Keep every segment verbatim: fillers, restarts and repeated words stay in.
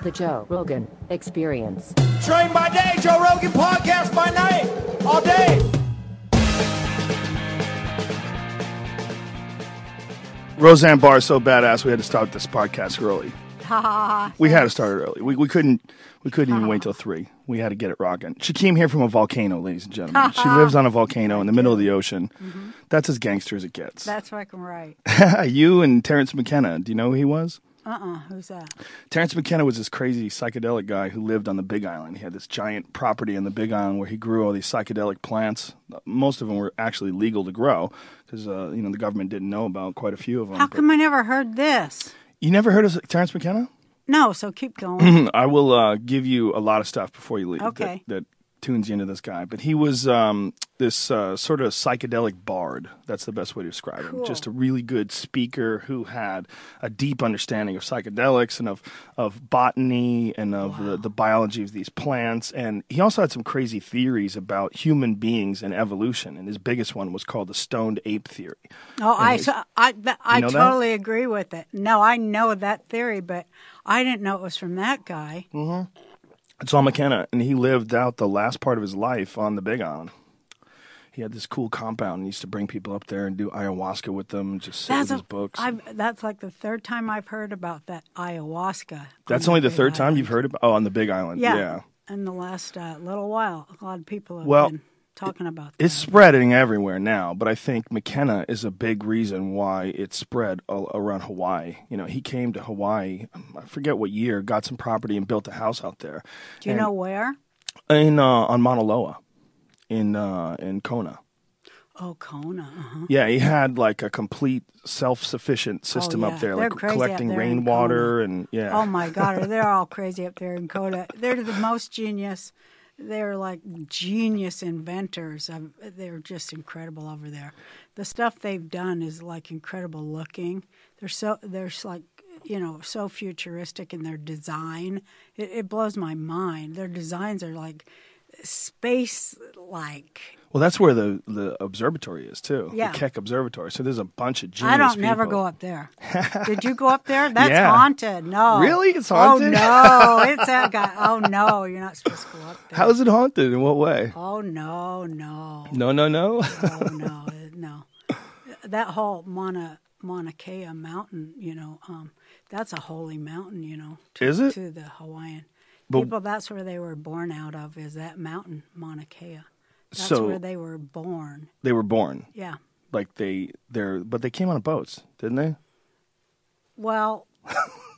The Joe Rogan Experience. Train by day, Joe Rogan podcast by night, all day. Roseanne Barr is so badass we had to start this podcast early. we had to start it early. We we couldn't we couldn't even wait till three. We had to get it rocking. She came here from a volcano, ladies and gentlemen. She lives on a volcano in the middle of the ocean. Mm-hmm. That's as gangster as it gets. That's fucking right. You and Terrence McKenna. Do you know who he was? Uh-uh. Who's that? Terrence McKenna was this crazy psychedelic guy who lived on the Big Island. He had this giant property on the Big Island where he grew all these psychedelic plants. Most of them were actually legal to grow because uh, you know the government didn't know about quite a few of them. How come I never heard this? You never heard of Terrence McKenna? No, so keep going. I will uh, give you a lot of stuff before you leave okay. that, that tunes you into this guy. But he was um, this uh, sort of psychedelic bard. That's the best way to describe cool. him. Just a really good speaker who had a deep understanding of psychedelics and of, of botany and of wow. the, the biology of these plants. And he also had some crazy theories about human beings and evolution. And his biggest one was called the stoned ape theory. Oh, I, his, I, I, I you know totally that? agree with it. No, I know that theory, but I didn't know it was from that guy. Mm-hmm. It's all McKenna, and he lived out the last part of his life on the Big Island. He had this cool compound, and he used to bring people up there and do ayahuasca with them, and just sit that's with a, his books. I've, that's like the third time I've heard about that ayahuasca. That's only the, the third Island. time you've heard about Oh, on the Big Island, yeah. yeah. In the last uh, little while, a lot of people have well, been talking about that. It's spreading everywhere now, but I think McKenna is a big reason why it spread all around Hawaii. You know, he came to Hawaii, I forget what year, got some property and built a house out there. Do you and know where? In uh, on Mauna Loa, in uh, in Kona. Oh, Kona. Uh-huh. Yeah, he had like a complete self-sufficient system oh, yeah. up there, They're like crazy collecting up there rainwater and yeah. Oh my God, they're all crazy up there in Kona. They're the most genius. They're like genius inventors. They're just incredible over there. The stuff they've done is like incredible looking. They're so they're like you know so futuristic in their design. It, it blows my mind. Their designs are like space-like. Well, that's where the, the observatory is, too. Yeah. The Keck Observatory. So there's a bunch of genius I don't people. never go up there. Did you go up there? That's yeah. haunted. No. Really? It's haunted? Oh, no. It's that guy. Oh, no. You're not supposed to go up there. How is it haunted? In what way? Oh, no, no. No, no, no? Oh, no, no. That whole Mauna, Mauna Kea mountain, you know, um, that's a holy mountain, you know. To, is it? To the Hawaiian but, people, that's where they were born out of, is that mountain, Mauna Kea. That's so where they were born. They were born. Yeah. Like they, they're, but they came on boats, didn't they? Well, I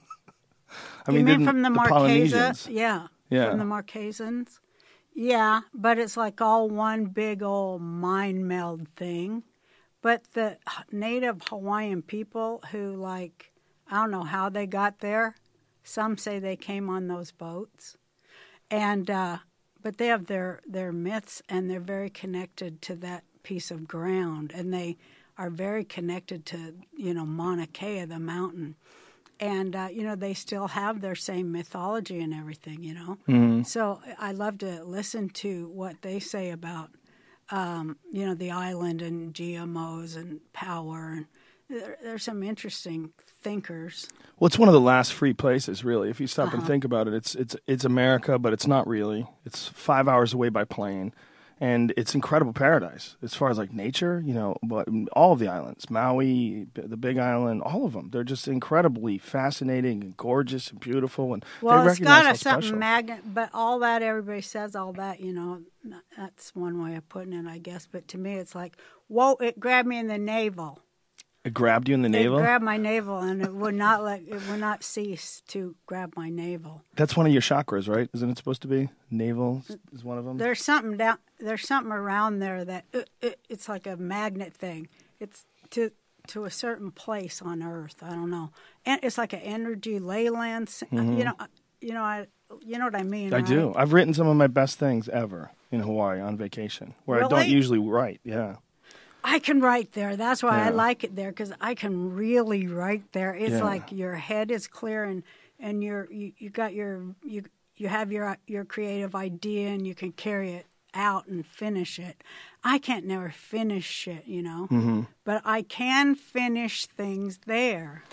you mean, mean from the, the Marquesa? Polynesians. Yeah. Yeah. From the Marquesans. Yeah, but it's like all one big old mind meld thing. But the native Hawaiian people who, like, I don't know how they got there. Some say they came on those boats. And, uh, but they have their, their myths, and they're very connected to that piece of ground. And they are very connected to, you know, Mauna Kea, the mountain. And, uh, you know, they still have their same mythology and everything, you know. Mm-hmm. So I love to listen to what they say about, um, you know, the island and G M Os and power. And there, there's some interesting thinkers. Well, it's one of the last free places, really. If you stop Uh-huh. and think about it, it's it's it's America, but it's not really. It's five hours away by plane, and it's incredible paradise as far as like nature. You know, but all of the islands, Maui, the Big Island, all of them, they're just incredibly fascinating and gorgeous and beautiful. And Well, they it's recognize got how a something special. magnet, but all that everybody says, all that, you know, that's one way of putting it, I guess. But to me, it's like, whoa! It grabbed me in the navel. It grabbed you in the navel? It grabbed my navel, and it would not let it would not cease to grab my navel. That's one of your chakras, right? Isn't it supposed to be? Navel is one of them? There's something down. There's something around there that it, it, it's like a magnet thing. It's to to a certain place on Earth. I don't know, and it's like an energy leyland. Mm-hmm. You know, you know, I you know what I mean. I right? do. I've written some of my best things ever in Hawaii on vacation, where Really? I don't usually write. Yeah. I can write there. That's why Yeah. I like it there, because I can really write there. It's Yeah. like your head is clear, and and you're you, you got your you you have your your creative idea, and you can carry it out and finish it. I can't never finish it, you know, Mm-hmm. but I can finish things there.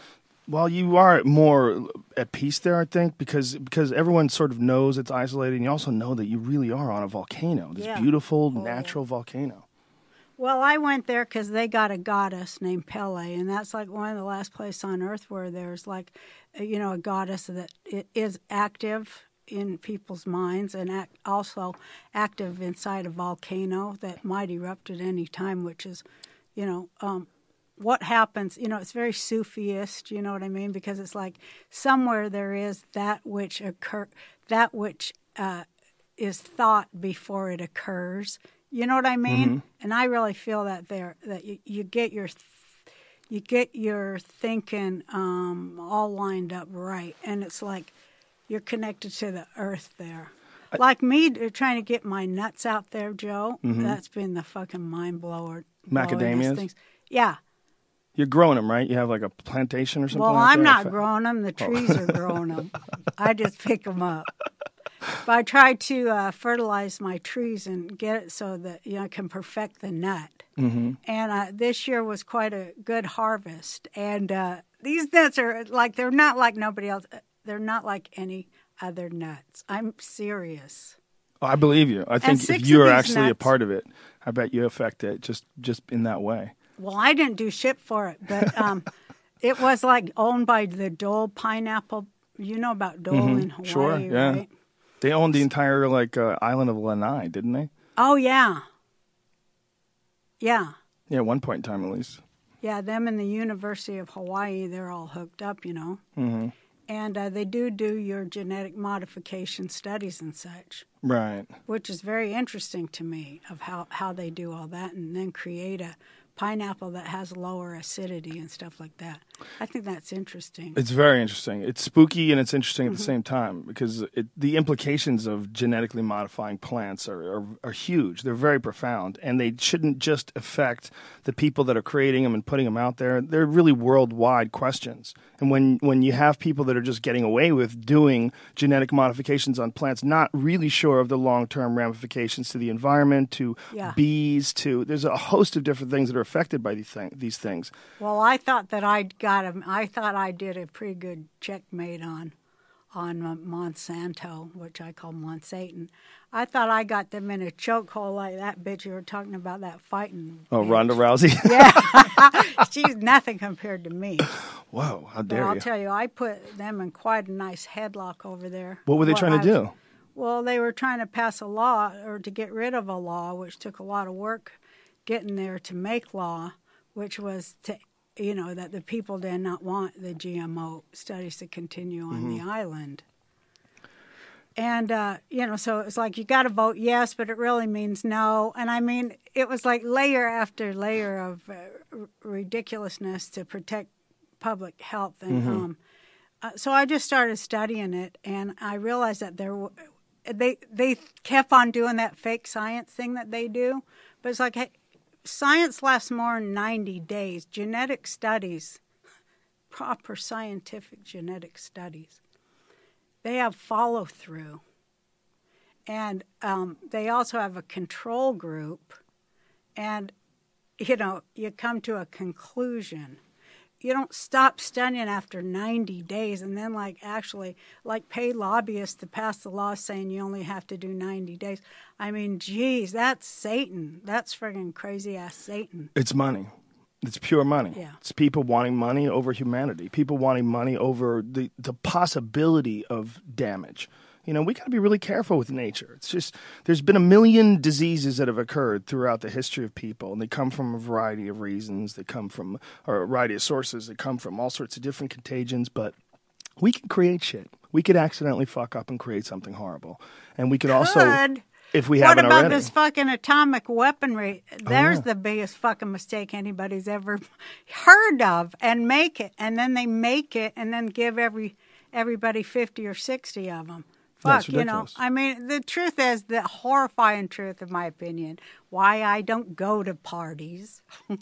Well, you are more at peace there, I think, because because everyone sort of knows it's isolated, and you also know that you really are on a volcano, this Yeah. beautiful, Oh. natural volcano. Well, I went there because they got a goddess named Pele, and that's like one of the last places on Earth where there's like, uh, you know, a goddess that i- is active in people's minds and act, also active inside a volcano that might erupt at any time, which is, you know, um, what happens, you know, it's very Sufiist, you know what I mean? Because it's like somewhere there is that which occur, that which uh, is thought before it occurs. You know what I mean? Mm-hmm. And I really feel that there, that you, you get your, th- you get your thinking um, all lined up right, and it's like you're connected to the earth there. I, like me uh, trying to get my nuts out there, Joe. Mm-hmm. That's been the fucking mind blower. Macadamias. Things. Yeah. You're growing them, right? You have like a plantation or something. Well, like I'm that? not growing them. The trees oh. are growing them. I just pick them up. But I try to uh, fertilize my trees and get it so that you know I can perfect the nut. Mm-hmm. And uh, this year was quite a good harvest. And uh, these nuts are like they're not like nobody else. They're not like any other nuts. I'm serious. Oh, I believe you. I think if you are actually nuts, a part of it, I bet you affect it just just in that way. Well, I didn't do shit for it, but um, it was like owned by the Dole pineapple. You know about Dole mm-hmm. in Hawaii, sure, yeah. right? They owned the entire like uh, island of Lanai, didn't they? Oh yeah, yeah. Yeah, at one point in time at least. Yeah, them and the University of Hawaii, they're all hooked up, you know. Mm-hmm. And uh, they do do your genetic modification studies and such. Right. Which is very interesting to me of how, how they do all that and then create a pineapple that has lower acidity and stuff like that. I think that's interesting. It's very interesting. It's spooky and it's interesting at mm-hmm. the same time because it, the implications of genetically modifying plants are, are, are huge. They're very profound, and they shouldn't just affect the people that are creating them and putting them out there. They're really worldwide questions. And when, when you have people that are just getting away with doing genetic modifications on plants, not really sure of the long-term ramifications to the environment, to yeah. bees, to there's a host of different things that are affected by these, thing, these things. Well, I thought that I'd got him. I thought I did a pretty good checkmate on on Monsanto, which I call Monsatan. I thought I got them in a chokehold like that bitch you were talking about, that fighting. Oh, bitch. Ronda Rousey? Yeah. She's nothing compared to me. Whoa, how dare but I'll you. I'll tell you, I put them in quite a nice headlock over there. What were they well, trying to I, do? Well, they were trying to pass a law or to get rid of a law, which took a lot of work getting there to make law, which was to, you know, that the people did not want the G M O studies to continue on mm-hmm. the island. And, uh, you know, so it's like you got to vote yes, but it really means no. And, I mean, it was like layer after layer of uh, r- ridiculousness to protect public health. And mm-hmm. um, uh, so I just started studying it, and I realized that there w- they they kept on doing that fake science thing that they do. But it's like, hey, science lasts more than ninety days. Genetic studies, proper scientific genetic studies, they have follow-through. And um, they also have a control group. And, you know, you come to a conclusion. You don't stop studying after ninety days and then, like, actually, like, pay lobbyists to pass the law saying you only have to do ninety days. I mean, geez, that's Satan. That's friggin' crazy-ass Satan. It's money. It's pure money. Yeah. It's people wanting money over humanity. People wanting money over the, the possibility of damage. You know, we got to be really careful with nature. It's just, there's been a million diseases that have occurred throughout the history of people, and they come from a variety of reasons. They come from, or a variety of sources. They come from all sorts of different contagions, but we can create shit. We could accidentally fuck up and create something horrible. And we could, could. also, if we what haven't about already. This fucking atomic weaponry? There's oh, yeah. the biggest fucking mistake anybody's ever heard of, and make it. And then they make it and then give every everybody fifty or sixty of them. Fuck, you know, I mean, the truth is, the horrifying truth, in my opinion, why I don't go to parties.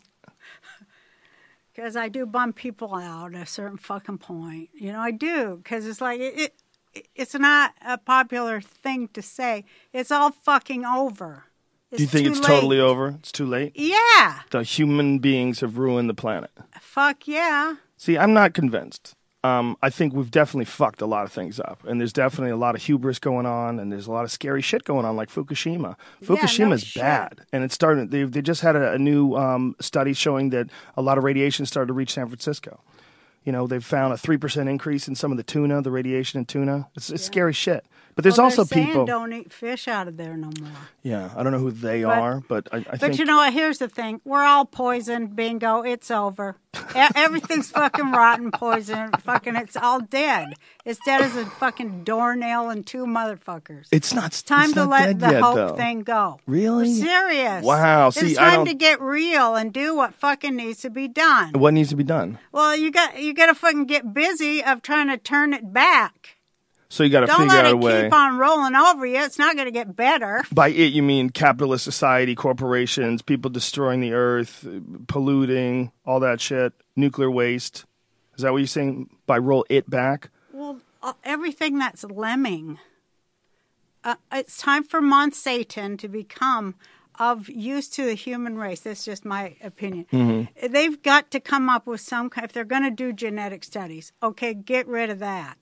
Because I do bum people out at a certain fucking point. You know, I do. Because it's like, it, it, it's not a popular thing to say. It's all fucking over. It's do you think it's late. totally over? It's too late? Yeah. The human beings have ruined the planet. Fuck yeah. See, I'm not convinced. Um, I think we've definitely fucked a lot of things up, and there's definitely a lot of hubris going on, and there's a lot of scary shit going on, like Fukushima. Fukushima's shit. bad, and it's starting. They they just had a, a new um, study showing that a lot of radiation started to reach San Francisco. You know, they've found a three percent increase in some of the tuna, the radiation in tuna. It's, it's scary shit. But there's well, also they're saying people. Don't eat fish out of there no more. Yeah, I don't know who they But- are, but I, I But think you know what? Here's the thing: we're all poisoned. Bingo! It's over. E- Everything's fucking rotten, poison. Fucking, it's all dead. It's dead as a fucking doornail and two motherfuckers. it's not. It's time it's to not let dead the yet, hope though. thing go. Really? We're serious. Wow, see, it's I time don't- to get real and do what fucking needs to be done. What needs to be done? Well, you got you got to fucking get busy of trying to turn it back. So you got to Don't figure let out it a way. keep on rolling over you. It's not going to get better. By it, you mean capitalist society, corporations, people destroying the earth, polluting, all that shit, nuclear waste. Is that what you're saying? By roll it back? Well, uh, everything that's lemming. Uh, it's time for Monsanto to become of use to the human race. That's just my opinion. Mm-hmm. They've got to come up with some kind. If they're going to do genetic studies, okay, get rid of that.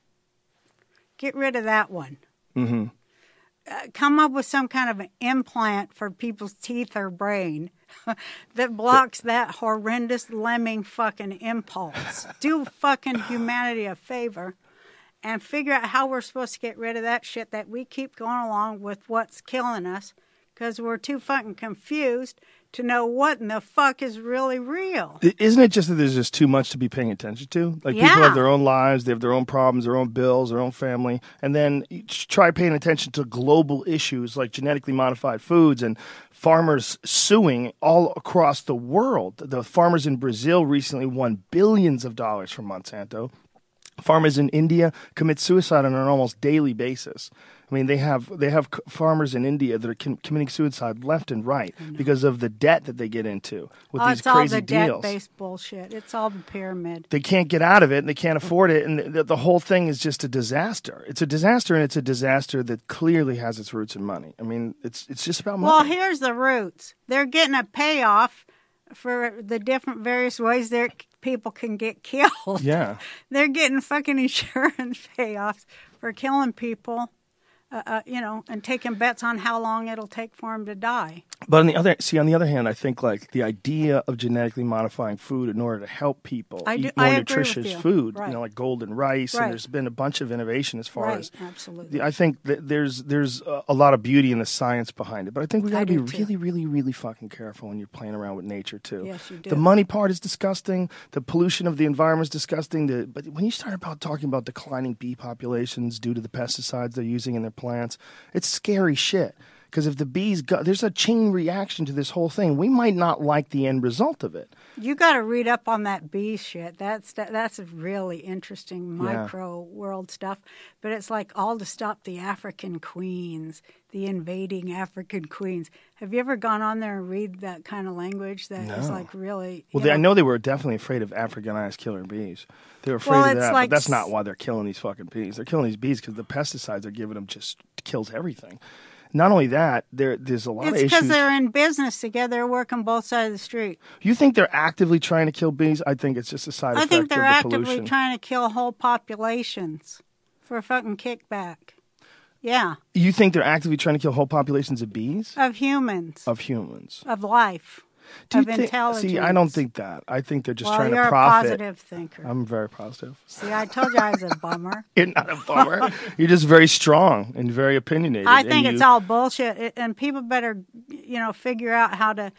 Get rid of that one. Mm-hmm. Uh, come up with some kind of an implant for people's teeth or brain that blocks that horrendous lemming fucking impulse. Do fucking humanity a favor and figure out how we're supposed to get rid of that shit that we keep going along with what's killing us because we're too fucking confused to know what in the fuck is really real. Isn't it just that there's just too much to be paying attention to? Like people Yeah. have their own lives, they have their own problems, their own bills, their own family, and then you try paying attention to global issues like genetically modified foods and farmers suing all across the world. The farmers in Brazil recently won billions of dollars from Monsanto. Farmers in India commit suicide on an almost daily basis. I mean, they have they have c- farmers in India that are com- committing suicide left and right because of the debt that they get into with Oh, these it's all crazy the deals. debt-based bullshit. It's all the pyramid. They can't get out of it and they can't afford it, and the, the whole thing is just a disaster. It's a disaster, and it's a disaster that clearly has its roots in money. I mean, it's it's just about Well, money. here's the roots. They're getting a payoff for the different various ways their people can get killed. Yeah. They're getting fucking insurance payoffs for killing people, uh, uh, you know, and taking bets on how long it'll take for them to die. But on the other, see, on the other hand, I think like the idea of genetically modifying food in order to help people I do- eat more I agree with nutritious you. food, Right. you know, like golden rice, Right. and there's been a bunch of innovation as far Right, as. absolutely. I think that there's there's a, a lot of beauty in the science behind it, but I think we got I to be do too. really, really, really fucking careful when you're playing around with nature too. Yes, you do. The money part is disgusting. The pollution of the environment is disgusting. The, but when you start about talking about declining bee populations due to the pesticides they're using in their plants, it's scary shit. Because if the bees go, there's a chain reaction to this whole thing. We might not like the end result of it. You got to read up on that bee shit. That's that, that's a really interesting micro world stuff. But it's like all to stop the African queens, the invading African queens. Have you ever gone on there and read that kind of language? That is No. like really. Well, you they, I know, know they were definitely afraid of Africanized killer bees. They were afraid Well, of it's that, like but that's s- not why they're killing these fucking bees. They're killing these bees because the pesticides they're giving them just kills everything. Not only that, there there's a lot it's of because issues. they're in business together, they're working both sides of the street. You think they're actively trying to kill bees? I think it's just a side I effect think they're of the actively pollution. trying to kill whole populations for a fucking kickback. Yeah, You think they're actively trying to kill whole populations of bees? of humans, Of humans. of life, Do you of think, intelligence. see, I don't think that. I think they're just well, trying you're to a profit. positive thinker. I'm very positive. See, I told you I was a bummer. You're not a bummer. You're just very strong and very opinionated. I and think you- it's all bullshit, It- and people better, you know, figure out how to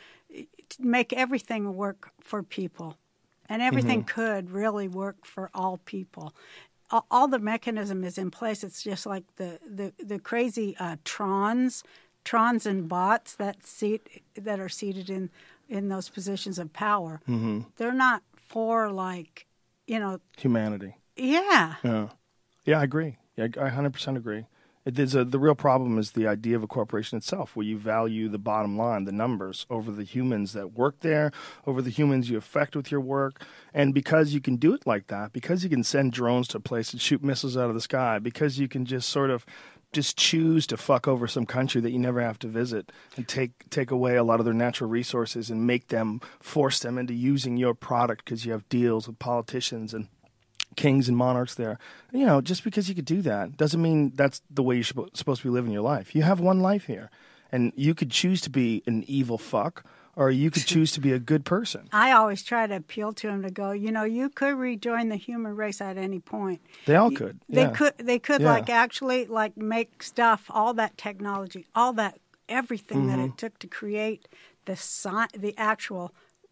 make everything work for people, and everything Mm-hmm. could really work for all people. All, all the mechanism is in place. It's just like the the the crazy uh, trons, trons and bots that seat that are seated in in those positions of power. Mm-hmm. They're not for like, you know, humanity. yeah. Yeah, yeah, I agree. Yeah, I one hundred percent agree. It, there's a, the real problem is the idea of a corporation itself, where you value the bottom line, the numbers, over the humans that work there, over the humans you affect with your work. And because you can do it like that, because you can send drones to a place and shoot missiles out of the sky, because you can just sort of just choose to fuck over some country that you never have to visit and take take away a lot of their natural resources and make them, force them into using your product because you have deals with politicians and kings and monarchs there. You know, just because you could do that doesn't mean that's the way you're supposed to be living your life. You have one life here, and you could choose to be an evil fuck, or you could choose to be a good person. I always try to appeal to him to go, you know, you could rejoin the human race at any point. They all could. They yeah. could, they could Yeah. like actually like make stuff, all that technology, all that, everything Mm-hmm. that it took to create the sci- the actual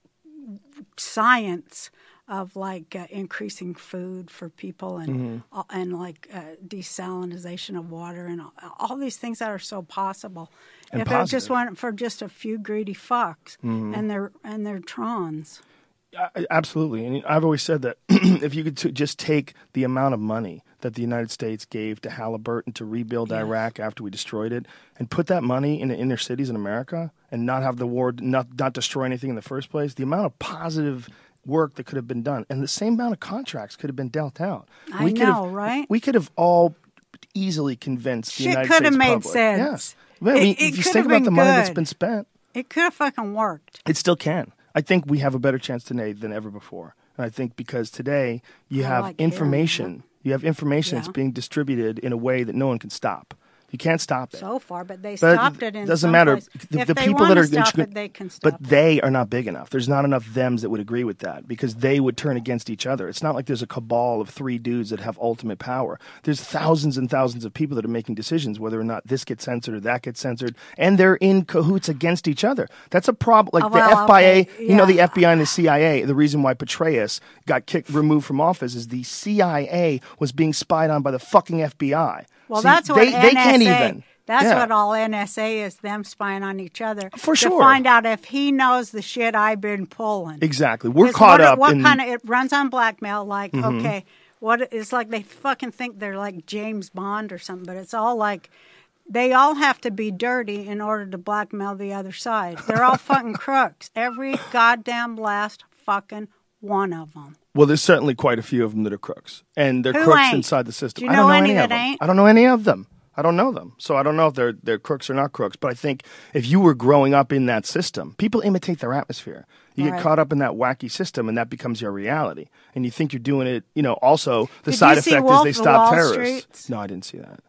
science of like uh, increasing food for people and Mm-hmm. uh, and like uh, desalinization of water and all, all these things that are so possible. And if it just positive. weren't for just a few greedy fucks Mm-hmm. and their and their trons. I- Absolutely. And I've always said that if you could t- just take the amount of money that the United States gave to Halliburton to rebuild Yes. Iraq after we destroyed it and put that money in the inner cities in America and not have the war, not, not destroy anything in the first place, the amount of positive work that could have been done and the same amount of contracts could have been dealt out. I we could know, have, right? We could have all easily convinced the Shit United could have States made public. sense. Yes. Well, I It- mean, it if you could think have about the been money that's good. been spent, It could have fucking worked. it still can. I think we have a better chance today than ever before. And I think because today you I have like hearing information. You have information Yeah. that's being distributed in a way that no one can stop. You can't stop it. So far, but they But stopped it in doesn't some matter. place. The, If the they people want that to are stop intrig- it, they can stop but it. they are not big enough. There's not enough thems that would agree with that because they would turn against each other. It's not like there's a cabal of three dudes that have ultimate power. There's thousands and thousands of people that are making decisions whether or not this gets censored or that gets censored, and they're in cahoots against each other. That's a problem. Like Oh, the well, F B I A, okay, you know, the yeah. F B I and the C I A. The reason why Petraeus got kicked, removed from office, is the C I A was being spied on by the fucking F B I. Well, See, that's what they, N S A. they can't even. That's Yeah. what all N S A is, them spying on each other. For to sure. find out if he knows the shit I've been pulling. Exactly. We're 'Cause caught what, up What in. kind of, it runs on blackmail, like, Mm-hmm. okay, what it's like they fucking think they're like James Bond or something, but it's all like, they all have to be dirty in order to blackmail the other side. They're all fucking crooks. Every goddamn last fucking one of them. Well, there's certainly quite a few of them that are crooks, and they're Who crooks ain't? inside the system. Do you I don't know know any any, that of them. ain't? I don't know any of them. I don't know them, so I don't know if they're they're crooks or not crooks. But I think if you were growing up in that system, people imitate their atmosphere. You get Right. caught up in that wacky system, and that becomes your reality. And you think you're doing it. You know. Also, the Did side you see effect Wolf is they of stop Wall terrorists. Street? No, I didn't see that.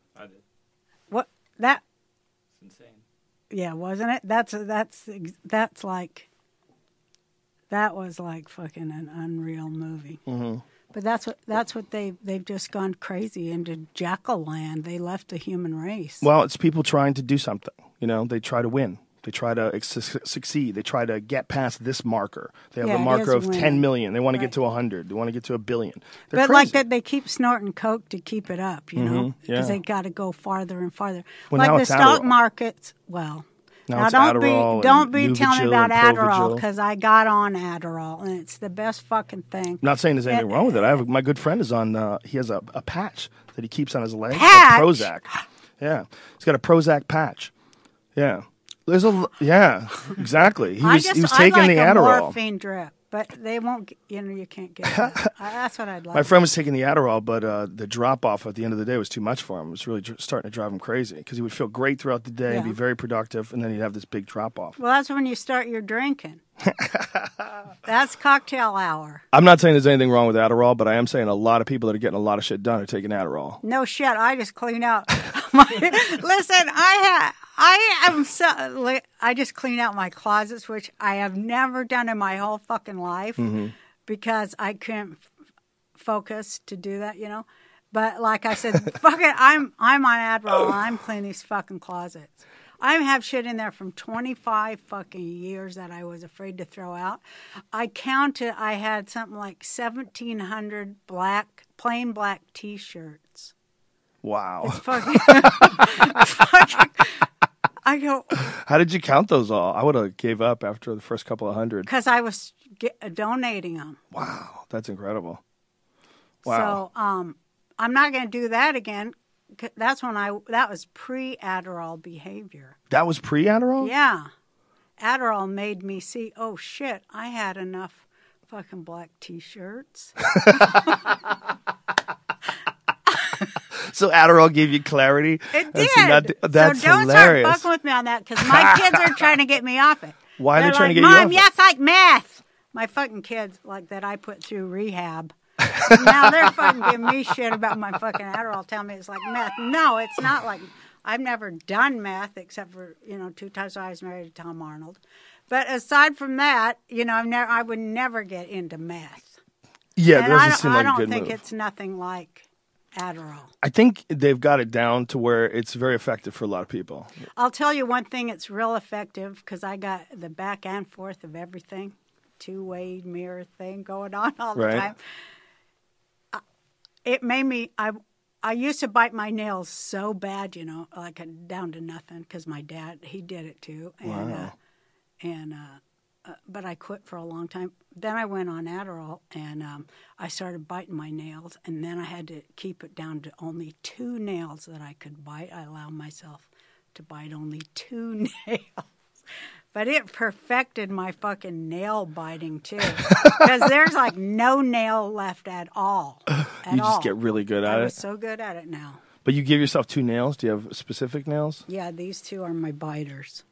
What that? It's insane. Yeah, wasn't it? That's that's that's like that was like fucking an unreal movie. Mm-hmm. But that's what that's what they they've just gone crazy into jackal land. They left the human race. Well, it's people trying to do something. You know, they try to win. They try to ex- succeed. They try to get past this marker. They have Yeah, a it marker is of winning. ten million. They want to Right. get to one hundred. They want to get to a billion. They're but crazy. like that, they keep snorting coke to keep it up, you know, Mhm, because yeah. they got to go farther and farther. Well, like now the it's stock Adderall. markets. Well, Now now it's don't Adderall be don't and be telling me Nuvigil about and Adderall Provigil. because I got on Adderall and it's the best fucking thing. I'm not saying there's anything Uh, wrong with it. I have my good friend is on. Uh, he has a, a patch that he keeps on his leg. Patch? A Prozac. Yeah, he's got a Prozac patch. Yeah, there's a yeah exactly. He I was just he was I taking like the a Adderall. morphine drip, but they won't. Get, you know, you can't get that. I, that's what I'd like. My friend was taking the Adderall, but uh, the drop off at the end of the day was too much for him. It was really dr- starting to drive him crazy because he would feel great throughout the day and be Yeah. very productive, and then he'd have this big drop off. Well, that's when you start your drinking. That's cocktail hour. I'm not saying there's anything wrong with Adderall, but I am saying a lot of people that are getting a lot of shit done are taking Adderall. No shit. I just clean out. My, listen, I ha, I am so. li- I just clean out my closets, which I have never done in my whole fucking life Mm-hmm. because I couldn't f- focus to do that. You know. But like I said, fuck it. I'm I'm on Adderall. And I'm cleaning these fucking closets. I have shit in there from twenty-five fucking years that I was afraid to throw out. I counted, I had something like seventeen hundred black, plain black T-shirts. Wow. Fucking, fucking, I go, How did you count those all? I would have gave up after the first couple of hundred. because I was get, donating them. Wow, that's incredible. Wow. So um, I'm not going to do that again. 'Cause That's when I, that was pre-Adderall behavior. That was pre-Adderall? Yeah. Adderall made me see, oh shit, I had enough fucking black T-shirts. So Adderall gave you clarity? It That's did. not- that's so don't hilarious. start fucking with me on that because my kids are trying to get me off it. Why are They're they trying like, to get you Mom, off it? yes, like meth. My fucking kids, like that I put through rehab. Now they're fucking giving me shit about my fucking Adderall, telling me it's like meth. No, it's not like, I've never done meth except for, you know, two times I was married to Tom Arnold. But aside from that, you know, I've never, I would never get into meth. Yeah, And that doesn't I don't, seem I like a don't good think move. it's nothing like Adderall. I think they've got it down to where it's very effective for a lot of people. I'll tell you one thing, it's real effective because I got the back and forth of everything, two-way mirror thing going on all the Right. time. Uh, It made me, I, I used to bite my nails so bad, you know, like down to nothing because my dad, he did it too. And, Wow. uh, and uh, uh, but I quit for a long time. Then I went on Adderall and um, I started biting my nails, and then I had to keep it down to only two nails that I could bite. I allowed myself to bite only two nails. But it perfected my fucking nail biting too, because there's like no nail left at all. At You just all. get really good I at was it. so good at it now. But you give yourself two nails? Do you have specific nails? Yeah, these two are my biters.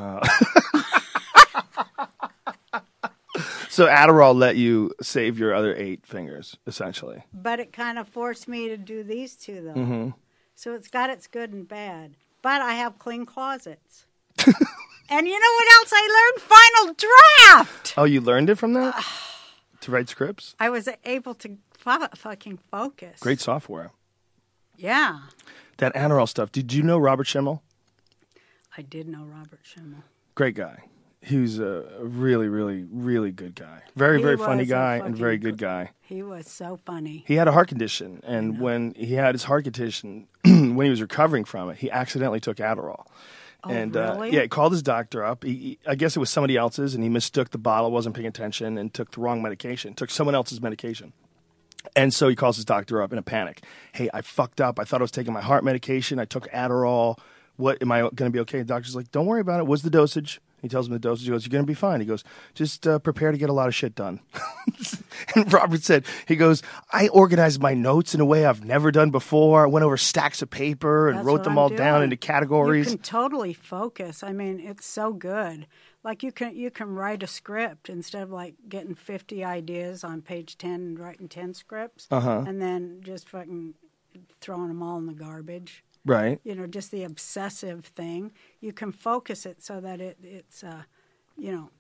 So Adderall let you save your other eight fingers, essentially. But it kind of forced me to do these two, though. Mm-hmm. So it's got its good and bad. But I have clean closets. And you know what else I learned? Final Draft! Oh, you learned it from that? To write scripts? I was able to fu- fucking focus. Great software. Yeah. That Adderall stuff. Did you know Robert Schimmel? I did know Robert Schimmel. Great guy. He was a really, really, really good guy. Very, He very funny was a guy and fucking very good good- guy. He was so funny. He had a heart condition, and when he had his heart condition, when he was recovering from it, he accidentally took Adderall. Oh, and really? uh, yeah, he called his doctor up. He, he- I guess it was somebody else's, and he mistook the bottle, wasn't paying attention, and took the wrong medication. Took someone else's medication. And so he calls his doctor up in a panic. Hey, I fucked up. I thought I was taking my heart medication. I took Adderall. What, am I going to be okay? The doctor's like, don't worry about it. What's the dosage? He tells him the dosage. He goes, you're going to be fine. He goes, just uh, prepare to get a lot of shit done. And Robert said, he goes, I organized my notes in a way I've never done before. I went over stacks of paper and That's wrote what them I'm all down doing. into categories. You can totally focus. I mean, it's so good. Like you can you can write a script instead of like getting fifty ideas on page ten and writing ten scripts, Uh-huh. and then just fucking throwing them all in the garbage. Right. You know, just the obsessive thing. You can focus it so that it it's uh, you know,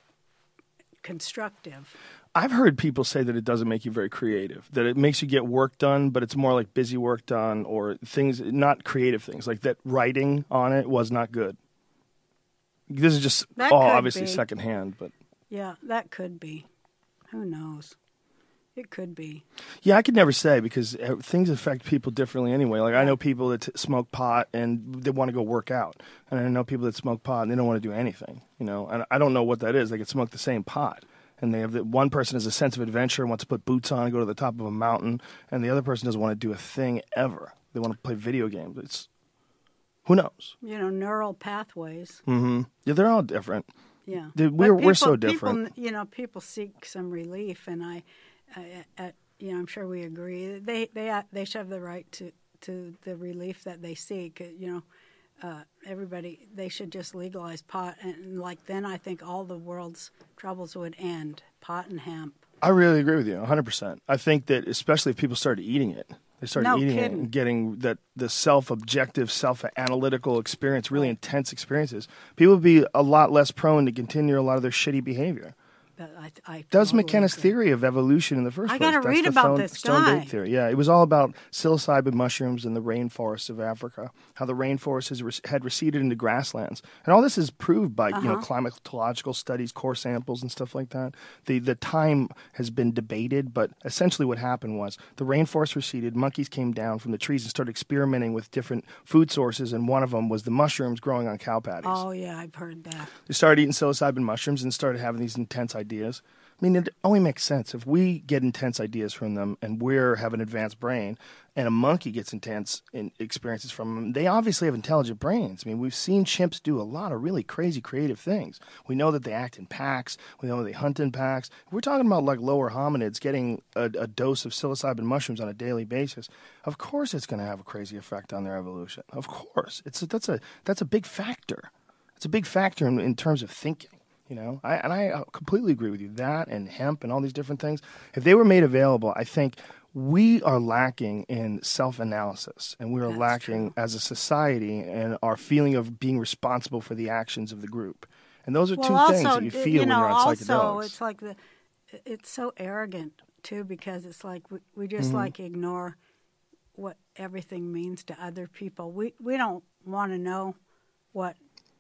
constructive. I've heard people say that it doesn't make you very creative, that it makes you get work done, but it's more like busy work done or things, not creative things. Like that writing on it was not good. This is just That all could obviously be. secondhand, but Yeah, that could be. Who knows? It could be. yeah, I could never say because uh, things affect people differently anyway. Like I know people that t- smoke pot and they want to go work out, and I know people that smoke pot and they don't want to do anything. You know, and I don't know what that is. They could smoke the same pot, and they have the, one person has a sense of adventure and wants to put boots on and go to the top of a mountain, and the other person doesn't want to do a thing ever. They want to play video games. It's who knows? You know, neural pathways. Mm-hmm. Yeah, they're all different. Yeah, They- But we're- we're people- so different. People, you know, people seek some relief, and I, I, I, you know, I'm sure we agree. They, they, they should have the right to, to the relief that they seek. You know, uh, everybody, they should just legalize pot, and like then I think all the world's troubles would end. Pot and hemp. I really agree with you, one hundred percent. I think that especially if people started eating it, they started No eating it kidding. and getting that the self-objective, self-analytical experience, really intense experiences, people would be a lot less prone to continue a lot of their shitty behavior. But I, I That was totally McKenna's agree. their of evolution in the first I place. gotta That's read the about Stone- this Stone guy. Gate theory. Yeah, it was all about psilocybin mushrooms in the rainforests of Africa, how the rainforests has re- had receded into grasslands. And all this is proved by, you know, Uh-huh. climatological studies, core samples and stuff like that. The the time has been debated, but essentially what happened was the rainforest receded, monkeys came down from the trees and started experimenting with different food sources, and one of them was the mushrooms growing on cow patties. Oh yeah, I've heard that. They started eating psilocybin mushrooms and started having these intense ideas. I mean, it only makes sense. If we get intense ideas from them and we have an advanced brain and a monkey gets intense in experiences from them, they obviously have intelligent brains. I mean, we've seen chimps do a lot of really crazy creative things. We know that they act in packs. We know they hunt in packs. We're talking about like lower hominids getting a, a dose of psilocybin mushrooms on a daily basis. Of course it's going to have a crazy effect on their evolution. Of course. It's a, that's, a, that's a big factor. It's a big factor in, in terms of thinking. You know, I, and I completely agree with you. That and hemp and all these different things, if they were made available, I think we are lacking in self-analysis, and we are That's lacking true. as a society and our feeling of being responsible for the actions of the group. And those are Well, two also, things that you d- feel you when know, you're on also, psychedelics. it's like the, it's so arrogant too, because it's like we, we just Mm-hmm. like ignore what everything means to other people. We we don't want to know what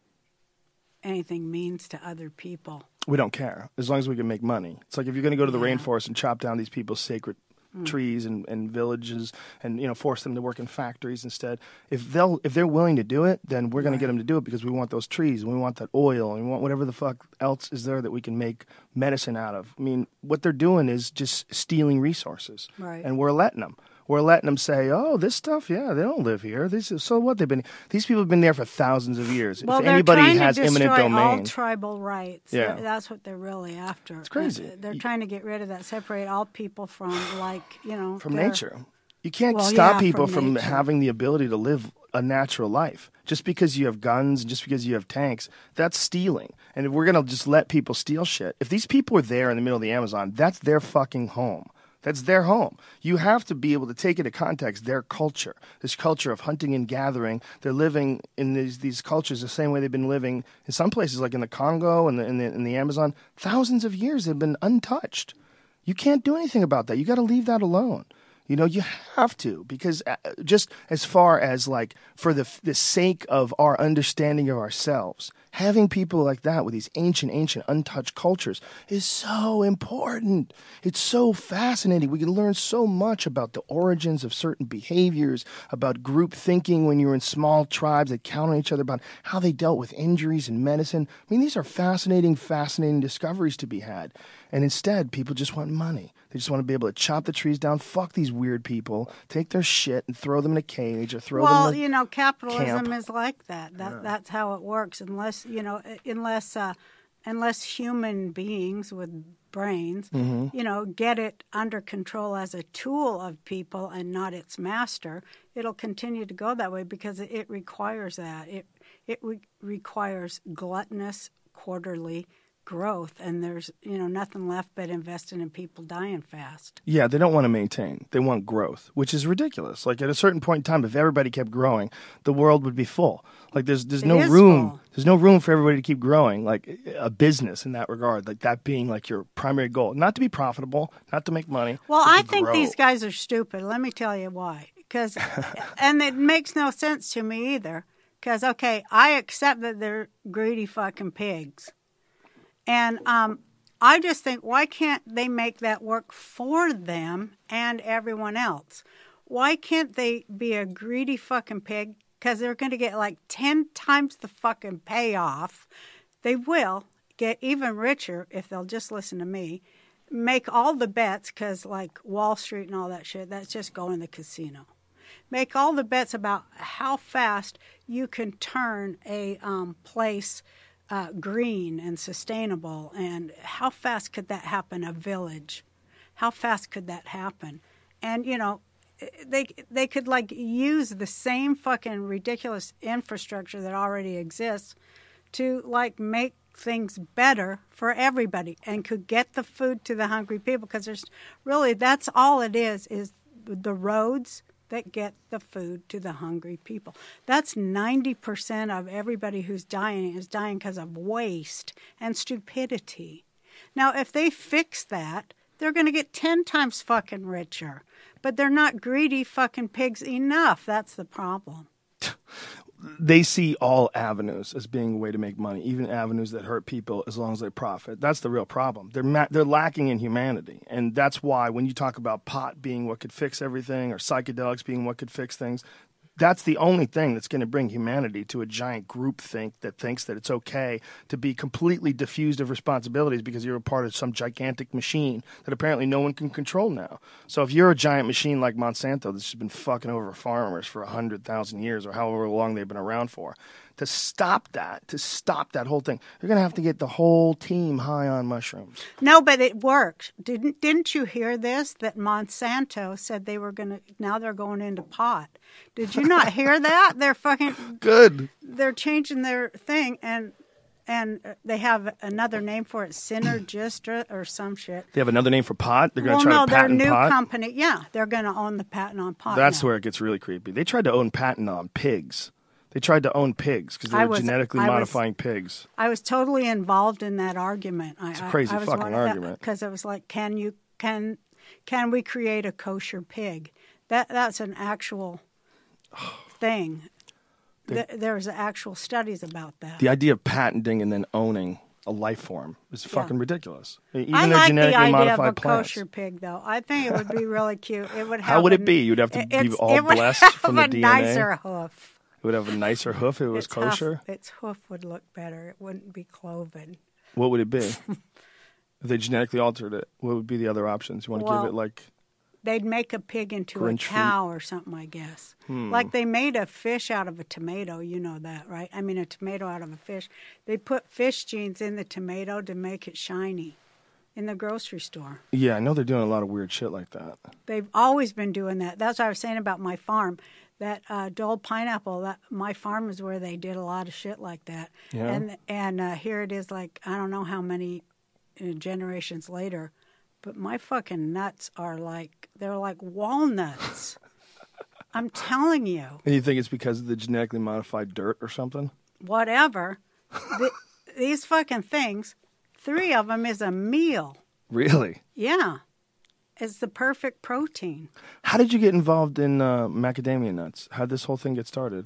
anything means to other people. We don't care as long as we can make money. It's like if you're going to go to the Yeah. rainforest and chop down these people's sacred Mm. trees and, and villages and you know force them to work in factories instead. If they'll if they're willing to do it, then we're going to get them to do it because we want those trees and we want that oil and we want whatever the fuck else is there that we can make medicine out of. I mean, what they're doing is just stealing resources, Right. and we're letting them. We're letting them say, "Oh, this stuff, yeah, they don't live here. This is, so what? They've been these people have been there for thousands of years. Well, if they're anybody trying has to eminent destroy all domain, tribal rights. Yeah. Th- That's what they're really after. It's crazy. they're You- trying to get rid of that, separate all people from, like, you know, from their- nature. You can't Well, stop yeah, people from from nature. having the ability to live a natural life. Just because you have guns and just because you have tanks, that's stealing. And if we're going to just let people steal shit, if these people are there in the middle of the Amazon, that's their fucking home. That's their home. You have to be able to take into context their culture, this culture of hunting and gathering. They're living in these these cultures the same way they've been living in some places, like in the Congo and the, in the, in the Amazon. Thousands of years they've been untouched. You can't do anything about that. You got to leave that alone. You know, you have to, because uh, just as far as like for the the sake of our understanding of ourselves, having people like that with these ancient, ancient, untouched cultures is so important. It's so fascinating. We can learn so much about the origins of certain behaviors, about group thinking when you were in small tribes that count on each other, about how they dealt with injuries and medicine. I mean, these are fascinating, fascinating discoveries to be had. And instead, people just want money. They just want to be able to chop the trees down, fuck these weird people, take their shit and throw them in a cage or throw Well, them in a you know, capitalism camp. is like that. That that's how it works. Unless you know, unless uh, unless human beings with brains, Mm-hmm. you know, get it under control as a tool of people and not its master, it'll continue to go that way because it, it requires that. It it re- requires gluttonous quarterly growth, and there's you know nothing left but investing in people dying fast. Yeah, they don't want to maintain. They want growth, which is ridiculous. Like at a certain point in time, if everybody kept growing, the world would be full. Like there's there's It no is room. full. There's no room for everybody to keep growing. Like a business in that regard, like that being like your primary goal, not to be profitable, not to make money. Well, but to I think grow. these guys are stupid. Let me tell you why. Because, and it makes no sense to me either. Because, okay, I accept that they're greedy fucking pigs. And um, I just think, why can't they make that work for them and everyone else? Why can't they be a greedy fucking pig? Because they're going to get like ten times the fucking payoff. They will get even richer if they'll just listen to me. Make all the bets, because like Wall Street and all that shit, that's just going to the casino. Make all the bets about how fast you can turn a um, place uh, green and sustainable, and how fast could that happen, a village? How fast could that happen? And, you know, they they could, like, use the same fucking ridiculous infrastructure that already exists to, like, make things better for everybody and could get the food to the hungry people, because there's really, that's all it is, is the roads that get the food to the hungry people. That's ninety percent of everybody who's dying is dying because of waste and stupidity. Now, if they fix that, they're going to get ten times fucking richer. But they're not greedy fucking pigs enough. That's the problem. They see all avenues as being a way to make money, even avenues that hurt people, as long as they profit. That's the real problem. They're ma- they're lacking in humanity, and that's why when you talk about pot being what could fix everything or psychedelics being what could fix things, that's the only thing that's going to bring humanity to a giant group think that thinks that it's okay to be completely diffused of responsibilities because you're a part of some gigantic machine that apparently no one can control now. So if you're a giant machine like Monsanto that's just been fucking over farmers for one hundred thousand years or however long they've been around for, to stop that, to stop that whole thing, you're going to have to get the whole team high on mushrooms. No, but it worked. Didn't didn't you hear this? That Monsanto said they were going to, now they're going into pot. Did you not hear that? They're fucking... Good. They're changing their thing, and and they have another name for it, Synergist or, or some shit. They have another name for pot? They're going well, to try no, to patent their new pot? company, yeah, they're going to own the patent on pot. That's now. where it gets really creepy. They tried to own patent on pigs. They tried to own pigs because they I were was- genetically I was- modifying pigs. I was totally involved in that argument. It's a crazy I, I was fucking argument. Because it was like, can you can can we create a kosher pig? That that's an actual thing. Th- There's actual studies about that. The idea of patenting and then owning a life form is fucking ridiculous. Even I their like the genetically idea of modified a plants. kosher pig, though. I think it would be really cute. It would. Have How would a- it be? You'd have to be it's- all it would blessed have from the a D N A? nicer hoof. It would have a nicer hoof if it was its kosher? Hoof, its hoof would look better. It wouldn't be cloven. What would it be? If they genetically altered it, what would be the other options? You want to Well, give it like... They'd make a pig into Grinch a cow or something, I guess. Hmm. Like they made a fish out of a tomato. You know that, right? I mean, a tomato out of a fish. They put fish genes in the tomato to make it shiny in the grocery store. Yeah, I know they're doing a lot of weird shit like that. They've always been doing that. That's what I was saying about my farm. That uh, Dole pineapple, that my farm is where they did a lot of shit like that. Yeah. And and uh, here it is, like I don't know how many uh, generations later, but my fucking nuts are like they're like walnuts. I'm telling you. And you think it's because of the genetically modified dirt or something? Whatever. the, these fucking things, three of them is a meal. Really? Yeah. It's the perfect protein. How did you get involved in uh, macadamia nuts? How did this whole thing get started?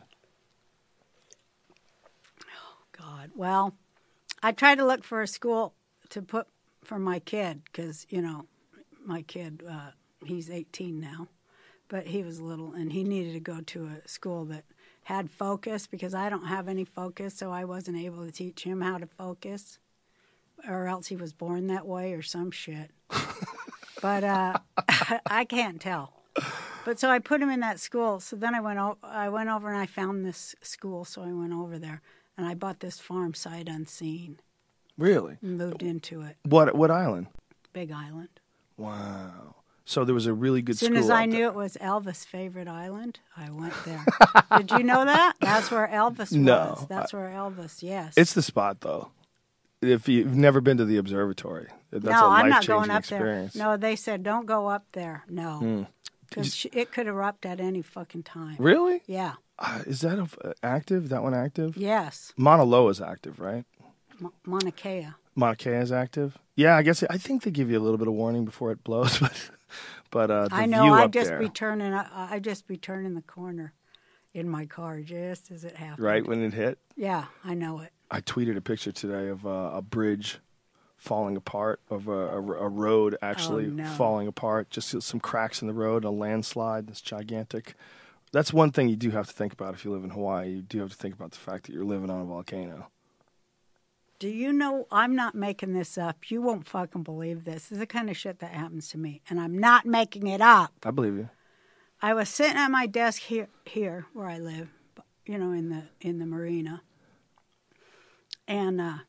God. Well, I tried to look for a school to put for my kid because, you know, my kid, uh, he's eighteen now, but he was little and he needed to go to a school that had focus because I don't have any focus, so I wasn't able to teach him how to focus, or else he was born that way or some shit. But uh, I can't tell. But so I put him in that school. So then I went, o- I went over and I found this school, so I went over there. And I bought this farm sight unseen Really? and moved into it. What what island? Big Island. Wow. So there was a really good As soon school as I out knew there. it was Elvis' favorite island, I went there. Did you know that? That's where Elvis No, was. That's where Elvis, yes. It's the spot, though. If you've never been to the observatory, that's no, a I'm not life-changing going up experience. there. No, they said don't go up there. Hmm. No. Because it could erupt at any fucking time. Really? Yeah. Uh, is that a, uh, active? That one active? Yes. Mauna Loa is active, right? Mo- Mauna Kea. Mauna Kea is active. Yeah, I guess I think they give you a little bit of warning before it blows, but but uh, the I know. view I'd up just there, be turning. I I'd just be turning the corner in my car just as it happened. right when it hit. Yeah, I know it. I tweeted a picture today of uh, a bridge falling apart, of a, a, a road actually Oh, no. falling apart, just some cracks in the road, a landslide that's gigantic. That's one thing you do have to think about if you live in Hawaii. You do have to think about the fact that you're living on a volcano. Do you know, I'm not making this up. You won't fucking believe this. This is the kind of shit that happens to me. And I'm not making it up. I believe you. I was sitting at my desk here, here where I live, you know, in the in the marina. And uh,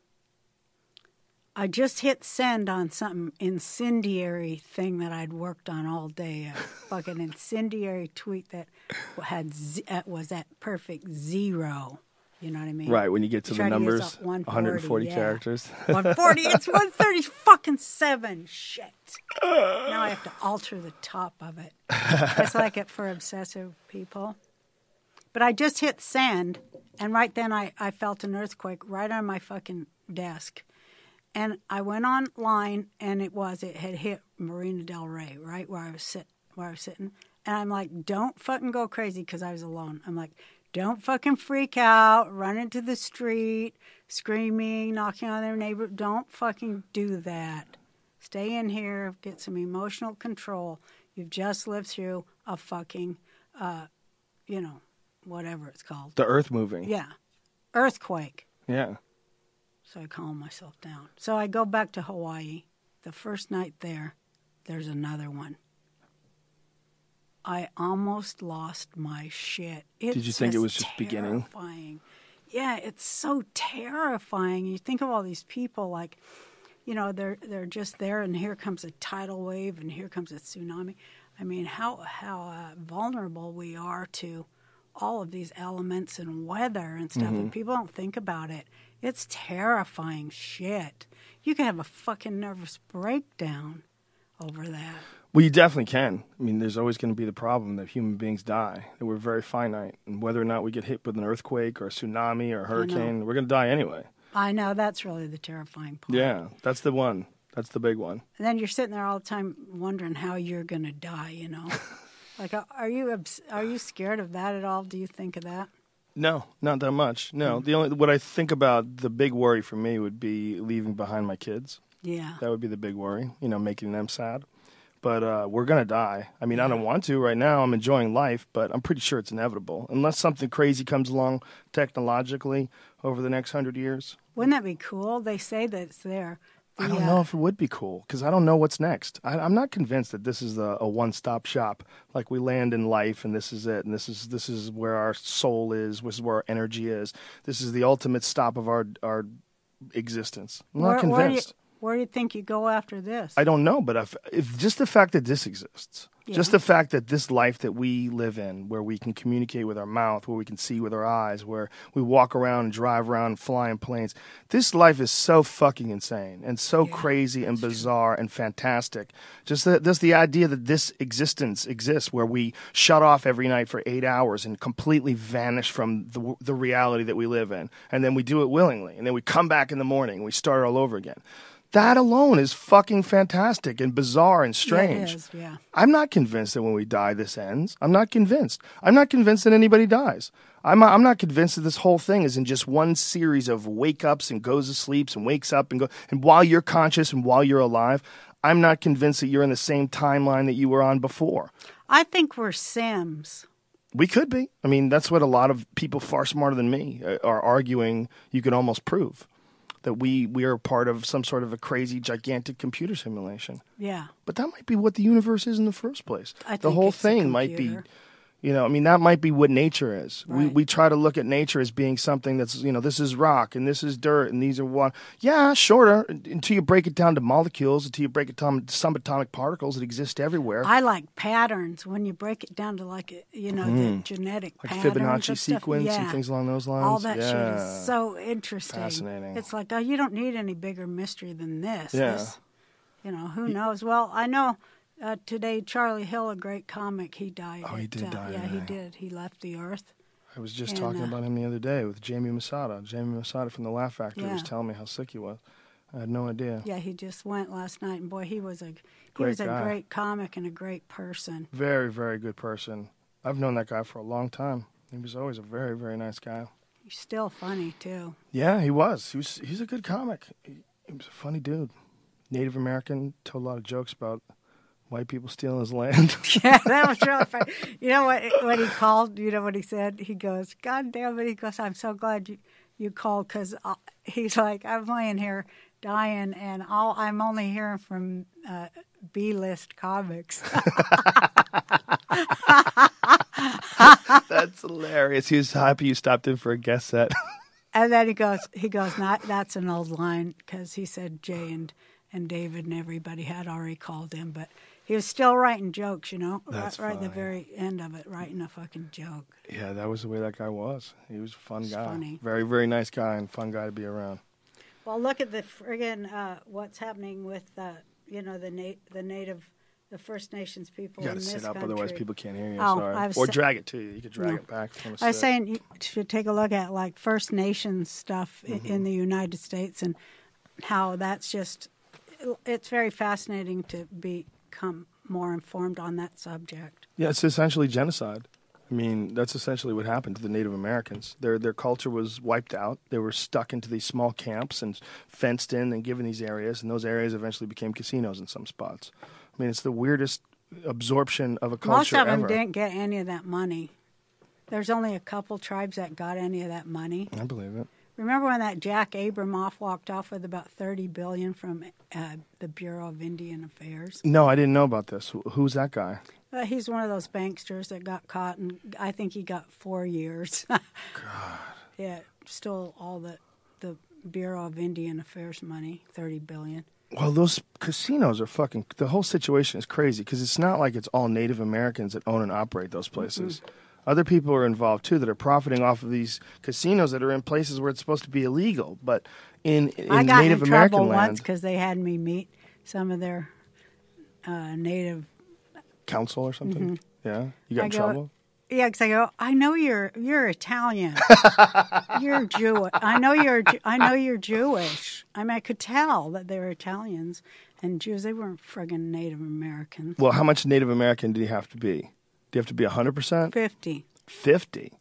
I just hit send on some incendiary thing that I'd worked on all day. A fucking incendiary tweet that had z- uh, was at perfect zero. You know what I mean? Right, when you get to You the try to use numbers, up one one hundred forty yeah. characters. one forty, it's one thirty fucking seven. Shit. Now I have to alter the top of it. It's like it for obsessive people. But I just hit send, and right then I, I felt an earthquake right on my fucking desk. And I went online, and it was, it had hit Marina Del Rey, right where I was sit, where I was sitting. And I'm like, don't fucking go crazy, because I was alone. I'm like, don't fucking freak out, run into the street, screaming, knocking on their neighbor. Don't fucking do that. Stay in here, get some emotional control. You've just lived through a fucking, uh, you know, whatever it's called. The earth moving. Yeah. Earthquake. Yeah. So I calm myself down. So I go back to Hawaii. The first night there, there's another one. I almost lost my shit. It's Did you think it was just terrifying. beginning? Yeah, it's so terrifying. You think of all these people like, you know, they're they're just there, and here comes a tidal wave, and here comes a tsunami. I mean, how how uh, vulnerable we are to all of these elements and weather and stuff, Mm-hmm. and people don't think about it. It's terrifying shit. You can have a fucking nervous breakdown over that. Well, you definitely can. I mean, there's always going to be the problem that human beings die, that we're very finite. And whether or not we get hit with an earthquake or a tsunami or a hurricane, we're going to die anyway. I know, that's really the terrifying part. Yeah, that's the one. That's the big one. And then you're sitting there all the time wondering how you're going to die, you know. Like, are you abs- are you scared of that at all? Do you think of that? No, not that much. No, the only what I think about, the big worry for me would be leaving behind my kids. Yeah. That would be the big worry, you know, making them sad. But uh, we're going to die. I mean, I don't want to right now. I'm enjoying life, but I'm pretty sure it's inevitable. Unless something crazy comes along technologically over the next hundred years. Wouldn't that be cool? They say that it's there. The, I don't uh, know if it would be cool, because I don't know what's next. I, I'm not convinced that this is a, a one-stop shop. Like, we land in life, and this is it, and this is this is where our soul is, this is where our energy is. This is the ultimate stop of our our existence. I'm not where, convinced. Where do, you, where do you think you go after this? I don't know, but if, if just the fact that this exists, Yeah. just the fact that this life that we live in, where we can communicate with our mouth, where we can see with our eyes, where we walk around and drive around and fly in planes, this life is so fucking insane and so Yeah, crazy and bizarre and fantastic. Just the, just the idea that this existence exists, where we shut off every night for eight hours and completely vanish from the, the reality that we live in, and then we do it willingly, and then we come back in the morning and we start all over again. That alone is fucking fantastic and bizarre and strange. Yeah, it is, yeah. I'm not convinced that when we die, this ends. I'm not convinced. I'm not convinced that anybody dies. I'm, I'm not convinced that this whole thing is in just one series of wake-ups and goes to sleeps and wakes up and go. And while you're conscious and while you're alive, I'm not convinced that you're in the same timeline that you were on before. I think we're Sims. We could be. I mean, that's what a lot of people far smarter than me are arguing you could almost prove. That we, we are part of some sort of a crazy, gigantic computer simulation. Yeah. But that might be what the universe is in the first place. I the think whole it's a thing might be, computer. you know, I mean, that might be what nature is. We Right. we try to look at nature as being something that's, you know, this is rock and this is dirt and these are what. Yeah, sure, until you break it down to molecules, until you break it down to subatomic particles that exist everywhere. I like patterns when you break it down to like, a- you know, the genetic like patterns Fibonacci of stuff. sequence Yeah. and things along those lines. All that shit Yeah. is so interesting. Fascinating. It's like, oh, you don't need any bigger mystery than this. Yeah. This, you know, who knows? Well, I know uh, today Charlie Hill, a great comic, he died. Oh, he at, did uh, die Yeah, he today. did. He left the earth. I was just And, talking uh, about him the other day with Jamie Masada. Jamie Masada from the Laugh Factory Yeah. was telling me how sick he was. I had no idea. Yeah, he just went last night, and boy, he was a he Great was a guy. great comic and a great person. Very, very good person. I've known that guy for a long time. He was always a very, very nice guy. He's still funny too. Yeah, he was. He was. He's a good comic. He, he was a funny dude. Native American. Told a lot of jokes about white people stealing his land. Yeah, that was really funny. You know what? When he called, you know what he said? He goes, "God damn it!" He goes, "I'm so glad you you called because he's like, I'm laying here dying, and all I'm only hearing from uh, B-list comics." That's hilarious. He was happy you stopped in for a guest set. And then he goes, he goes, not that's an old line because he said Jay and and David and everybody had already called him, but he was still writing jokes, you know, That's right, right at the funny. very end of it, writing a fucking joke. Yeah, that was the way that guy was. He was a fun It's guy. funny. Very, very nice guy and fun guy to be around. Well, look at the friggin' uh, what's happening with uh, you know the na- the native, the First Nations people You in got to this sit up, country. otherwise people can't hear you. Oh, Sorry. I was Or sa- drag it to you. You could drag No. it back from a I was sit. saying you should take a look at like First Nations stuff i Mm-hmm. in the United States and how that's just, it's very fascinating to become more informed on that subject. Yeah, it's essentially genocide. I mean, that's essentially what happened to the Native Americans. Their their culture was wiped out. They were stuck into these small camps and fenced in and given these areas, and those areas eventually became casinos in some spots. I mean, it's the weirdest absorption of a culture Most of them ever. didn't get any of that money. There's only a couple tribes that got any of that money. I believe it. Remember when that Jack Abramoff walked off with about thirty billion dollars from uh, the Bureau of Indian Affairs? No, I didn't know about this. Who's that guy? Uh, he's one of those banksters that got caught, and I think he got four years. God. Yeah, stole all the, the Bureau of Indian Affairs money, thirty billion dollars. Well, those casinos are fucking... The whole situation is crazy because it's not like it's all Native Americans that own and operate those places. Mm-hmm. Other people are involved, too, that are profiting off of these casinos that are in places where it's supposed to be illegal. But in, in I got Native in American trouble land... once because they had me meet some of their uh, Native... Council or something? Mm-hmm. Yeah? You got I in go, trouble? Yeah, because I go, I know you're you're Italian. You're Jewish. I know you're I know you're Jewish. I mean, I could tell that they were Italians and Jews. They weren't friggin' Native Americans. Well, how much Native American do you have to be? Do you have to be one hundred percent? fifty. fifty?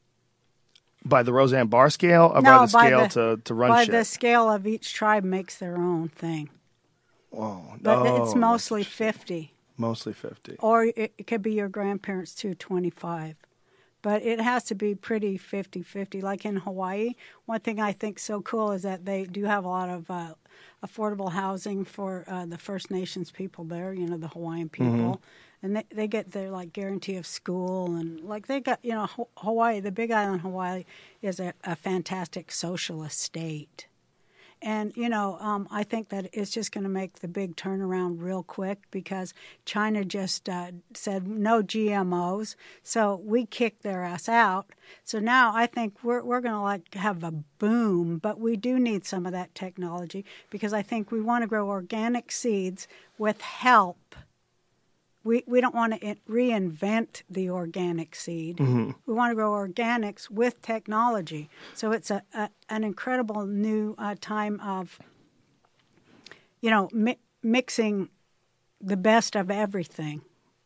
By the Roseanne Barr scale or no, by the scale by the, to, to run by shit? By the scale of each tribe makes their own thing. Whoa. But oh, it's mostly fifty. Mostly fifty. Or it, it could be your grandparents too, twenty-five. But it has to be pretty fifty-fifty. Like in Hawaii, one thing I think so cool is that they do have a lot of uh, affordable housing for uh, the First Nations people there, you know, the Hawaiian people. Mm-hmm. And they, they get their, like, guarantee of school. And, like, they got, you know, Hawaii, the Big Island Hawaii is a, a fantastic socialist state. And, you know, um, I think that it's just going to make the big turnaround real quick because China just uh, said no G M Os. So we kicked their ass out. So now I think we're we're going to, like, have a boom. But we do need some of that technology because I think we want to grow organic seeds with help. We we don't want to reinvent the organic seed. Mm-hmm. We want to grow organics with technology. So it's a, a an incredible new uh, time of, you know, mi- mixing the best of everything.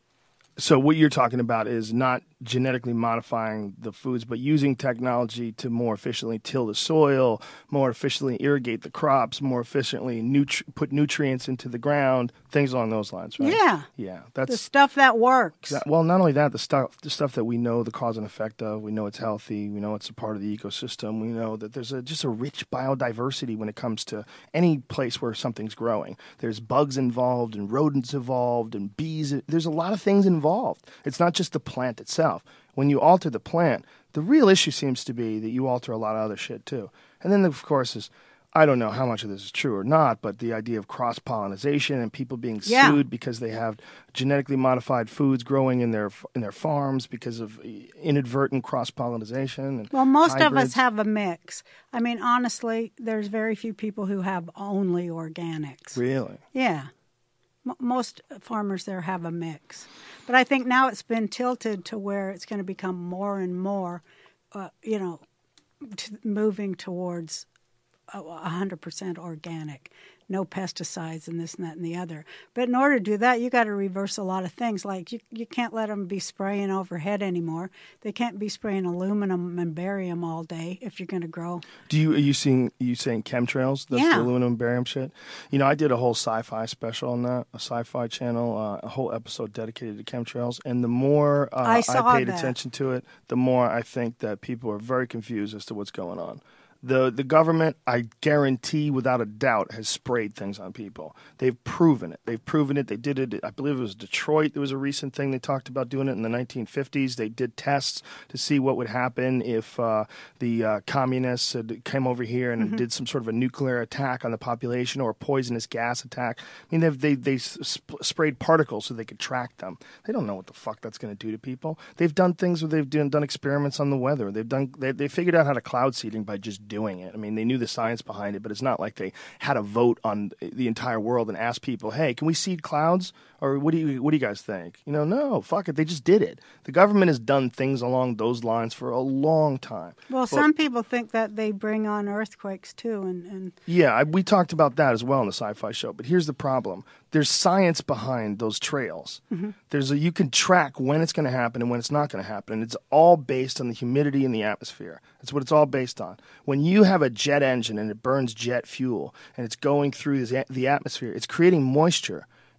So what you're talking about is not genetically modifying the foods, but using technology to more efficiently till the soil, more efficiently irrigate the crops, more efficiently nutri- put nutrients into the ground, things along those lines, right? Yeah. Yeah. That's the stuff that works. That, well, not only that, the stuff the stuff that we know the cause and effect of, we know it's healthy, we know it's a part of the ecosystem, we know that there's a, just a rich biodiversity when it comes to any place where something's growing. There's bugs involved and rodents involved and bees. There's a lot of things involved. It's not just the plant itself. When you alter the plant, the real issue seems to be that you alter a lot of other shit too. And then, of course, is I don't know how much of this is true or not, but the idea of cross-pollination and people being yeah. sued because they have genetically modified foods growing in their in their farms because of inadvertent cross-pollination. And well, most hybrids. of us have a mix. I mean, honestly, there's very few people who have only organics. Really? Yeah. M- most farmers there have a mix. But I think now it's been tilted to where it's going to become more and more, uh, you know, t- moving towards one hundred percent organic, no pesticides and this and that and the other. But in order to do that, you got to reverse a lot of things. Like you, you can't let them be spraying overhead anymore. They can't be spraying aluminum and barium all day if you're going to grow. Do you are you seeing are you saying chemtrails? That's yeah. the aluminum barium shit. You know, I did a whole sci-fi special on that, a sci-fi channel, uh, a whole episode dedicated to chemtrails. And the more uh, I, saw I paid that. attention to it, the more I think that people are very confused as to what's going on. The the government, I guarantee without a doubt, has sprayed things on people. They've proven it. They've proven it. They did it. I believe it was Detroit. There was a recent thing they talked about doing it in the nineteen fifties. They did tests to see what would happen if uh, the uh, communists had came over here and mm-hmm. did some sort of a nuclear attack on the population or a poisonous gas attack. I mean, they've, they they sp- sprayed particles so they could track them. They don't know what the fuck that's going to do to people. They've done things where they've done, done experiments on the weather. They've done they, they figured out how to cloud seeding by just doing it. I mean, they knew the science behind it, but it's not like they had a vote on the entire world and asked people, hey, can we seed clouds? Or what do you what do you guys think? You know, no, fuck it. They just did it. The government has done things along those lines for a long time. Well, but, some people think that they bring on earthquakes, too. and, and Yeah, I, we talked about that as well in the Sci-Fi Show. But here's the problem. There's science behind those trails. Mm-hmm. There's a, you can track when it's going to happen and when it's not going to happen. And it's all based on the humidity in the atmosphere. That's what it's all based on. When you have a jet engine and it burns jet fuel and it's going through this, the atmosphere, it's creating moisture.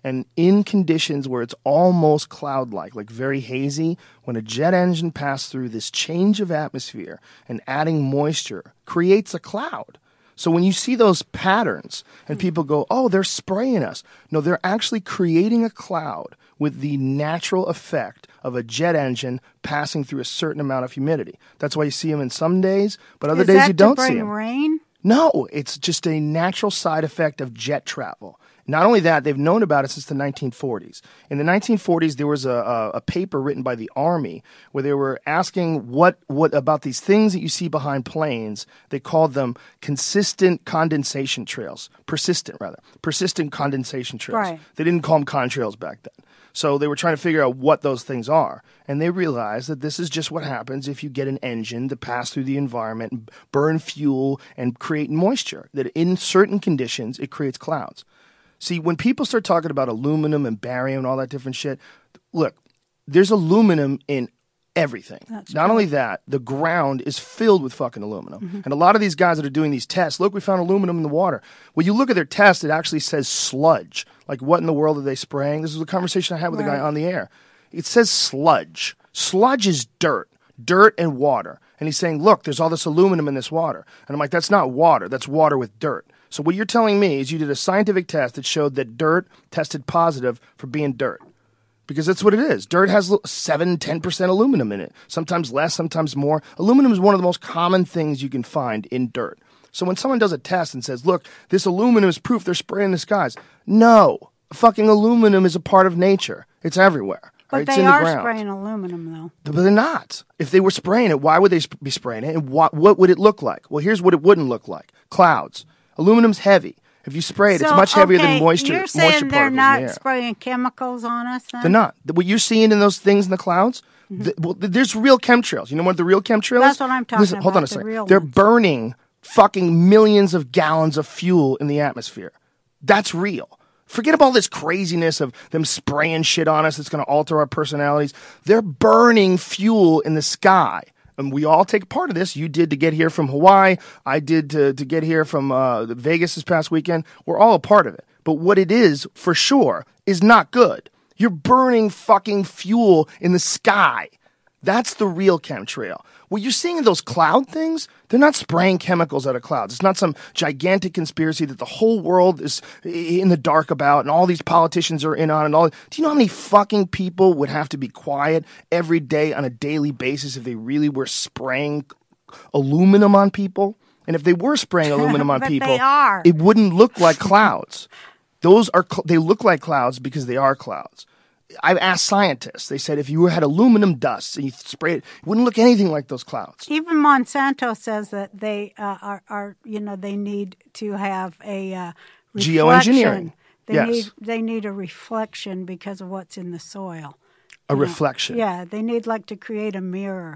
And in conditions where it's almost cloud-like, like very hazy, when a jet engine passes through this change of atmosphere and adding moisture creates a cloud. So when you see those patterns and people go, oh, they're spraying us. No, they're actually creating a cloud with the natural effect of a jet engine passing through a certain amount of humidity. That's why you see them in some days, but other Is days that you don't to bring see them. rain? No, it's just a natural side effect of jet travel. Not only that, they've known about it since the nineteen forties. In the nineteen forties, there was a, a, a paper written by the Army where they were asking what, what about these things that you see behind planes. They called them consistent condensation trails. Persistent, rather. Persistent condensation trails. Right. They didn't call them contrails back then. So they were trying to figure out what those things are. And they realized that this is just what happens if you get an engine to pass through the environment and burn fuel and create moisture. That in certain conditions, it creates clouds. See, when people start talking about aluminum and barium and all that different shit, look, there's aluminum in everything. That's Not true. only that, the ground is filled with fucking aluminum. Mm-hmm. And a lot of these guys that are doing these tests, look, we found aluminum in the water. When you look at their test, it actually says sludge. Like, what in the world are they spraying? This is a conversation I had with a guy Right. on the air. It says sludge. Sludge is dirt. Dirt and water. And he's saying, look, there's all this aluminum in this water. And I'm like, that's not water. That's water with dirt. So what you're telling me is you did a scientific test that showed that dirt tested positive for being dirt. Because that's what it is. Dirt has seven, ten percent aluminum in it. Sometimes less, sometimes more. Aluminum is one of the most common things you can find in dirt. So when someone does a test and says, look, this aluminum is proof they're spraying the skies. No. Fucking aluminum is a part of nature. It's everywhere. But right? It's they in the are ground. spraying aluminum, though. But they're not. If they were spraying it, why would they sp- be spraying it? And what, what would it look like? Well, here's what it wouldn't look like. Clouds. Aluminum's heavy. If you spray it, it's So, much heavier okay, than moisture. You're saying moisture they're particles not in the air. spraying chemicals on us, then? They're not. What you're seeing in those things in the clouds, th- well, th- there's real chemtrails. You know what the real chemtrail is? That's what I'm talking Listen, Hold about, on a the second. real They're ones. burning fucking millions of gallons of fuel in the atmosphere. That's real. Forget about all this craziness of them spraying shit on us that's going to alter our personalities. They're burning fuel in the sky. And we all take part of this. You did to get here from Hawaii. I did to, to get here from uh, Vegas this past weekend. We're all a part of it. But what it is, for sure, is not good. You're burning fucking fuel in the sky. That's the real chemtrail. What you're seeing in those cloud things, they're not spraying chemicals out of clouds. It's not some gigantic conspiracy that the whole world is in the dark about and all these politicians are in on and all. Do you know how many fucking people would have to be quiet every day on a daily basis if they really were spraying aluminum on people? And if they were spraying aluminum on But people, they are. it wouldn't look like clouds. Those are cl- they look like clouds because they are clouds. I've asked scientists. They said if you had aluminum dust and you sprayed it, it wouldn't look anything like those clouds. Even Monsanto says that they uh, are, are, you know, they need to have a uh, reflection. Geoengineering. They Yes. need they need a reflection because of what's in the soil. A You know, reflection. Yeah, they need like to create a mirror.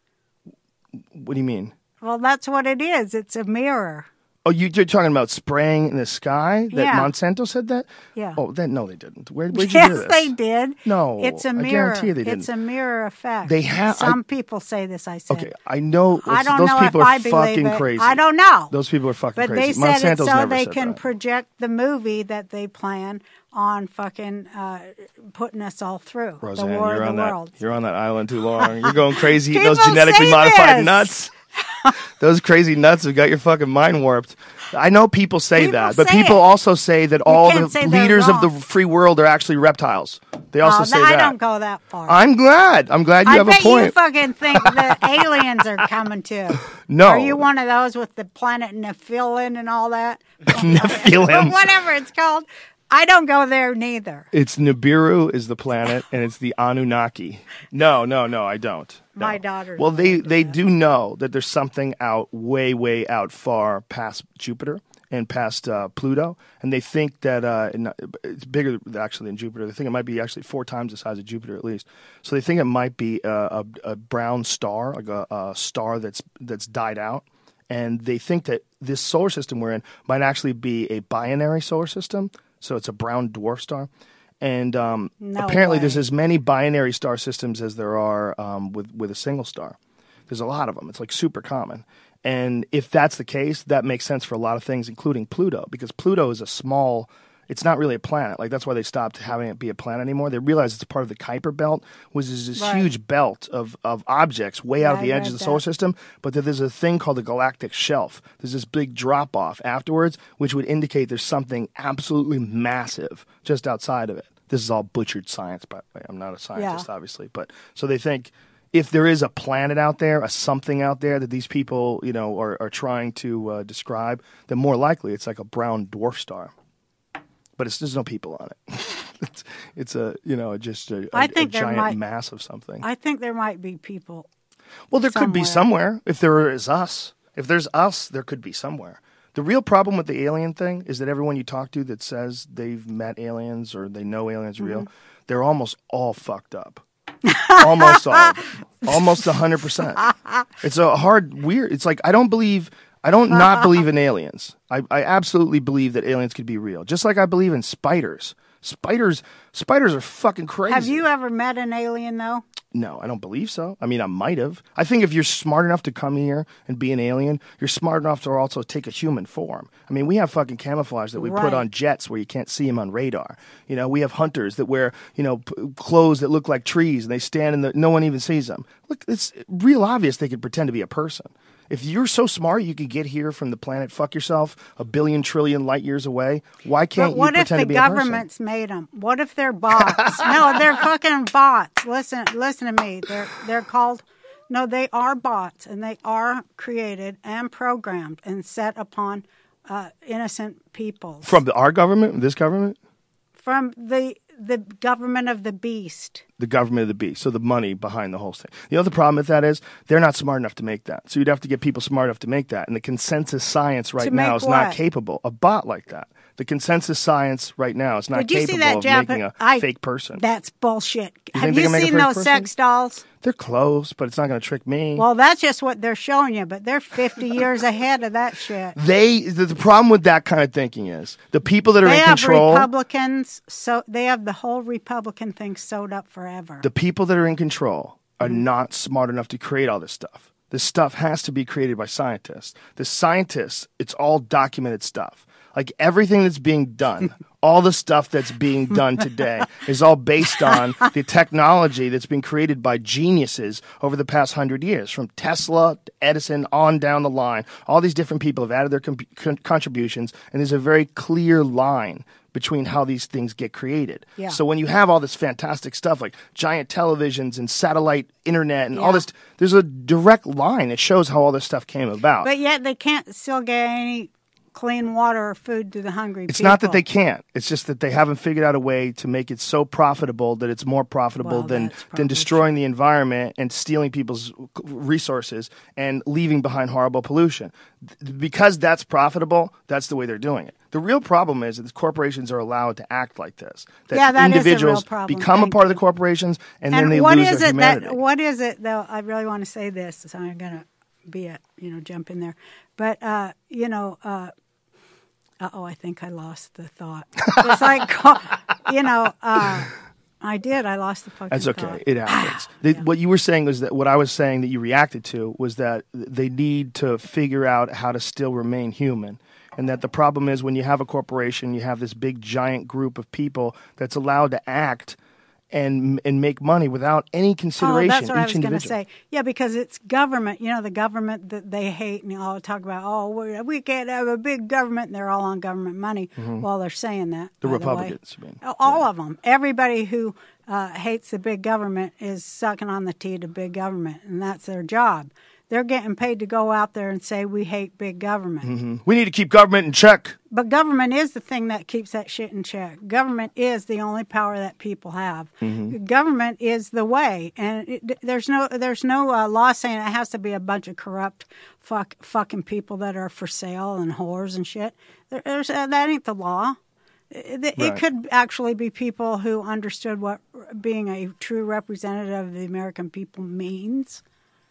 What do you mean? Well, that's what it is. It's a mirror. Oh, you, you're talking about spraying in the sky? That Yeah. Monsanto said that? Yeah. Oh, that no, they didn't. Where did you yes, hear this? they did. No, it's a I mirror. guarantee you they It's didn't. a mirror effect. They have- I- Some people say this. I said. Okay, I know. I don't those know people if are I believe fucking it. crazy. I don't know. Those people are fucking But crazy. they said Monsanto's it so never they said can that. project the movie that they plan on fucking uh, putting us all through. Roseanne, the War you're of on the that. Worlds. You're on that island too long. You're going crazy eating those People genetically say modified this. nuts. Those crazy nuts have got your fucking mind warped. I know people say People that, but say people it. also say that all can't the say they're leaders of the wrong. free world are actually reptiles. They also Oh, say I that. don't go that far. I'm glad. I'm glad you I have bet a point. you fucking think that aliens are coming too. No. Are you one of those with the planet Nephilim and all that? Nephilim. Whatever it's called. I don't go there neither. It's Nibiru is the planet, and it's the Anunnaki. No, no, no, I don't. No. My daughter's Well, they, into they that. do know that there's something out way, way out far past Jupiter and past uh, Pluto, and they think that uh, it's bigger actually than Jupiter. They think it might be actually four times the size of Jupiter at least. So they think it might be a, a, a brown star, like a, a star that's that's died out. And they think that this solar system we're in might actually be a binary solar system. So it's a brown dwarf star. And um, No apparently way. there's as many binary star systems as there are um, with, with a single star. There's a lot of them. It's like super common. And if that's the case, that makes sense for a lot of things, including Pluto, because Pluto is a small, it's not really a planet. Like that's why they stopped having it be a planet anymore. They realized it's part of the Kuiper Belt, which is this Right. huge belt of, of objects way Yeah, out of the I edge read of the that. solar system, but that there's a thing called the galactic shelf. There's this big drop off afterwards, which would indicate there's something absolutely massive just outside of it. This is all butchered science, by the way. I'm not a scientist, Yeah. obviously, but so they think if there is a planet out there, a something out there that these people, you know, are, are trying to uh, describe, then more likely it's like a brown dwarf star. But it's, there's no people on it. it's, it's a, you know, just a, a, I think a there giant might- mass of something. I think there might be people. Well, there could be somewhere. somewhere. If there is us, if there's us, there could be somewhere. The real problem with the alien thing is that everyone you talk to that says they've met aliens or they know aliens are real, Mm-hmm. they're almost all fucked up. Almost all. of them. Almost one hundred percent. It's a hard, weird. It's like, I don't believe, I don't not believe in aliens. I, I absolutely believe that aliens could be real. Just like I believe in spiders. Spiders, spiders are fucking crazy. Have you ever met an alien though? No, I don't believe so. I mean, I might have. I think if you're smart enough to come here and be an alien, you're smart enough to also take a human form. I mean, we have fucking camouflage that we Right. put on jets where you can't see them on radar. You know, we have hunters that wear, you know, p- clothes that look like trees and they stand in the, no one even sees them. Look, it's real obvious they could pretend to be a person. If you're so smart you could get here from the planet, fuck yourself, a billion trillion light years away, why can't But what you if pretend the to be a person? government's made them? What if they're bots? No, they're fucking bots. Listen, listen to me. They're they're called. No, they are bots, and they are created and programmed and set upon uh, innocent people From the, our government, this government? from the the government of the beast. The government of the beast, so the money behind the whole thing. The other problem with that is they're not smart enough to make that. So you'd have to get people smart enough to make that. And the consensus science right To now make is not what? capable. A bot like that. The consensus science right now is not Did you capable see that, of Jap- making a I- fake person. That's bullshit. You Have think they you can make a seen fake those person? sex dolls? They're close, but it's not going to trick me. Well, that's just what they're showing you, but they're fifty years ahead of that shit. they the, the problem with that kind of thinking is the people that are They in have control. Republicans, so they have the whole Republican thing sewed up forever. The people that are in control are Mm-hmm. not smart enough to create all this stuff. This stuff has to be created by scientists. The scientists, it's all documented stuff. Like everything that's being done, all the stuff that's being done today is all based on the technology that's been created by geniuses over the past hundred years, from Tesla to Edison on down the line. All these different people have added their com- con- contributions, and there's a very clear line between how these things get created. Yeah. So when you have all this fantastic stuff like giant televisions and satellite internet and all Yeah. this, there's a direct line that shows how all this stuff came about. But yet they can't still get any clean water or food to the hungry It's people. not that they can't. It's just that they haven't figured out a way to make it so profitable that it's more profitable Well, than that's than probably destroying the environment and stealing people's resources and leaving behind horrible pollution. Th- Because that's profitable, that's the way they're doing it. The real problem is that corporations are allowed to act like this. That Yeah, that is a real individuals problem. become a Thank part of you. the corporations and, then And they what lose is their it humanity. that? What is it though? I really want to say this, so I'm going to be a you know jump in there. But uh, you know, uh oh, I think I lost the thought. It's like you know, uh, I did. I lost the fucking. That's okay. thought. It happens. The, What you were saying was that what I was saying that you reacted to was that they need to figure out how to still remain human. And that the problem is when you have a corporation, you have this big giant group of people that's allowed to act and and make money without any Oh, consideration. that's what I each was going to individual. say. Yeah, because it's government. You know, the government that they hate, and they all talk about. Oh, we, we can't have a big government. And they're all on government money. While they're saying that, The by Republicans, way. I mean. all of them. Everybody who uh, hates the big government is sucking on the teat of big government, and that's their job. They're getting paid to go out there and say we hate big government. We need to keep government in check. But government is the thing that keeps that shit in check. Government is the only power that people have. Government is the way, and it, there's no there's no uh, law saying it has to be a bunch of corrupt fuck fucking people that are for sale and whores and shit. There, there's uh, that ain't the law. It, it Right. could actually be people who understood what being a true representative of the American people means.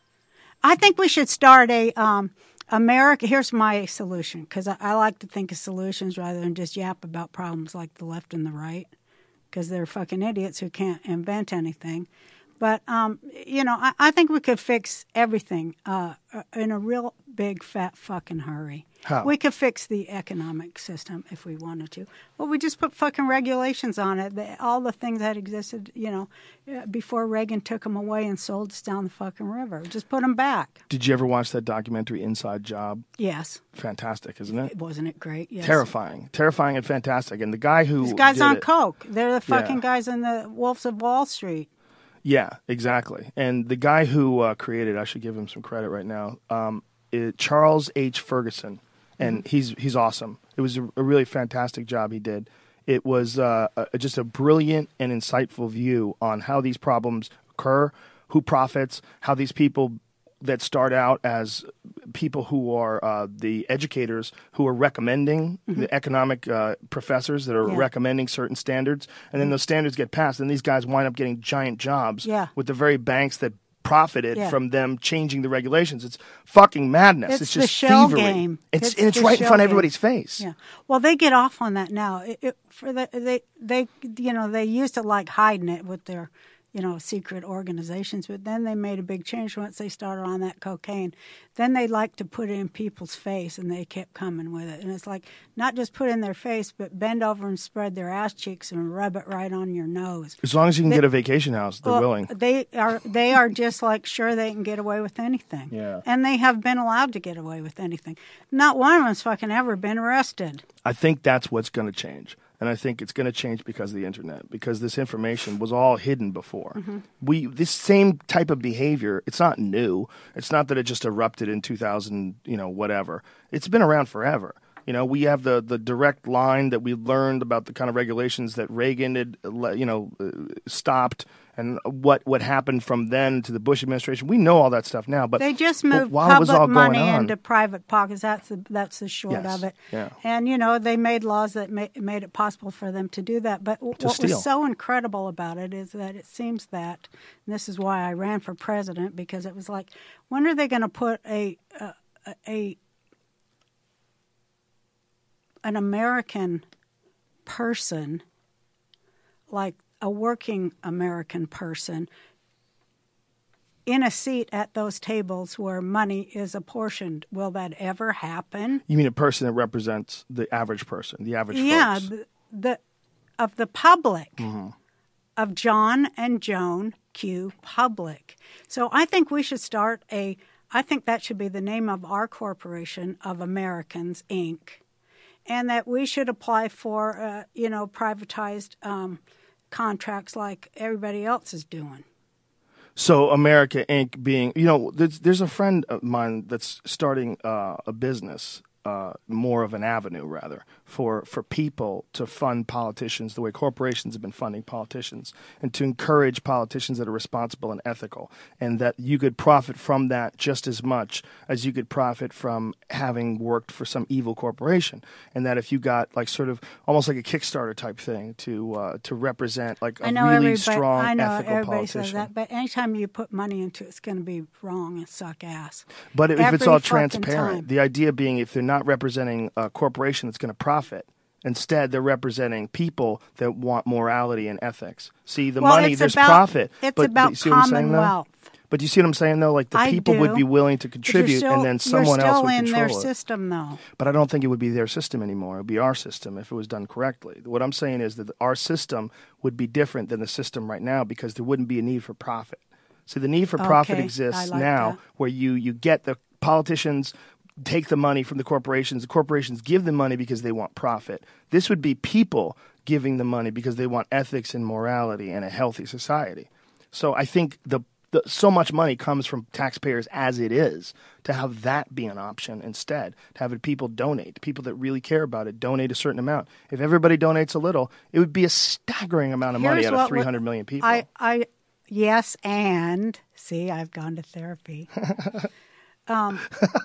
I think we should start a um, America. Here's my solution, because I, I like to think of solutions rather than just yap about problems like the left and the right, because they're fucking idiots who can't invent anything. But, um, you know, I, I think we could fix everything uh, in a real big, fat fucking hurry. How? We could fix the economic system if we wanted to. Well, we just put fucking regulations on it. The, all the things that existed, you know, before Reagan took them away and sold us down the fucking river. Just put them back. Did you ever watch that documentary, Inside Job? Yes. Fantastic, isn't it? Wasn't it great? Yes. Terrifying. Terrifying and fantastic. And the guy who These guys did on it, coke. They're the fucking Yeah. guys in the Wolves of Wall Street. Yeah, exactly. And the guy who uh, created, I should give him some credit right now, um, it, Charles H. Ferguson, and Mm-hmm. he's he's awesome. It was a, a really fantastic job he did. It was uh, a, just a brilliant and insightful view on how these problems occur, who profits, how these people that start out as people who are uh, the educators who are recommending Mm-hmm. the economic uh, professors that are Yeah. recommending certain standards, and then those standards get passed, and these guys wind up getting giant jobs Yeah. with the very banks that profited Yeah. from them changing the regulations. It's fucking madness. It's It's, the just shell thievery. game. It's It's and it's the right in shell front of game. everybody's face. Yeah. Well, they get off on that now. It, it, for the, they, they, you know, they used to like hiding it with their, you know, secret organizations, but then they made a big change once they started on that cocaine. Then they like to put it in people's face, and they kept coming with it. And it's like not just put it in their face, but bend over and spread their ass cheeks and rub it right on your nose. As long as you can They- get a vacation house, they're Well, willing. They are they are just like sure they can get away with anything. Yeah. And they have been allowed to get away with anything. Not one of them's fucking ever been arrested. I think that's what's going to change. And I think it's going to change because of the internet, because this information was all hidden before. Mm-hmm. We this same type of behavior, it's not new. It's not that it just erupted in two thousand, you know, whatever. It's been around forever. You know, we have the, the direct line that we learned about the kind of regulations that Reagan had, you know, uh, stopped, and what, what happened from then to the Bush administration. We know all that stuff now, but They just but moved while it was public all going money on, into private pockets. That's the that's the short Yes, of it. yeah. And you know they made laws that ma- made it possible for them to do that. But w- what steal. was so incredible about it is that it seems that, and this is why I ran for president, because it was like, when are they going to put a a, a an American person, like a working American person, in a seat at those tables where money is apportioned? Will that ever happen? you mean a person that represents the average person, the average Yeah, folks. the, the of the public, Mm-hmm. of John and Joan Q. Public. So I think we should start a. I think that should be the name of our corporation of Americans, Incorporated, and that we should apply for, uh, you know, privatized um, contracts like everybody else is doing. So America Incorporated being, you know, there's, there's a friend of mine that's starting uh, a business, uh, more of an avenue rather, for, for people to fund politicians the way corporations have been funding politicians, and to encourage politicians that are responsible and ethical, and that you could profit from that just as much as you could profit from having worked for some evil corporation. And that if you got like sort of almost like a Kickstarter type thing to uh, to represent like a I know really everybody. strong I know ethical everybody politician. says that, but anytime you put money into it, it's going to be wrong and suck ass. But if Every it's all fucking transparent, time. the idea being if they're not representing a corporation that's going to profit, instead they're representing people that want morality and ethics. See, the Well, money, it's there's about- profit. it's but, about but you see what I'm saying, though? commonwealth. But do you see what I'm saying, though? Like the I people would do, be willing to But you're contribute, still- and then someone you're else still would in control their it. system, though. But I don't think it would be their system anymore. It would be our system if it was done correctly. What I'm saying is that our system would be different than the system right now because there wouldn't be a need for profit. See, the need for profit Okay, exists I like now that. where you, you get the politicians take the money from the corporations. The corporations give the money because they want profit. This would be people giving the money because they want ethics and morality and a healthy society. So I think the, the so much money comes from taxpayers as it is, to have that be an option instead, to have it people donate, people that really care about it, donate a certain amount. If everybody donates a little, it would be a staggering amount of money Here's out of what three would- hundred million people. I, I, yes, and see, I've gone to therapy. um,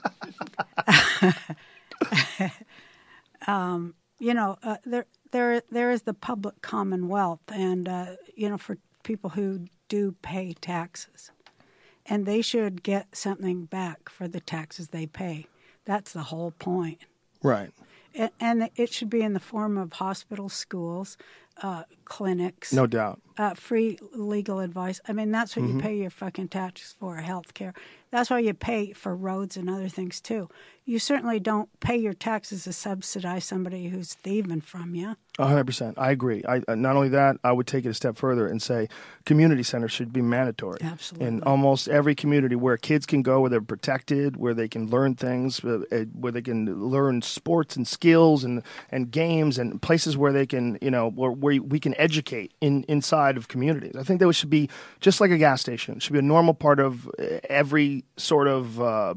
um, you know, uh, there, there, there is the public commonwealth, and uh, you know, for people who do pay taxes, and they should get something back for the taxes they pay. That's the whole point. right. And, and it should be in the form of hospitals, schools, uh, clinics. No doubt. Uh, free legal advice. I mean, that's what Mm-hmm. you pay your fucking taxes for, health care. That's why you pay for roads and other things, too. You certainly don't pay your taxes to subsidize somebody who's thieving from you. one hundred percent. I agree. I, uh, not only that, I would take it a step further and say community centers should be mandatory. Absolutely. In almost every community where kids can go, where they're protected, where they can learn things, uh, uh, where they can learn sports and skills and, and games, and places where they can, you know, where, where we can educate in inside of communities. I think that should be just like a gas station. It should be a normal part of every sort of uh,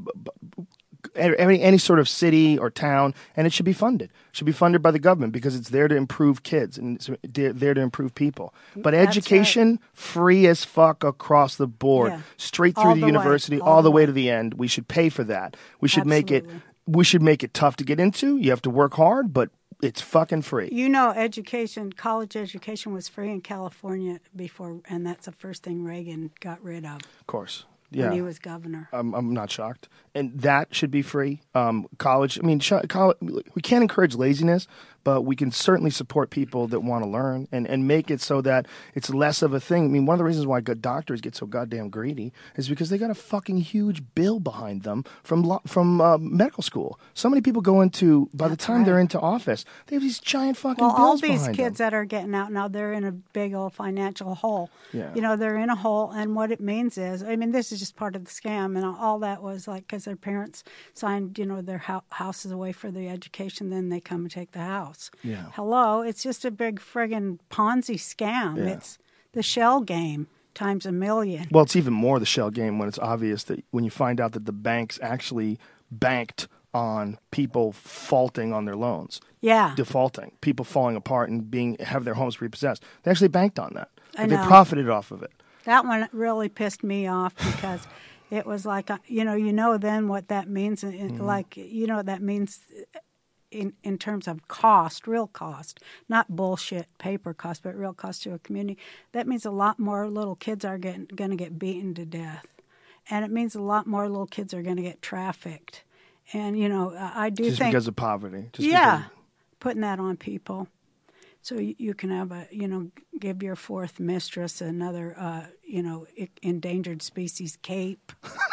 any, any sort of city or town, and it should be funded. It should be funded by the government because it's there to improve kids and it's there to improve people. But That's education, right. free as fuck across the board, Yeah. straight through All the, the way. university, All all, the the way way. to the end. We should pay for that. We should make it. Absolutely. We should make it tough to get into. You have to work hard, but it's fucking free. You know, education, college education was free in California before, and that's the first thing Reagan got rid of Of course. when Yeah. he was governor. I'm, I'm not shocked. And that should be free. Um, college, I mean, sh- college, we can't encourage laziness, but we can certainly support people that want to learn and, and make it so that it's less of a thing. I mean, one of the reasons why good doctors get so goddamn greedy is because they got a fucking huge bill behind them from lo- from uh, medical school. So many people go into, by the That's time they're right. into office, they have these giant fucking Well, all bills these behind kids them. that are getting out now, they're in a big old financial hole. Yeah. You know, they're in a hole, and what it means is, I mean, this is just part of the scam, and all that was like because their parents signed, you know, their ho- houses away for the education, then they come and take the house. Yeah. Hello, it's just a big friggin' Ponzi scam. Yeah. It's the shell game times a million. Well, it's even more the shell game when it's obvious that when you find out that the banks actually banked on people faulting on their loans, Yeah. defaulting, people falling apart and being have their homes repossessed. They actually banked on that. I They know. profited off of it. That one really pissed me off because it was like, uh, you know, you know then what that means. uh, Mm-hmm. Like, you know what that means in, in terms of cost, real cost, not bullshit paper cost, but real cost to a community. That means a lot more little kids are getting going to get beaten to death. And it means a lot more little kids are going to get trafficked. And, you know, I I do Just think... because of poverty. Just yeah, because- putting that on people. So you, you can have a, you know, give your fourth mistress another, uh, you know, e- endangered species cape.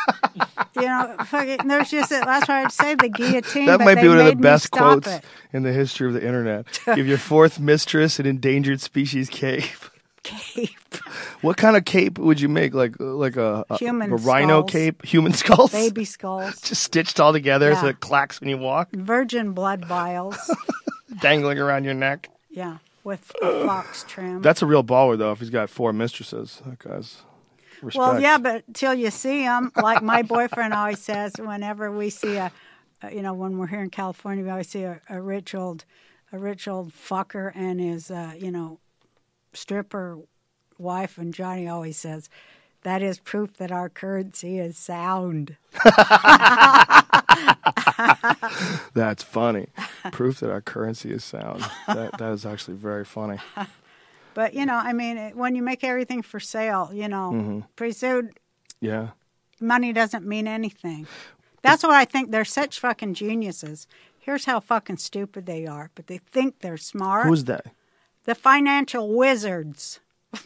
you know, fucking, there's just, a, that's why I'd say the guillotine. that but might they be one of the made me best stop quotes it. in the history of the internet. Give your fourth mistress an endangered species cape. Cape. What kind of cape would you make? Like like a, a, Human a rhino skulls. cape? Human skulls? Baby skulls. Just stitched all together so Yeah. it clacks when you walk, Virgin blood vials. dangling around your neck. Yeah, with a fox trim. That's a real baller, though, if he's got four mistresses. That guy's respect. Well, yeah, but till you see them, like my boyfriend always says, whenever we see a, uh, you know, when we're here in California, we always see a, a rich old, a rich old fucker and his, uh, you know, stripper wife, and Johnny always says, that is proof that our currency is sound. That's funny. Proof that our currency is sound. That that is actually very funny. But, you know, I mean, it- when you make everything for sale, you know, Mm-hmm. pretty soon Yeah. money doesn't mean anything. That's why I think they're such fucking geniuses. Here's how fucking stupid they are, but they think they're smart. Who's they? The financial wizards.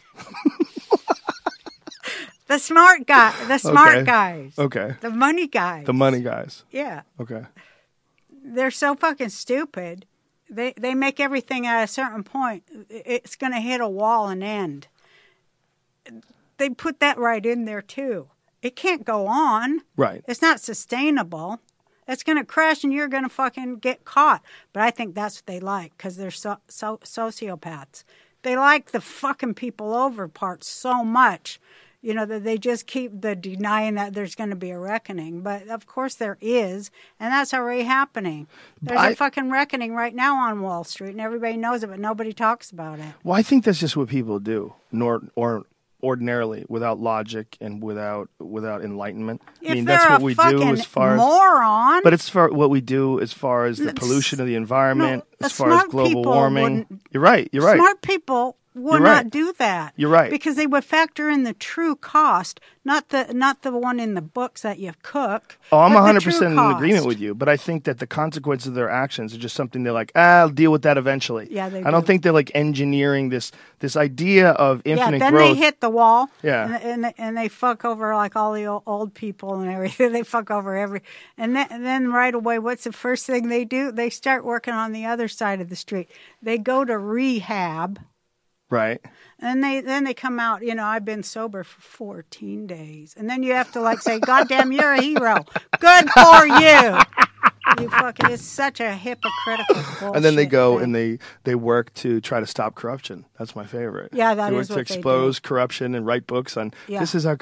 the smart guy, the smart Okay. guys. Okay. The money guys. The money guys. Yeah. Okay. They're so fucking stupid. They they make everything at a certain point. It's going to hit a wall and end. They put that right in there too. It can't go on. Right. It's not sustainable. It's going to crash and you're going to fucking get caught. But I think that's what they like because they're so, so sociopaths. They like the fucking people over part so much, you know, that they just keep the denying that there's going to be a reckoning. But of course there is, and that's already happening. There's I- a fucking reckoning right now on Wall Street, and everybody knows it, but nobody talks about it. Well, I think that's just what people do, nor or ordinarily, without logic and without without enlightenment. If I mean, they're that's what a we fucking do as far as. moron, But it's for what we do as far as the It's- pollution of the environment, no, as far as smart global people warming. wouldn't- You're right. You're right. smart people will You're right. not do that. You're right. Because they would factor in the true cost, not the not the one in the books that you cook. Oh, I'm but the one hundred true percent in cost. agreement with you, but I think that the consequences of their actions are just something they're like, ah, I'll deal with that eventually. Yeah, they I don't do. think they're like engineering this this idea of infinite yeah, then growth. they hit the wall. Yeah. and, and and they fuck over like all the old, old people and everything. They fuck over every, and then and then right away, what's the first thing they do? They start working on the other side of the street. They go to rehab. Right. And they then they come out, you know, I've been sober for fourteen days. And then you have to like say, God damn, you're a hero. Good for you. You fucking, it's such a hypocritical bullshit. And then they go thing. and they, they work to try to stop corruption. That's my favorite. Yeah, that they work is to what they expose do. corruption and write books on Yeah. this is how.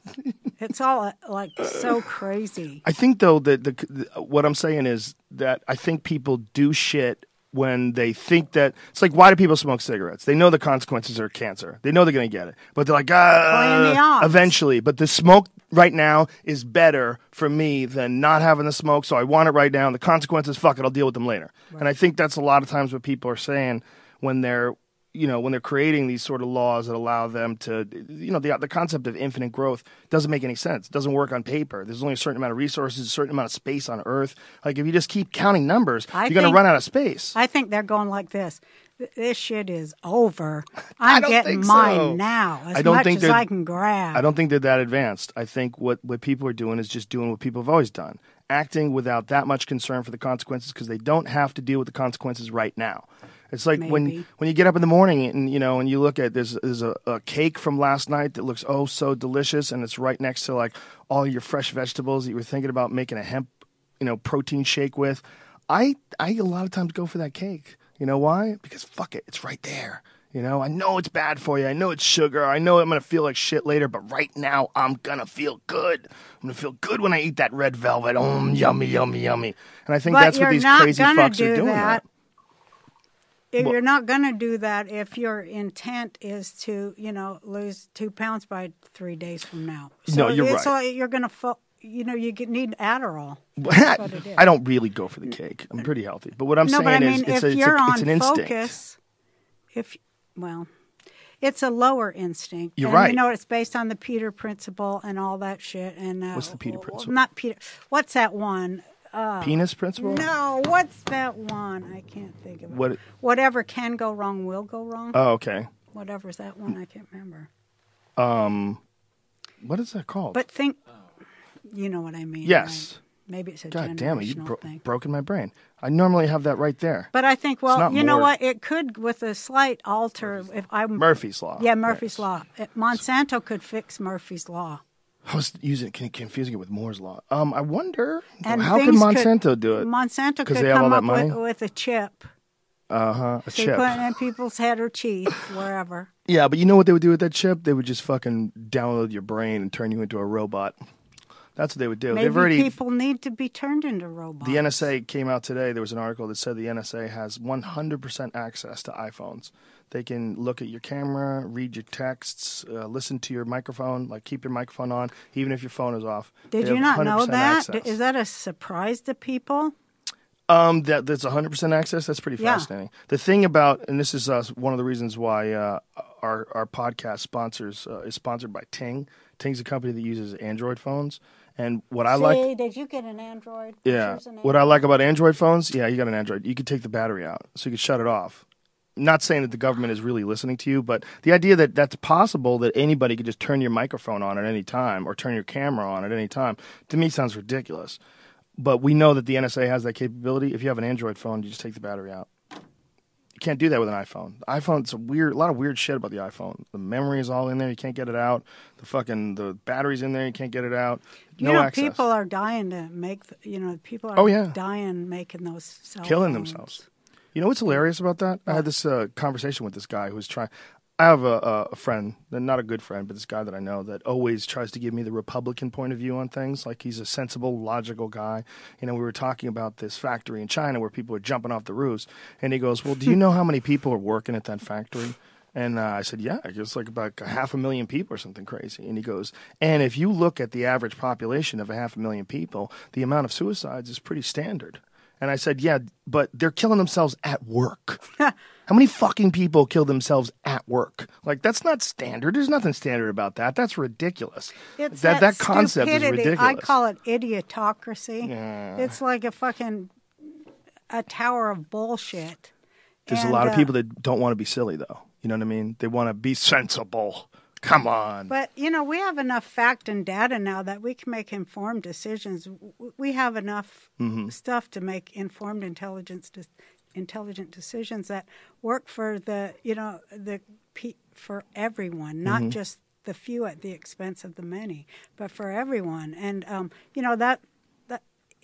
It's all uh, like so crazy. I think though that the, the what I'm saying is that I think people do shit when they think that it's like, why do people smoke cigarettes? They know the consequences are cancer. They know they're going to get it, but they're like, Playing the ah, odds. eventually. But the smoke right now is better for me than not having the smoke, so I want it right now. And the consequences, fuck it, I'll deal with them later. Right. And I think that's a lot of times what people are saying when they're, you know, when they're creating these sort of laws that allow them to, you know, the the concept of infinite growth doesn't make any sense. It doesn't work on paper. There's only a certain amount of resources, a certain amount of space on Earth. Like, if you just keep counting numbers, I you're going to think- run out of space. I think they're going like this. This shit is over. I'm don't getting think mine so. now as I don't much think as they're- I can grab. I don't think they're that advanced. I think what, what people are doing is just doing what people have always done, acting without that much concern for the consequences because they don't have to deal with the consequences right now. It's like when, Maybe. when you get up in the morning and you know and you look at there's there's a, a cake from last night that looks oh so delicious and it's right next to like all your fresh vegetables that you were thinking about making a hemp you know protein shake with. I I a lot of times go for that cake. You know why? Because fuck it, it's right there. You know, I know it's bad for you. I know it's sugar. I know I'm going to feel like shit later, but right now I'm going to feel good. I'm going to feel good when I eat that red velvet. Oh, yummy, yummy, yummy. And I think But that's what you're these not crazy gonna fucks do are doing. that. That. If Well- you're not going to do that if your intent is to, you know, lose two pounds by three days from now. So No, you're it's right. like you're going to, fo- you know, you get, need Adderall. That's what it is. I don't really go for the cake. I'm pretty healthy. But what I'm no, saying but I mean, is if it's, a, it's, you're a, on it's an instinct. focus, if, well, it's a lower instinct. You're and right. You know, it's based on the Peter principle and all that shit. And uh, What's the Peter well, principle? Not Peter. What's that one? Penis principle? No, what's that one? I can't think of it. What? Whatever can go wrong will go wrong. Oh, okay. Whatever's that one, I can't remember. What is that called? But think, you know what I mean. Yes. right? Maybe it's a God damn it, you generational bro- thing. broken my brain. I normally have that right there. But I think, well, not you know more- what? It could, with a slight alter, if I'm Murphy's Law. Yeah, Murphy's Yes. Law. It- Monsanto could fix Murphy's Law. I was using con- confusing it with Moore's Law. Um, I wonder And how can things Monsanto could, do it? Monsanto 'Cause could they have all come that up with, money? with a chip. Uh huh. A They chip. put it in people's head or teeth, wherever. Yeah, but you know what they would do with that chip? They would just fucking download your brain and turn you into a robot. That's what they would do. Maybe They've already. people need to be turned into robots. The N S A came out today. There was an article that said the N S A has one hundred percent access to iPhones. They can look at your camera, read your texts, uh, listen to your microphone, like keep your microphone on, even if your phone is off. Did They you have not know one hundred percent that? access. Is that a surprise to people? Um, that that's one hundred percent access. That's pretty Yeah. fascinating. The thing about, and this is uh, one of the reasons why uh, our our podcast sponsors uh, is sponsored by Ting. Ting's a company that uses Android phones, and what I See, like, did you get an Android? yeah, Here's an what I like about Android phones, yeah, you got an Android. You can take the battery out, so you can shut it off. Not saying that the government is really listening to you, but the idea that that's possible that anybody could just turn your microphone on at any time or turn your camera on at any time, to me sounds ridiculous. But we know that the N S A has that capability. If you have an Android phone, you just take the battery out. You can't do that with an iPhone. The iPhone's a weird, a lot of weird shit about the iPhone. The memory is all in there. You can't get it out. The fucking the battery's in there. You can't get it out. You No know, access. people are dying to make. The, you know, people are Oh, yeah. dying making those cell Killing phones. themselves. You know what's hilarious about that? I had this uh, conversation with this guy who was trying. I have a, a, a friend, not a good friend, but this guy that I know that always tries to give me the Republican point of view on things. Like he's a sensible, logical guy. You know, we were talking about this factory in China where people are jumping off the roofs, and he goes, "Well, do you know how many people are working at that factory?" And uh, I said, "Yeah, it's like about a half a million people or something crazy." And he goes, "And if you look at the average population of a half a million people, the amount of suicides is pretty standard." And I said, yeah, but they're killing themselves at work. How many fucking people kill themselves at at work. Like, that's not standard. There's nothing standard about that. That's ridiculous. It's that, that, that concept is stupidity. ridiculous. I call it idiotocracy. Yeah. It's like a fucking a tower of bullshit. There's and, a lot of uh, people that don't want to be silly, though. You know what I mean? They want to be sensible. Come on. But, you know, we have enough fact and data now that we can make informed decisions. We have enough mm-hmm. stuff to make informed intelligence de- intelligent decisions that work for the, you know, the for everyone, not mm-hmm. just the few at the expense of the many, but for everyone. And, um, you know, that, that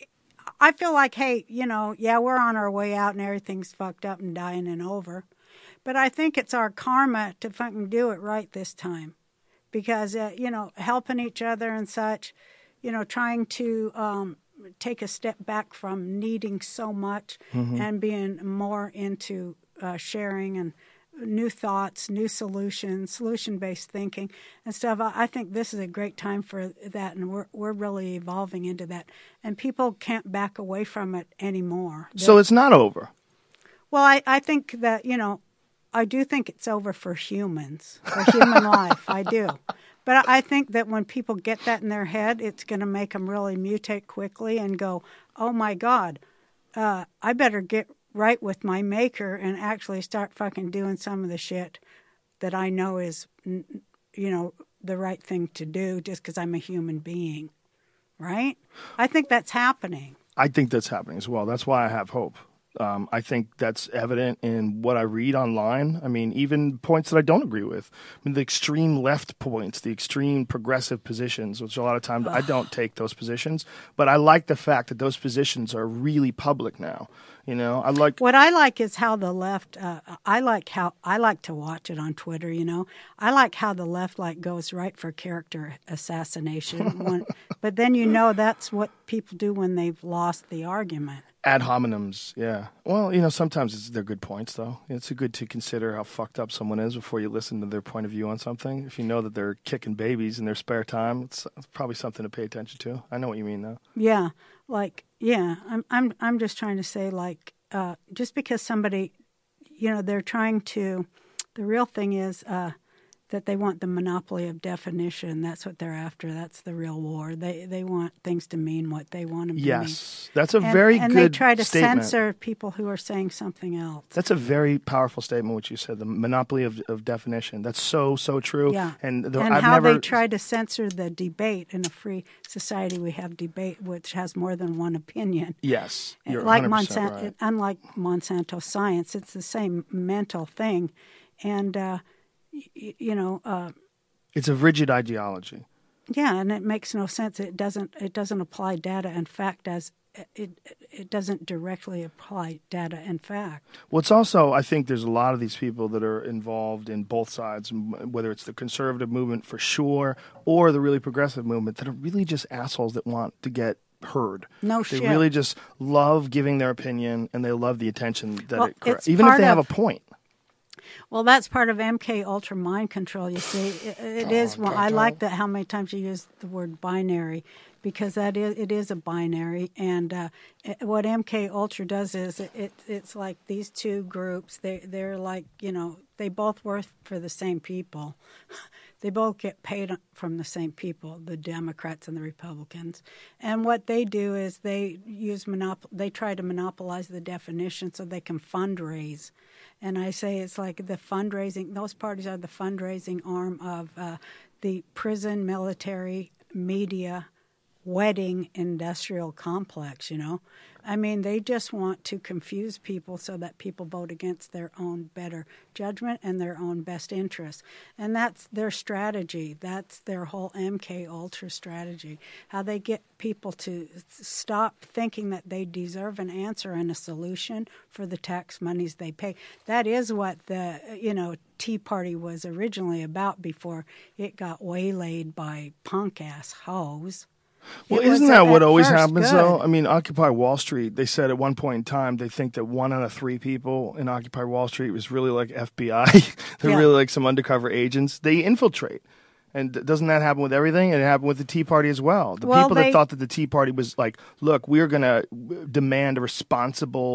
I feel like, hey, you know, yeah, we're on our way out and everything's fucked up and dying and over. But I think it's our karma to fucking do it right this time. Because, uh, you know, helping each other and such, you know, trying to um, take a step back from needing so much mm-hmm. and being more into uh, sharing and new thoughts, new solutions, solution-based thinking and stuff. I, I think this is a great time for that, and we're we're really evolving into that. And people can't back away from it anymore. So They're, it's not over. Well, I, I think that, you know, I do think it's over for humans, for human life. I do. But I think that when people get that in their head, it's going to make them really mutate quickly and go, oh, my God, uh, I better get right with my maker and actually start fucking doing some of the shit that I know is, you know, the right thing to do just because I'm a human being. Right? I think that's happening. I think that's happening as well. That's why I have hope. Um, I think that's evident in what I read online. I mean, even points that I don't agree with. I mean, the extreme left points, the extreme progressive positions, which a lot of times Ugh. I don't take those positions. But I like the fact that those positions are really public now. You know, I like what I like is how the left. Uh, I like how I like to watch it on Twitter. You know, I like how the left like goes right for character assassination. when, but then you know that's what people do when they've lost the argument. Ad hominems, yeah. Well, you know, sometimes it's, they're good points, though. It's good to consider how fucked up someone is before you listen to their point of view on something. If you know that they're kicking babies in their spare time, it's, it's probably something to pay attention to. I know what you mean, though. Yeah, like, yeah, I'm, I'm, I'm just trying to say, like, uh, just because somebody, you know, they're trying to. The real thing is uh, that they want the monopoly of definition. That's what they're after. That's the real war. They they want things to mean what they want them to yes, mean. Yes, that's a and, very and good And they try to statement. censor people who are saying something else. That's a very powerful statement, what you said, the monopoly of, of definition. That's so, so true. Yeah. And, the, and I've how never... they try to censor the debate. In a free society, we have debate which has more than one opinion. Yes, you're like one hundred percent Monsanto, right. Unlike Monsanto science, it's the same mental thing. And, uh, y- you know... Uh, It's a rigid ideology. Yeah, and it makes no sense. It doesn't. It doesn't apply data and fact as it. It doesn't directly apply data and fact. Well, it's also, I think there's a lot of these people that are involved in both sides, whether it's the conservative movement for sure or the really progressive movement, that are really just assholes that want to get heard. No they shit. They really just love giving their opinion, and they love the attention that well, it creates, it's even if they of, have a point. Well, that's part of M K Ultra mind control. You see, it, it oh, is. Well, I don't. like that how many times you use the word binary, because that is it is a binary. And uh, it, what M K Ultra does is it, it it's like these two groups. They they're like you know they both work for the same people. They both get paid from the same people, the Democrats and the Republicans. And what they do is they use monop- they try to monopolize the definition so they can fundraise. And I say it's like the fundraising, those parties are the fundraising arm of uh, the prison, military, media, wedding, industrial complex, you know. I mean, they just want to confuse people so that people vote against their own better judgment and their own best interests. And that's their strategy. That's their whole M K Ultra strategy. How they get people to stop thinking that they deserve an answer and a solution for the tax monies they pay. That is what the, you know, Tea Party was originally about before it got waylaid by punk-ass hoes. Well, It isn't was, that uh, what at always first happens, good. though? I mean, Occupy Wall Street, they said at one point in time they think that one out of three people in Occupy Wall Street was really like F B I. They're Yeah. really like some undercover agents. They infiltrate. And doesn't that happen with everything? And it happened with the Tea Party as well. The Well, people they- that thought that the Tea Party was like, look, we're going to demand a responsible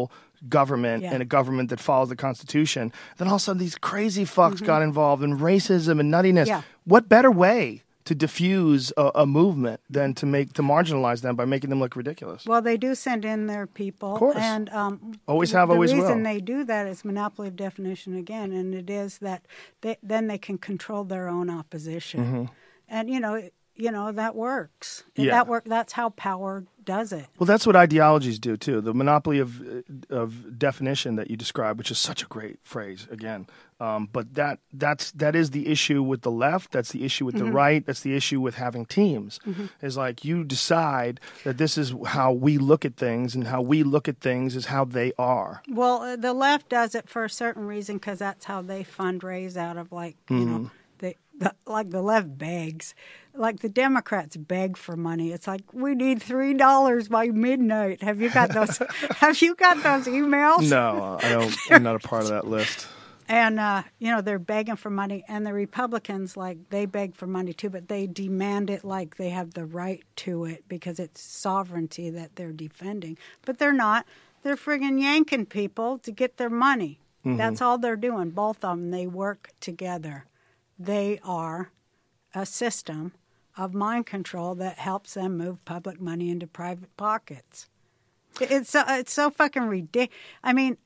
government Yeah. and a government that follows the Constitution. Then all of a sudden these crazy fucks got involved in racism and nuttiness. Yeah. What better way to diffuse a, a movement than to make to marginalize them by making them look ridiculous? Well, they do send in their people. Of course. And um, Always the, have, always The reason will. they do that is monopoly of definition again, and it is that they, then they can control their own opposition. Mm-hmm. And, you know, you know that works. Yeah. That work. That's how power does it. Well, that's what ideologies do too. The monopoly of of definition that you described, which is such a great phrase again. Um, but that that's that is the issue with the left. That's the issue with Mm-hmm. the right. That's the issue with having teams. Mm-hmm. Is like you decide that this is how we look at things, and how we look at things is how they are. Well, uh, the left does it for a certain reason because that's how they fundraise out of, like, you Mm-hmm. know, they, the, like the left begs. Like the Democrats beg for money. It's like, we need three dollars by midnight. Have you got those? Have you got those emails? No, I don't. I'm not a part of that list. And, uh, you know, they're begging for money. And the Republicans, like, they beg for money too, but they demand it like they have the right to it because it's sovereignty that they're defending. But they're not. They're friggin' yanking people to get their money. Mm-hmm. That's all they're doing. Both of them, they work together. They are a system of mind control that helps them move public money into private pockets. It's so, it's so fucking ridiculous. I mean,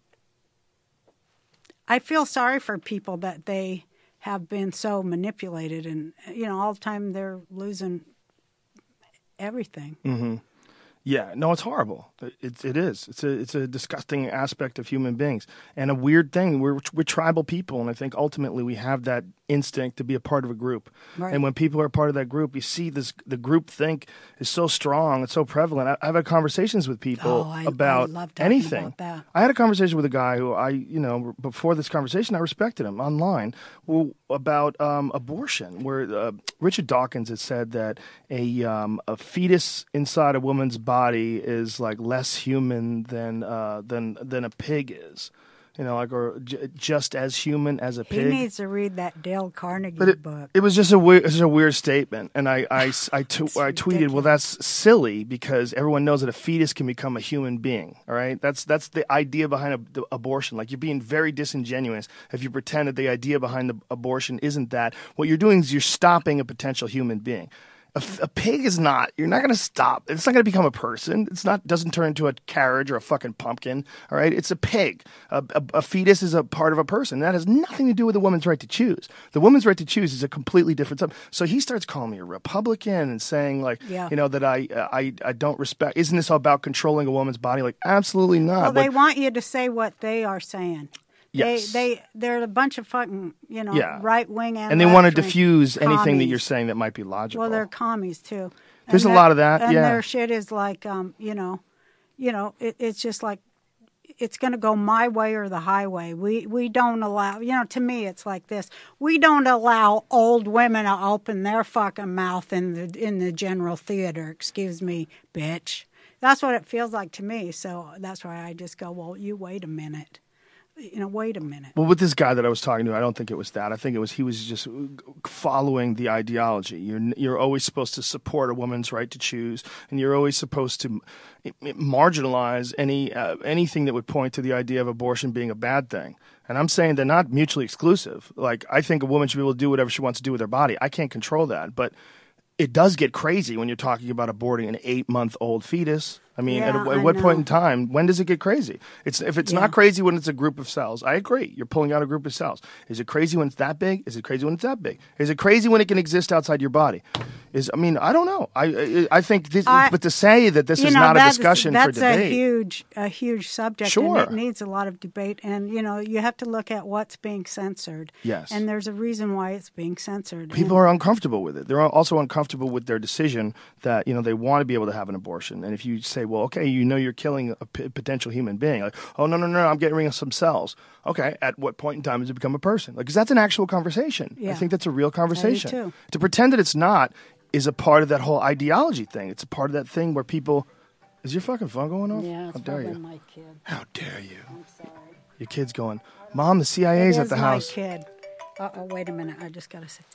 I feel sorry for people that they have been so manipulated, and, you know, all the time they're losing everything. Mm-hmm. Yeah, no, it's horrible. It, it is. It's a it's a disgusting aspect of human beings, and a weird thing. We're we're tribal people, and I think ultimately we have that instinct to be a part of a group. Right. And when people are part of that group, you see this. The group think is so strong. It's so prevalent. I, I've had conversations with people Oh, I- I about love talking anything. about that. I had a conversation with a guy who I, you know, before this conversation, I respected him online well, about um, abortion, where uh, Richard Dawkins had said that a um, a fetus inside a woman's body is like less human than uh, than than a pig is, you know, like or j- just as human as a He pig. needs to read that Dale Carnegie But it, book. it was just a weird, it was a weird statement, and I, I, I, t- I tweeted, ridiculous. "Well, that's silly because everyone knows that a fetus can become a human being. All right, that's that's the idea behind a, the abortion. Like you're being very disingenuous if you pretend that the idea behind the abortion isn't that. What you're doing is you're stopping a potential human being." A, f- a pig is not. You're not going to stop. It's not going to become a person. It's not. Doesn't turn into a carriage or a fucking pumpkin. All right. It's a pig. A, a, a fetus is a part of a person. That has nothing to do with a woman's right to choose. The woman's right to choose is a completely different stuff. So he starts calling me a Republican and saying like, Yeah. you know, that I, I I don't respect. Isn't this all about controlling a woman's body? Like, absolutely not. Well, But- they want you to say what they are saying. Yes. They, they, they're a bunch of fucking, you know, Yeah. right wing and and they want to left-wing diffuse anything that commies. you're saying that might be logical. Well, they're commies too. And There's a their- lot of that, and yeah. their shit is like, um, you know, you know, it, it's just like it's going to go my way or the highway. We we don't allow, you know, to me it's like this. We don't allow old women to open their fucking mouth in the in the general theater. Excuse me, bitch. That's what it feels like to me. So that's why I just go, well, you wait a minute. You know, wait a minute. Well, with this guy that I was talking to, I don't think it was that. I think it was he was just following the ideology. You're you're always supposed to support a woman's right to choose, and you're always supposed to marginalize any uh, anything that would point to the idea of abortion being a bad thing. And I'm saying they're not mutually exclusive. Like I think a woman should be able to do whatever she wants to do with her body. I can't control that, but it does get crazy when you're talking about aborting an eight-month-old fetus. I mean, Yeah, at, a, I at what know. point in time, when does it get crazy? It's if it's Yeah. not crazy when it's a group of cells. I agree. You're pulling out a group of cells. Is it crazy when it's that big? Is it crazy when it's that big? Is it crazy when it can exist outside your body? Is I mean, I don't know. I I, I think this, I- but to say that this You is know, not a that's- discussion that's for debate. a huge, a huge subject, Sure. and it needs a lot of debate. And you know, you have to look at what's being censored. Yes. and there's a reason why it's being censored. People And- are uncomfortable with it. They're also uncomfortable with their decision that you know they want to be able to have an abortion. And if you say, "Well, okay, you know you're killing a p- potential human being," like, "Oh no, no, no, I'm getting rid of some cells." Okay, at what point in time does it become a person? Like, because that's an actual conversation. I Yeah. think that's a real conversation. too. To pretend that it's not is a part of that whole ideology thing. It's a part of that thing where people. Is your fucking phone going off? Yeah, it's How dare probably you? my kid. How dare you? I'm sorry. Your kid's going, Mom, the C I A's It at is the my house. kid. Uh oh, wait a minute. I just gotta say.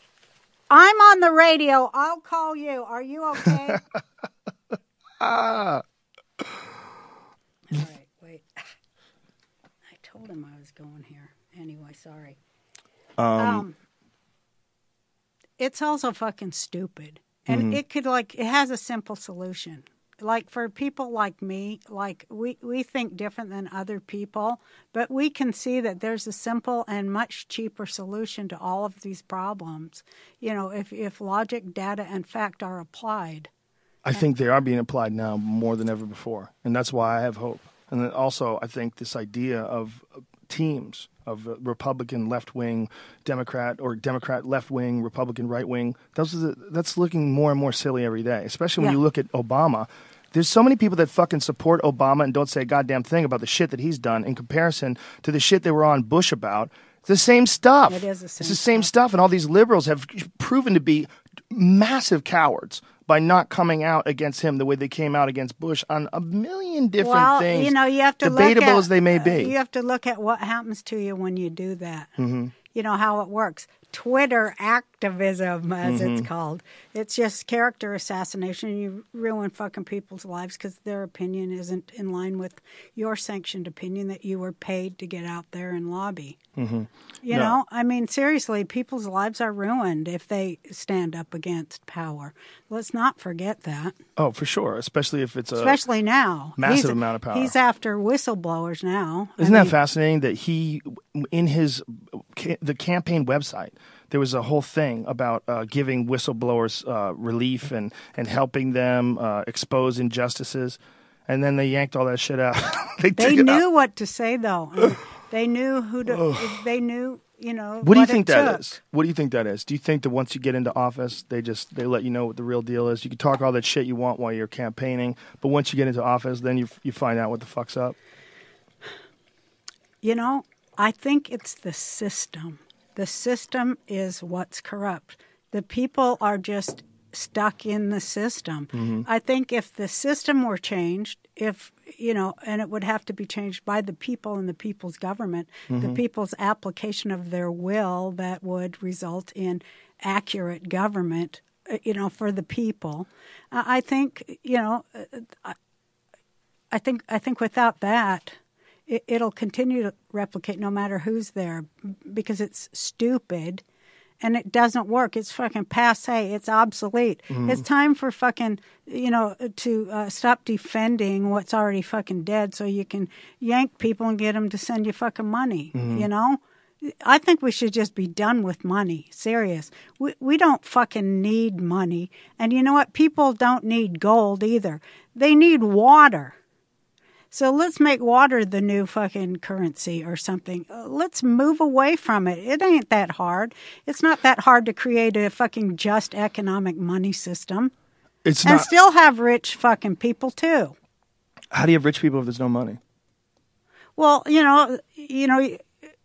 I'm on the radio. I'll call you. Are you okay? Ah. All right, wait. them I was going here. Anyway, sorry. Um, Um, it's also fucking stupid. And Mm-hmm. it could, like, it has a simple solution. Like, for people like me, like, we, we think different than other people, but we can see that there's a simple and much cheaper solution to all of these problems. You know, if, if logic, data, and fact are applied. I think they are being applied now more than ever before, and that's why I have hope. And then also, I think this idea of teams of Republican left wing, Democrat, or Democrat left wing, Republican right wing, those are the, that's looking more and more silly every day. Especially when Yeah. you look at Obama. There's so many people that fucking support Obama and don't say a goddamn thing about the shit that he's done in comparison to the shit they were on Bush about. It's the same stuff. It is the same It's the same stuff, and all these liberals have proven to be massive cowards by not coming out against him the way they came out against Bush on a million different well, things. you know, you have to debatable look at, as they may be. You have to look at what happens to you when you do that. Mm-hmm. You know how it works. Twitter activism, as Mm-hmm. it's called. It's just character assassination. You ruin fucking people's lives because their opinion isn't in line with your sanctioned opinion that you were paid to get out there and lobby. Mm-hmm. You No. know, I mean, seriously, people's lives are ruined if they stand up against power. Let's not forget that. Oh, for sure, especially if it's a Especially now. massive He's- amount of power. He's after whistleblowers now. I Isn't that mean, fascinating that he, in his ca- the campaign website, there was a whole thing about uh, giving whistleblowers uh, relief and and helping them uh, expose injustices, and then they yanked all that shit out. they They took it knew out. what to say, though. I mean, they knew who to. They knew, you know. What do you it think that took. is? What do you think that is? Do you think that once you get into office, they just they let you know what the real deal is? You can talk all that shit you want while you're campaigning, but once you get into office, then you you find out what the fuck's up. You know, I think it's the system. The system is what's corrupt. The people are just stuck in the system. Mm-hmm. I think if the system were changed, if, you know, and it would have to be changed by the people and the people's government, Mm-hmm. the people's application of their will that would result in accurate government, uh, you know, for the people. Uh, I think, you know, uh, I, I think I think without that, it, it'll continue to replicate no matter who's there because it's stupid and it doesn't work. It's fucking passe. It's obsolete. Mm-hmm. It's time for fucking, you know, to uh, stop defending what's already fucking dead so you can yank people and get them to send you fucking money, Mm-hmm. you know? I think we should just be done with money. Serious. We we don't fucking need money. And you know what? People don't need gold either. They need water. So let's make water the new fucking currency or something. Uh, Let's move away from it. It ain't that hard. It's not that hard to create a fucking just economic money system. It's And not. still have rich fucking people too. How do you have rich people if there's no money? Well, you know, you know, y-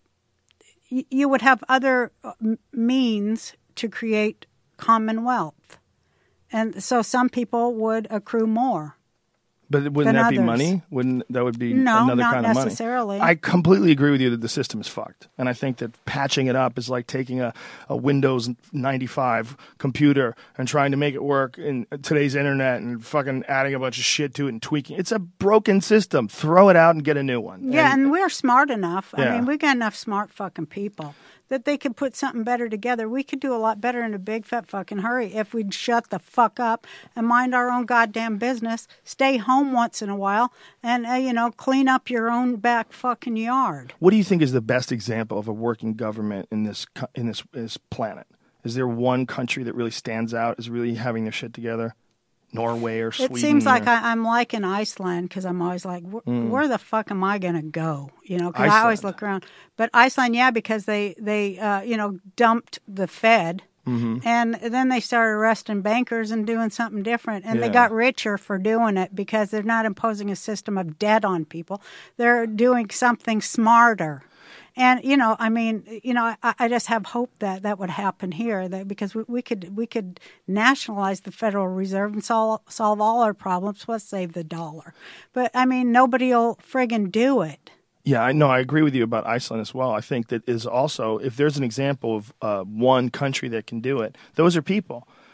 you would have other uh, m- means to create commonwealth. And so some people would accrue more. But wouldn't than that be others. money? Wouldn't that would be No, another not kind of money? necessarily. I completely agree with you that the system is fucked, and I think that patching it up is like taking a, a Windows ninety-five computer and trying to make it work in today's internet and fucking adding a bunch of shit to it and tweaking. It's a broken system. Throw it out and get a new one. Yeah, and, we're smart enough. Yeah. I mean, we got enough smart fucking people that they could put something better together. We could do a lot better in a big fat fucking hurry if we'd shut the fuck up and mind our own goddamn business, stay home once in a while, and, uh, you know, clean up your own back fucking yard. What do you think is the best example of a working government in this co- in this, this planet? Is there one country that really stands out as really having their shit together? Norway or Sweden? It seems like or- I, I'm like in Iceland because I'm always like, where, where the fuck am I going to go? You know, because I always Iceland. look around. But Iceland, yeah, because they, they uh, you know, dumped the Fed. Mm-hmm. And then they started arresting bankers and doing something different. And Yeah. they got richer for doing it because they're not imposing a system of debt on people. They're doing something smarter. And, you know, I mean, you know, I, I just have hope that that would happen here, that because we, we could we could nationalize the Federal Reserve and solve, solve all our problems, plus save the dollar. But, I mean, nobody will friggin' do it. Yeah, I know. I agree with you about Iceland as well. I think that is also, if there's an example of uh, one country that can do it, those are people.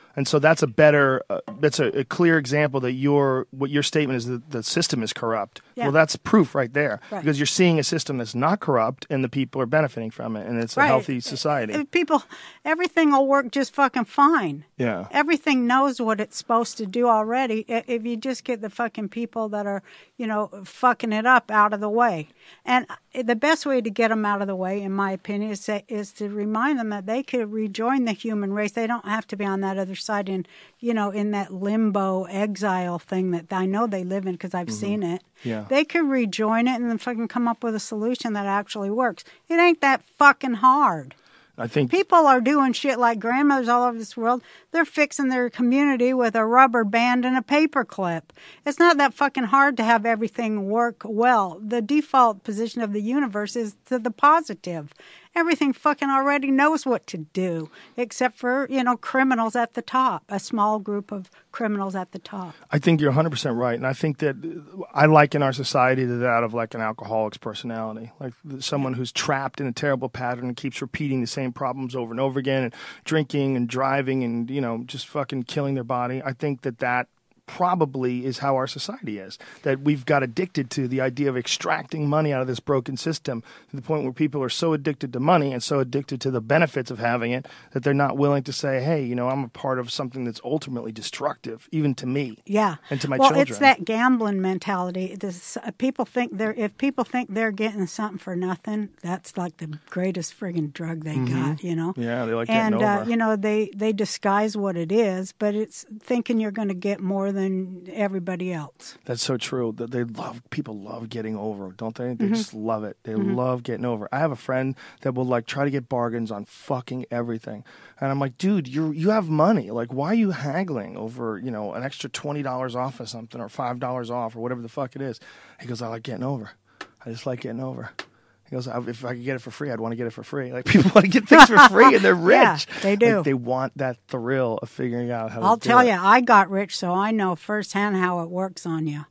And so that's a better, uh, that's a, a clear example that your what your statement is that the system is corrupt. Yeah. Well, that's proof right there, Right. because you're seeing a system that's not corrupt and the people are benefiting from it, and it's a Right. healthy society. If people, everything will work just fucking fine. Yeah. Everything knows what it's supposed to do already. I- If you just get the fucking people that are, you know, fucking it up out of the way. And the best way to get them out of the way, in my opinion, is to, is to remind them that they could rejoin the human race. They don't have to be on that other side in, you know, in that limbo exile thing that I know they live in because I've seen it. Yeah. They could rejoin it and then fucking come up with a solution that actually works. It ain't that fucking hard. I think People are doing shit like grandmothers all over this world. They're fixing their community with a rubber band and a paper clip. It's not that fucking hard to have everything work well. The default position of the universe is to the positive. Everything fucking already knows what to do, except for, you know, criminals at the top, a small group of criminals at the top. I think you're one hundred percent right. And I think that I liken our society to that of like an alcoholic's personality, like someone who's trapped in a terrible pattern and keeps repeating the same problems over and over again, and drinking and driving and, you know, just fucking killing their body. I think that that probably is how our society is, that we've got addicted to the idea of extracting money out of this broken system to the point where people are so addicted to money and so addicted to the benefits of having it that they're not willing to say, hey, you know, I'm a part of something that's ultimately destructive, even to me. Yeah, and to my well, children. it's that gambling mentality. This, uh, people think they're if people think they're getting something for nothing, that's like the greatest friggin' drug they got. You know. Yeah, they like and getting uh, over. you know they they disguise what it is, but it's thinking you're going to get more than everybody else. That's so true. That they love people love getting over, don't they? They Mm-hmm. just love it. They love getting over. I have a friend that will like try to get bargains on fucking everything, and I'm like, dude, you you have money. Like, why are you haggling over, you know, an extra twenty dollars off of something or five dollars off or whatever the fuck it is? He goes, I like getting over. I just like getting over. He goes, if I could get it for free, I'd want to get it for free. Like, people want to get things for free, and they're rich. Yeah, they do. Like, they want that thrill of figuring out how I'll to do tell it. you, I got rich, so I know firsthand how it works on you.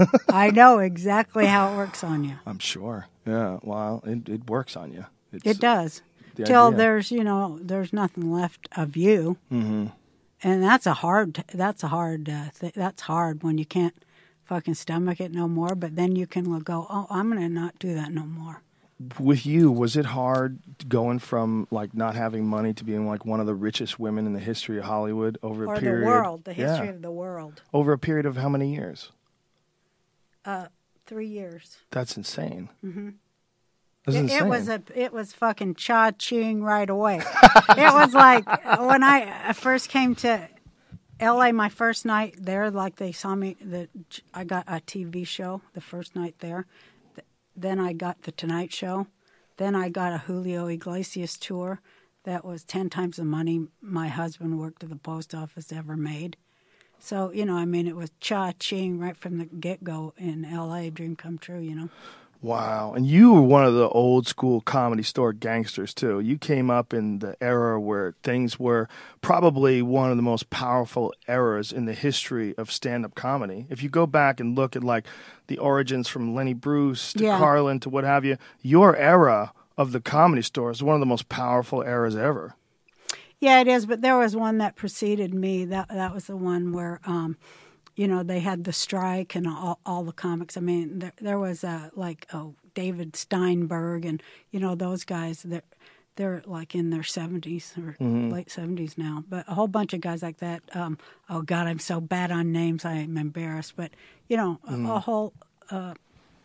I know exactly how it works on you. I'm sure. Yeah, well, it, it works on you. It's, It does. the Till idea. there's, you know, there's nothing left of you. Mm-hmm. And that's a hard, that's a hard, uh, th- that's hard when you can't fucking stomach it no more. But then you can go, oh, I'm going to not do that no more. With you, was it hard going from like not having money to being like one of the richest women in the history of Hollywood over a Or period? the world, the history Yeah. of the world. Over a period of how many years? Uh, three years. That's insane. Mm-hmm. That's It, insane. it was a, it was fucking cha-ching right away. It was like when I first came to L A, my first night there, like they saw me, the, I got a T V show the first night there. Then I got the Tonight Show. Then I got a Julio Iglesias tour that was ten times the money my husband worked at the post office ever made. So, you know, I mean, it was cha-ching right from the get-go in L A, dream come true, you know. Wow. And you were one of the old school Comedy Store gangsters, too. You came up in the era where things were probably one of the most powerful eras in the history of stand-up comedy. If you go back and look at, like, the origins from Lenny Bruce to Yeah. Carlin to what have you, your era of the Comedy Store is one of the most powerful eras ever. Yeah, it is, but there was one that preceded me. That that was the one where, um, you know, they had the strike and all, all the comics. I mean, there, there was uh, like oh, David Steinberg and, you know, those guys. They're, they're like in their seventies or late seventies now. But a whole bunch of guys like that. Um, oh, God, I'm so bad on names. I'm embarrassed. But, you know, a, a whole... Uh,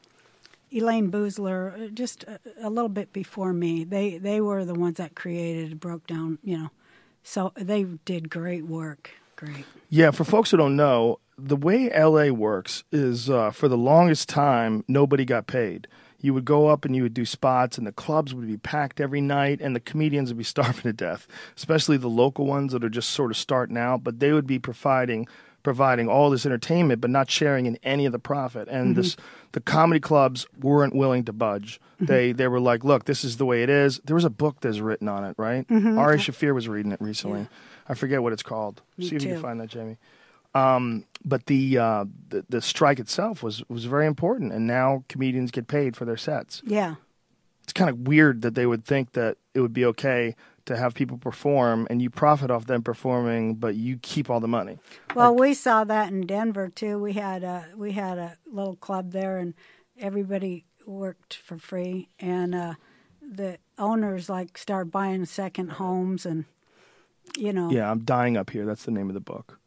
Elaine Boozler, just a, a little bit before me. They they were the ones that created, broke down, you know. So they did great work. Great. Yeah, for folks who don't know, the way L A works is uh, for the longest time, nobody got paid. You would go up and you would do spots, and the clubs would be packed every night, and the comedians would be starving to death, especially the local ones that are just sort of starting out. But they would be providing providing all this entertainment, but not sharing in any of the profit. And Mm-hmm. this, the comedy clubs weren't willing to budge. Mm-hmm. They they were like, look, this is the way it is. There was a book that's written on it, right? Mm-hmm. Ari Shaffir was reading it recently. Yeah. I forget what it's called. Me See if you too. can find that, Jamie. Um, but the, uh, the the strike itself was, was very important, and now comedians get paid for their sets. Yeah. It's kind of weird that they would think that it would be okay to have people perform, and you profit off them performing, but you keep all the money. Well, Like, we saw that in Denver too. We had a we had a little club there, and everybody worked for free, and uh, the owners like started buying second homes, and you know. yeah, I'm Dying Up Here. That's the name of the book.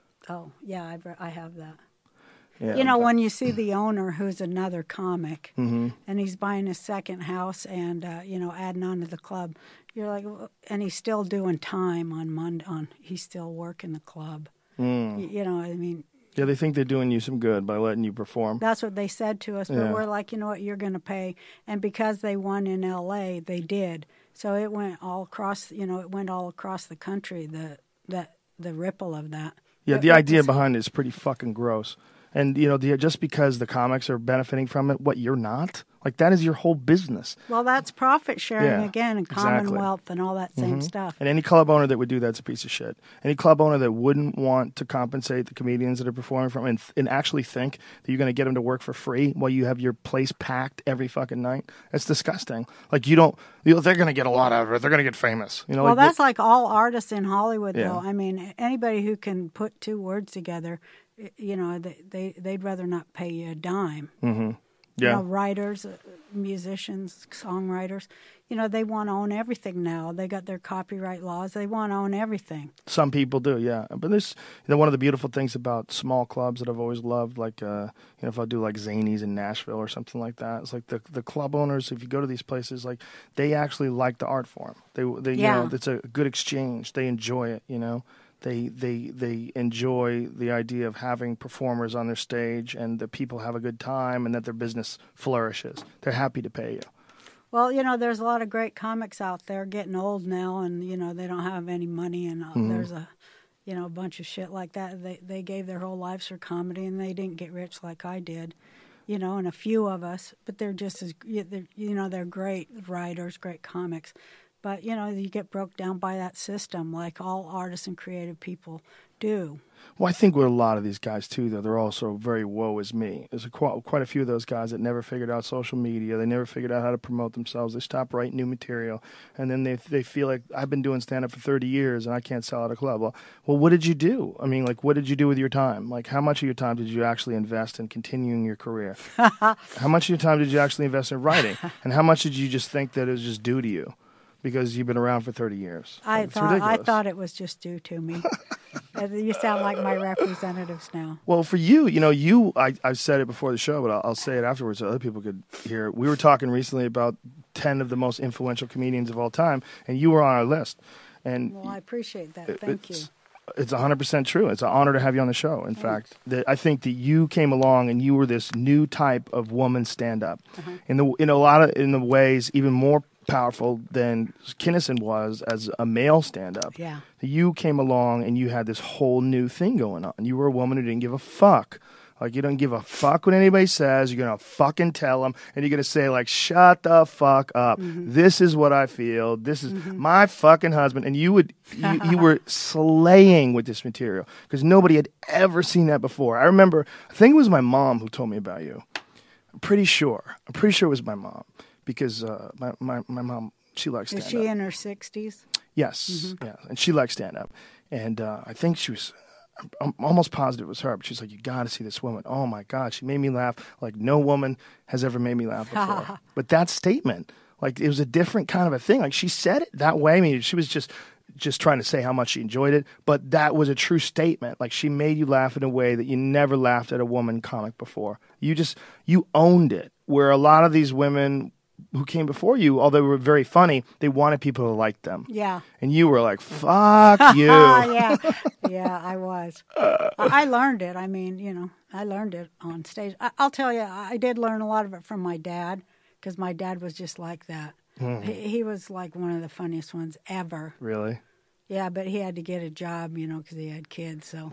Oh yeah, I I have that. Yeah, You know, but- when you see the owner, who's another comic, Mhm. and he's buying a second house and, uh, you know, adding on to the club, you're like, "Well," and he's still doing time on Monday. On, he's still working the club. Mm. Y- You know, I mean, Yeah, they think they're doing you some good by letting you perform. that's what they said to us. But Yeah. we're like, you know what, you're going to pay. And because they won in L A, they did. So it went all across, you know, it went all across the country, the, the, the ripple of that. Yeah, It- the it idea was- behind it is pretty fucking gross. And, you know, the, just because the comics are benefiting from it, what, you're not? Like, that is your whole business. Well, that's profit sharing Yeah, again, and exactly. Commonwealth and all that same stuff. And any club owner that would do that's a piece of shit. Any club owner that wouldn't want to compensate the comedians that are performing from and, and actually think that you're going to get them to work for free while you have your place packed every fucking night, that's disgusting. Like, you don't, you know, they're going to get a lot out of it. They're going to get famous. You know, Well, like, that's like all artists in Hollywood, Yeah. though. I mean, anybody who can put two words together, you know, they, they they'd rather not pay you a dime. Mm-hmm. You Yeah. know, writers, uh, musicians, songwriters, you know, they want to own everything now. They got their copyright laws. They want to own everything. Some people do, yeah. But there's, you know, one of the beautiful things about small clubs that I've always loved, like, uh, you know, if I do like Zanies in Nashville or something like that, it's like the the club owners, if you go to these places, like, they actually like the art form. They, they Yeah. you know, it's a good exchange. They enjoy it, you know. They, they, they enjoy the idea of having performers on their stage and that people have a good time and that their business flourishes. They're happy to pay you. Well, you know, there's a lot of great comics out there getting old now, and you know they don't have any money, and uh, Mm-hmm. there's a, you know, a bunch of shit like that. They they gave their whole lives for comedy, and they didn't get rich like I did, you know, and a few of us, but they're just as they're, you know they're great writers, great comics, but you know you get broke down by that system like all artists and creative people do. Well, I think with a lot of these guys, too, though, they're also very woe is me. There's a, quite, quite a few of those guys that never figured out social media. They never figured out how to promote themselves. They stop writing new material. And then they they feel like, I've been doing stand-up for thirty years and I can't sell at a club. Well, well, what did you do? I mean, like, what did you do with your time? Like, how much of your time did you actually invest in continuing your career? How much of your time did you actually invest in writing? And how much did you just think that it was just due to you? Because you've been around for thirty years. I It's thought I ridiculous. thought it was just due to me. Uh, you sound like my representatives now. Well, for you, you know, you, I, I've said it before the show, but I'll, I'll say it afterwards so other people could hear it. We were talking recently about ten of the most influential comedians of all time, and you were on our list. And Well, I appreciate that. it- Thank you. it's, It's one hundred percent true. It's an honor to have you on the show. In fact, that I think that you came along and you were this new type of woman stand-up. Uh-huh. In the in a lot of in the ways even more powerful than Kinison was as a male stand-up. Yeah. You came along and you had this whole new thing going on. You were a woman who didn't give a fuck. Like, you don't give a fuck what anybody says. You're going to fucking tell them. And you're going to say, like, shut the fuck up. Mm-hmm. This is what I feel. This is my fucking husband. And you would, you, you were slaying with this material because nobody had ever seen that before. I remember, I think it was my mom who told me about you. I'm pretty sure. I'm pretty sure it was my mom because uh, my, my, my mom, she likes stand-up. Is she in her sixties? Yes, yeah, and she likes stand up, and uh, I think she was. I'm almost positive it was her, but she's like, "You got to see this woman. Oh my God, she made me laugh like no woman has ever made me laugh before." But that statement, like, it was a different kind of a thing. Like, she said it that way. I mean, she was just just trying to say how much she enjoyed it, but that was a true statement. Like, she made you laugh in a way that you never laughed at a woman comic before. You just you owned it. Where a lot of these women who came before you, although they were very funny, they wanted people to like them. Yeah. And you were like, fuck you. Ah, yeah. Yeah, I was. I I learned it. I mean, you know, I learned it on stage. I, I'll tell you, I did learn a lot of it from my dad because my dad was just like that. Mm-hmm. He, he was like one of the funniest ones ever. Really? Yeah, but he had to get a job, you know, because he had kids. So,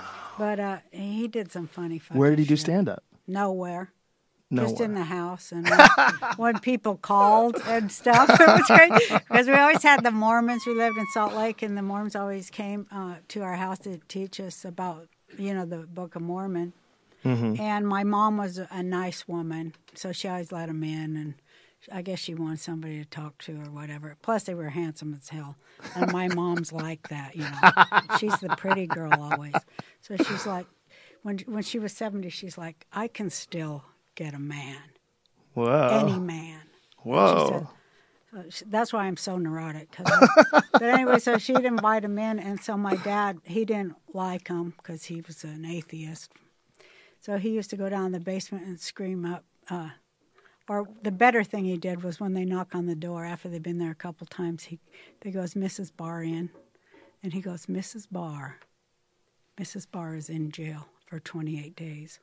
but uh, he did some funny, funny Where did he do shit. stand-up? Nowhere. Nowhere. Just in the house, and when, when people called and stuff, it was great because we always had the Mormons. We lived in Salt Lake, and the Mormons always came uh, to our house to teach us about, you know, the Book of Mormon. Mm-hmm. And my mom was a, a nice woman, so she always let them in, and I guess she wanted somebody to talk to or whatever. Plus, they were handsome as hell. And my mom's like that, you know. She's the pretty girl always. So she's like, when when she was seventy, she's like, I can still get a man. Whoa. Any man. Whoa. She said, so she, that's why I'm so neurotic. 'Cause I, but anyway, so she'd invite him in. And so my dad, he didn't like him because he was an atheist. So he used to go down in the basement and scream up. Uh, or the better thing he did was when they knock on the door after they've been there a couple times, he they goes, Missus Barr in. And he goes, Missus Barr. Missus Barr is in jail for twenty-eight days.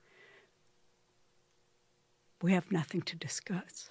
We have nothing to discuss.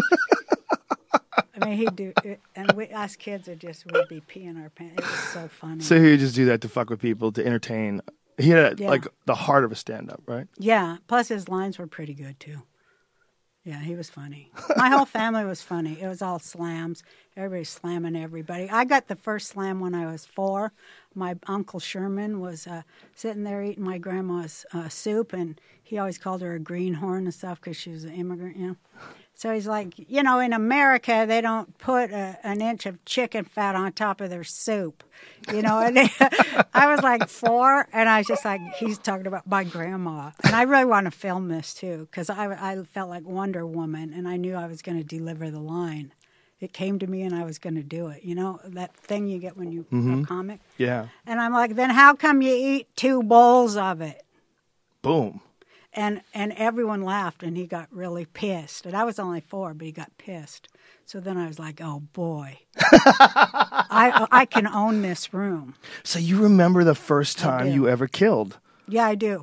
I mean, he'd do it, and we, us kids would just would be peeing our pants. It was so funny. So he would just do that to fuck with people, to entertain. He had Yeah. like the heart of a stand-up, right? Yeah. Plus, his lines were pretty good too. Yeah, he was funny. My whole family was funny. It was all slams. Everybody slamming everybody. I got the first slam when I was four. My Uncle Sherman was uh, sitting there eating my grandma's uh, soup, and he always called her a greenhorn and stuff because she was an immigrant, you know. So he's like, you know, in America, they don't put a, an inch of chicken fat on top of their soup, you know. And I was like four, and I was just like, he's talking about my grandma. And I really want to film this, too, because I, I felt like Wonder Woman, and I knew I was going to deliver the line. It came to me, and I was going to do it. You know, that thing you get when you Mm-hmm. a comic? Yeah. And I'm like, then how come you eat two bowls of it? Boom. And and everyone laughed, and he got really pissed. And I was only four, but he got pissed. So then I was like, oh, boy. I I can own this room. So you remember the first time do. you ever killed? Yeah, I do.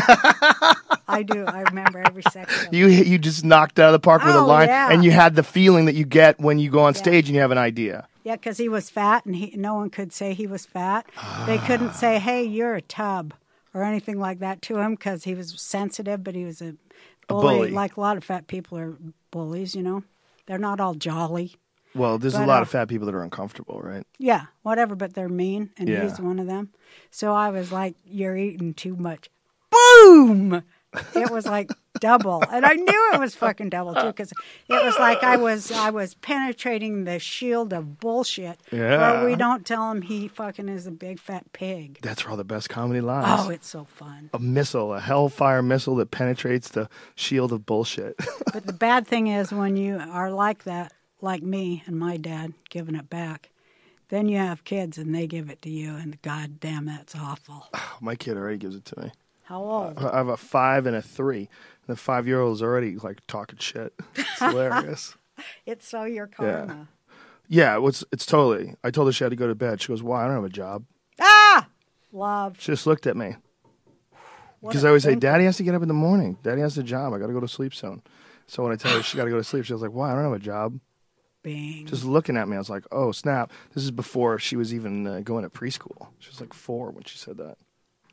I do. I remember every second of it. You you just knocked out of the park with a Oh, line, yeah. and you had the feeling that you get when you go on Yeah. stage and you have an idea. Yeah, because he was fat, and he no one could say he was fat. They couldn't say, hey, you're a tub, or anything like that to him, because he was sensitive, but he was a bully. bully. Like a lot of fat people are bullies, you know. They're not all jolly. Well, there's a But, lot uh, of fat people that are uncomfortable, right? Yeah, whatever, but they're mean, and Yeah. he's one of them. So I was like, you're eating too much. Boom! It was like double. And I knew it was fucking double, too, because it was like I was I was penetrating the shield of bullshit. Yeah. Where we don't tell him he fucking is a big fat pig. That's where all the best comedy lies. Oh, it's so fun. A missile, a hellfire missile that penetrates the shield of bullshit. But the bad thing is when you are like that, like me and my dad giving it back, then you have kids and they give it to you, and god damn, that's awful. My kid already gives it to me. How old? I have a five and a three. The five-year-old is already like talking shit. It's hilarious. It's so your karma. Yeah, it's it's totally. I told her she had to go to bed. She goes, "Why? I don't have a job." Ah! Love. She just looked at me What because a I always say, thinker. "Daddy has to get up in the morning. Daddy has a job. I got to go to sleep soon." So when I tell her she got to go to sleep, she was like, "Why? I don't have a job." Bing. Just looking at me, I was like, "Oh snap!" This is before she was even uh, going to preschool. She was like four when she said that.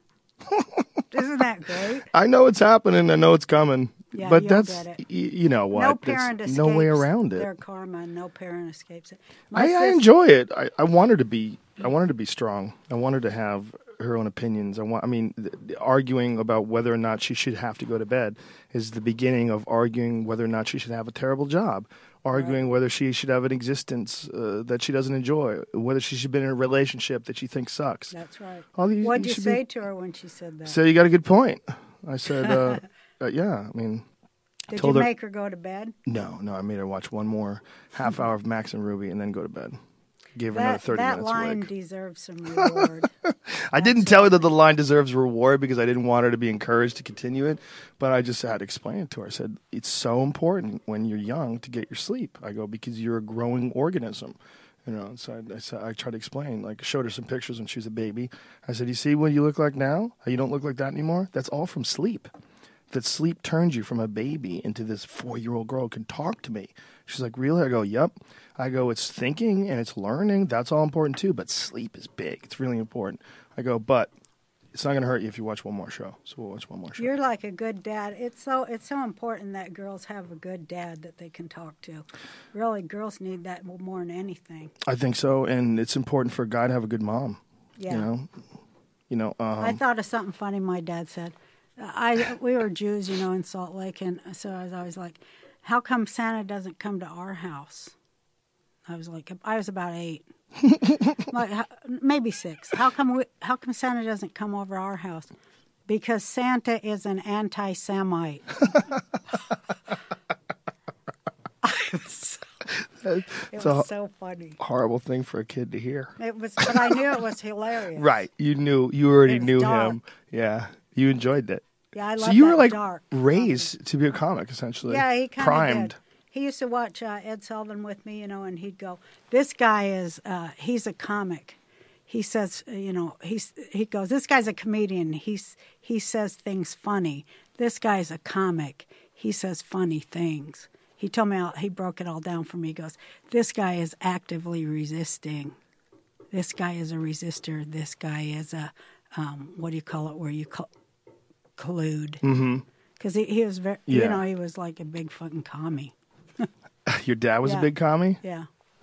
Isn't that great? I know it's happening. I know it's coming. Yeah, but you'll that's get it. y- you know what? No There's parent escapes no way around it. their karma. No parent escapes it. My I, I sis- enjoy it. I, I want her to be. I want her to be strong. I want her to have her own opinions. I want. I mean, the, the arguing about whether or not she should have to go to bed is the beginning of arguing whether or not she should have a terrible job. Arguing whether she should have an existence uh, that she doesn't enjoy, whether she should be in a relationship that she thinks sucks. That's right. All these- What'd you you should say be- to her when she said that? So you got a good point. I said, uh, uh, yeah. I mean, Did you told her- make her go to bed? no, no. I made her watch one more half hour of Max and Ruby and then go to bed. Gave her another That, thirty that minutes line awake. deserves some reward. I didn't tell her that the line deserves reward because I didn't want her to be encouraged to continue it, but I just had to explain it to her. I said, it's so important when you're young to get your sleep. I go, because you're a growing organism. You know, so I, I, said, I tried to explain, like, showed her some pictures when she was a baby. I said, you see what you look like now? How you don't look like that anymore? That's all from sleep. That sleep turns you from a baby into this four-year-old girl who can talk to me. She's like, really? I go, yep. I go, it's thinking and it's learning. That's all important too, but sleep is big. It's really important. I go, but it's not going to hurt you if you watch one more show. So we'll watch one more show. You're like a good dad. It's so it's so important that girls have a good dad that they can talk to. Really, girls need that more than anything. I think so, and it's important for a guy to have a good mom. Yeah. You know, you know. Um, I thought of something funny my dad said. I we were Jews, you know, in Salt Lake, and so I was always like, how come Santa doesn't come to our house? I was like, I was about eight, like maybe six. How come we, how come Santa doesn't come over our house? Because Santa is an anti-Semite. It It's was a so funny. horrible thing for a kid to hear. It was, but I knew it was hilarious. Right. You knew, you already It was knew dark. him. Yeah. You enjoyed it. Yeah, I love So you that were like dark. raised to be a comic, essentially. Yeah, he kind of primed. did. He used to watch uh, Ed Sullivan with me, you know, and he'd go, "This guy is, uh, he's a comic." He says, uh, you know, he's he goes, "This guy's a comedian. He's he says things funny. This guy's a comic. He says funny things." He told me, all, he broke it all down for me. He goes, "This guy is actively resisting. This guy is a resistor. This guy is a, um, what do you call it, where you col- collude?" Mm-hmm. Because he, he was very, Yeah. you know, he was like a big fucking commie. Your dad was Yeah. a big commie? Yeah.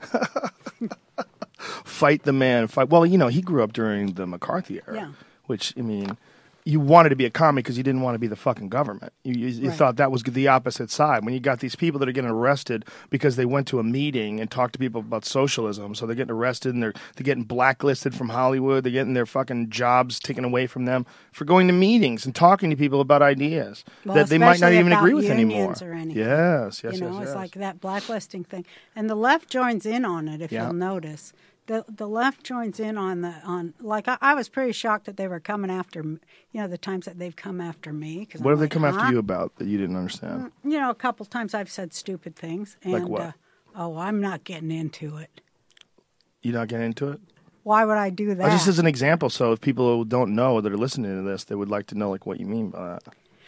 Fight the man. Fight. Well, you know, he grew up during the McCarthy era, Yeah. which, I mean, you wanted to be a commie because you didn't want to be the fucking government. You, you, you Right. thought that was the opposite side. When you got these people that are getting arrested because they went to a meeting and talked to people about socialism, so they're getting arrested and they're they're getting blacklisted from Hollywood. They're getting their fucking jobs taken away from them for going to meetings and talking to people about ideas Well, that they might not especially even about agree with anymore. unions or anything. Yes, yes, you know, yes, it's yes. like that blacklisting thing. And the left joins in on it, if Yeah. you'll notice. The the left joins in on the, on like, I, I was pretty shocked that they were coming after, m- you know, the times that they've come after me. Cause What I'm have they like, come huh? after you about that you didn't understand? You know, a couple times I've said stupid things. And, Like what? Uh, oh, I'm not getting into it. You not getting into it? Why would I do that? Uh, just as an example, so if people don't know that are listening to this, they would like to know like what you mean by that.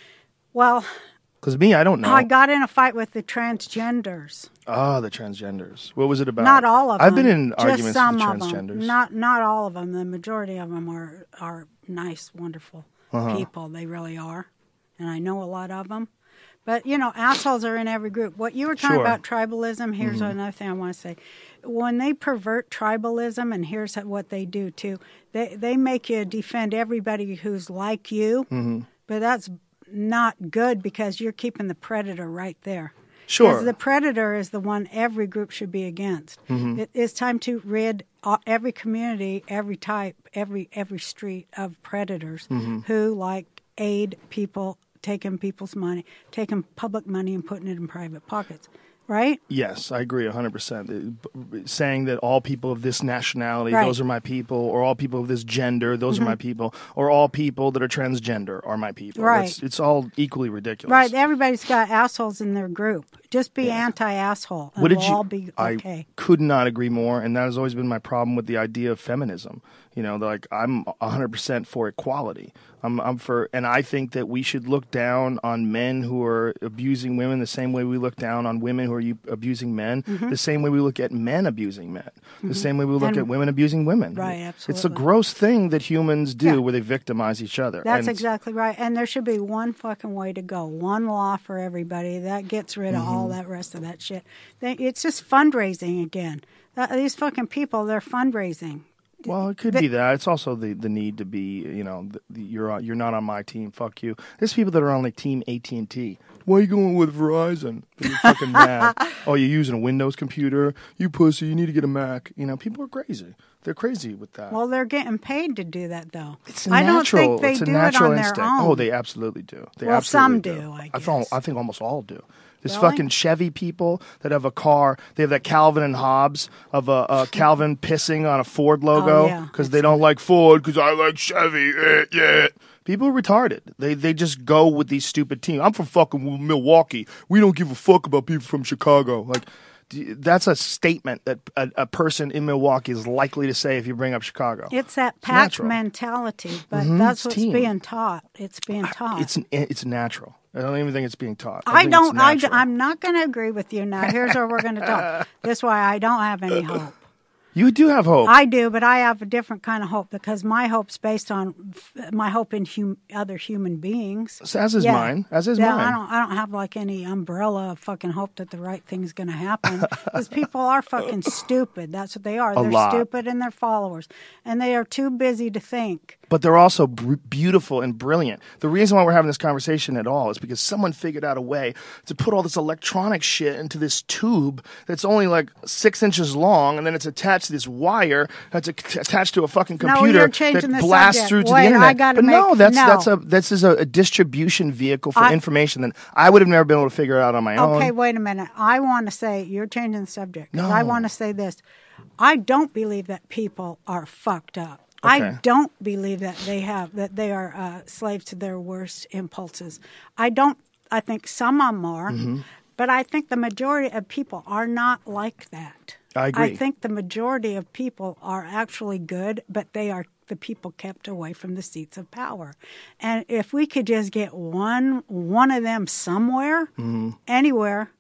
well, Because me, I don't know. I got in a fight with the transgenders. Oh, the transgenders. What was it about? Not all of I've them. been in just arguments some with the of transgenders. them. Not not all of them. The majority of them are are nice, wonderful Uh-huh. people. They really are, and I know a lot of them. But you know, assholes are in every group. What you were talking Sure. about tribalism. Here's Mm-hmm. another thing I want to say. When they pervert tribalism, and here's what they do too. They they make you defend everybody who's like you, Mm-hmm. but that's not good because you're keeping the predator right there. Sure. Because the predator is the one every group should be against. Mm-hmm. It, it's time to rid uh, every community, every type, every every street of predators Mm-hmm. who like aid people, taking people's money, taking public money and putting it in private pockets. Right? Yes, I agree one hundred percent. Uh, Saying that all people of this nationality, Right. those are my people, or all people of this gender, those are my people, or all people that are transgender are my people. Right. It's, it's all equally ridiculous. Right. Everybody's got assholes in their group. Just be anti-asshole, and What did we'll you? all be okay. I could not agree more, and that has always been my problem with the idea of feminism. You know, like I'm one hundred percent for equality. I'm, I'm for, and I think that we should look down on men who are abusing women the same way we look down on women who are u- abusing men, the same way we look at men abusing men, the same way we look Mm-hmm. And- at women abusing women. Right, It's a absolutely. gross thing that humans do Yeah. where they victimize each other. That's And exactly right. And there should be one fucking way to go. One law for everybody. That gets rid of Mm-hmm. all that rest of that shit. They, it's just fundraising again. That, these fucking people, they're fundraising. Well, it could They- be that. It's also the, the need to be, you know, the, the, you're on, you're not on my team. Fuck you. There's people that are on like Team A T and T. Why are you going with Verizon? You're fucking mad. Oh, you're using a Windows computer. You pussy. You need to get a Mac. You know, people are crazy. They're crazy with that. Well, they're getting paid to do that, though. it's a I don't natural. think they it's a do natural it on instinct. their own. Oh, they absolutely do. They Well, absolutely some do, I I, thought, guess. I think almost all do. There's Really? fucking Chevy people that have a car. They have that Calvin and Hobbes of a, a Calvin pissing on a Ford logo Oh, yeah. because they don't like Ford because I like Chevy. Eh, yeah. People are retarded. They they just go with these stupid teams. I'm from fucking Milwaukee. We don't give a fuck about people from Chicago. Like, d- that's a statement that a, a person in Milwaukee is likely to say if you bring up Chicago. It's that pack natural. mentality, but Mhm, that's it's what's team. being taught. It's being taught. It's it's natural. I don't even think it's being taught. I think don't. It's I, natural. I'm not going to agree with you now. Here's where we're going to talk. This is why I don't have any hope. You do have hope. I do, but I have a different kind of hope because my hope's based on f- my hope in hum- other human beings. So as is Yeah. mine. As is yeah, mine. I don't. I don't have like any umbrella of fucking hope that the right thing's going to happen because people are fucking stupid. That's what they are. A They're lot. stupid and they're followers, and they are too busy to think. But they're also br- beautiful and brilliant. The reason why we're having this conversation at all is because someone figured out a way to put all this electronic shit into this tube that's only like six inches long, and then it's attached to this wire that's a- attached to a fucking No, computer you're changing that the blasts subject. through to Wait, the internet. I gotta but no, make- that's no. that's a this is a, a distribution vehicle for I- information that I would have never been able to figure out on my own. Okay, wait a minute. I want to say you're changing the subject. 'Cause No. I want to say this. I don't believe that people are fucked up. Okay. I don't believe that they have that they are uh, slaves to their worst impulses. I don't. I think some of them are, Mm-hmm. but I think the majority of people are not like that. I agree. I think the majority of people are actually good, but they are the people kept away from the seats of power. And if we could just get one one of them somewhere, Mm-hmm. anywhere,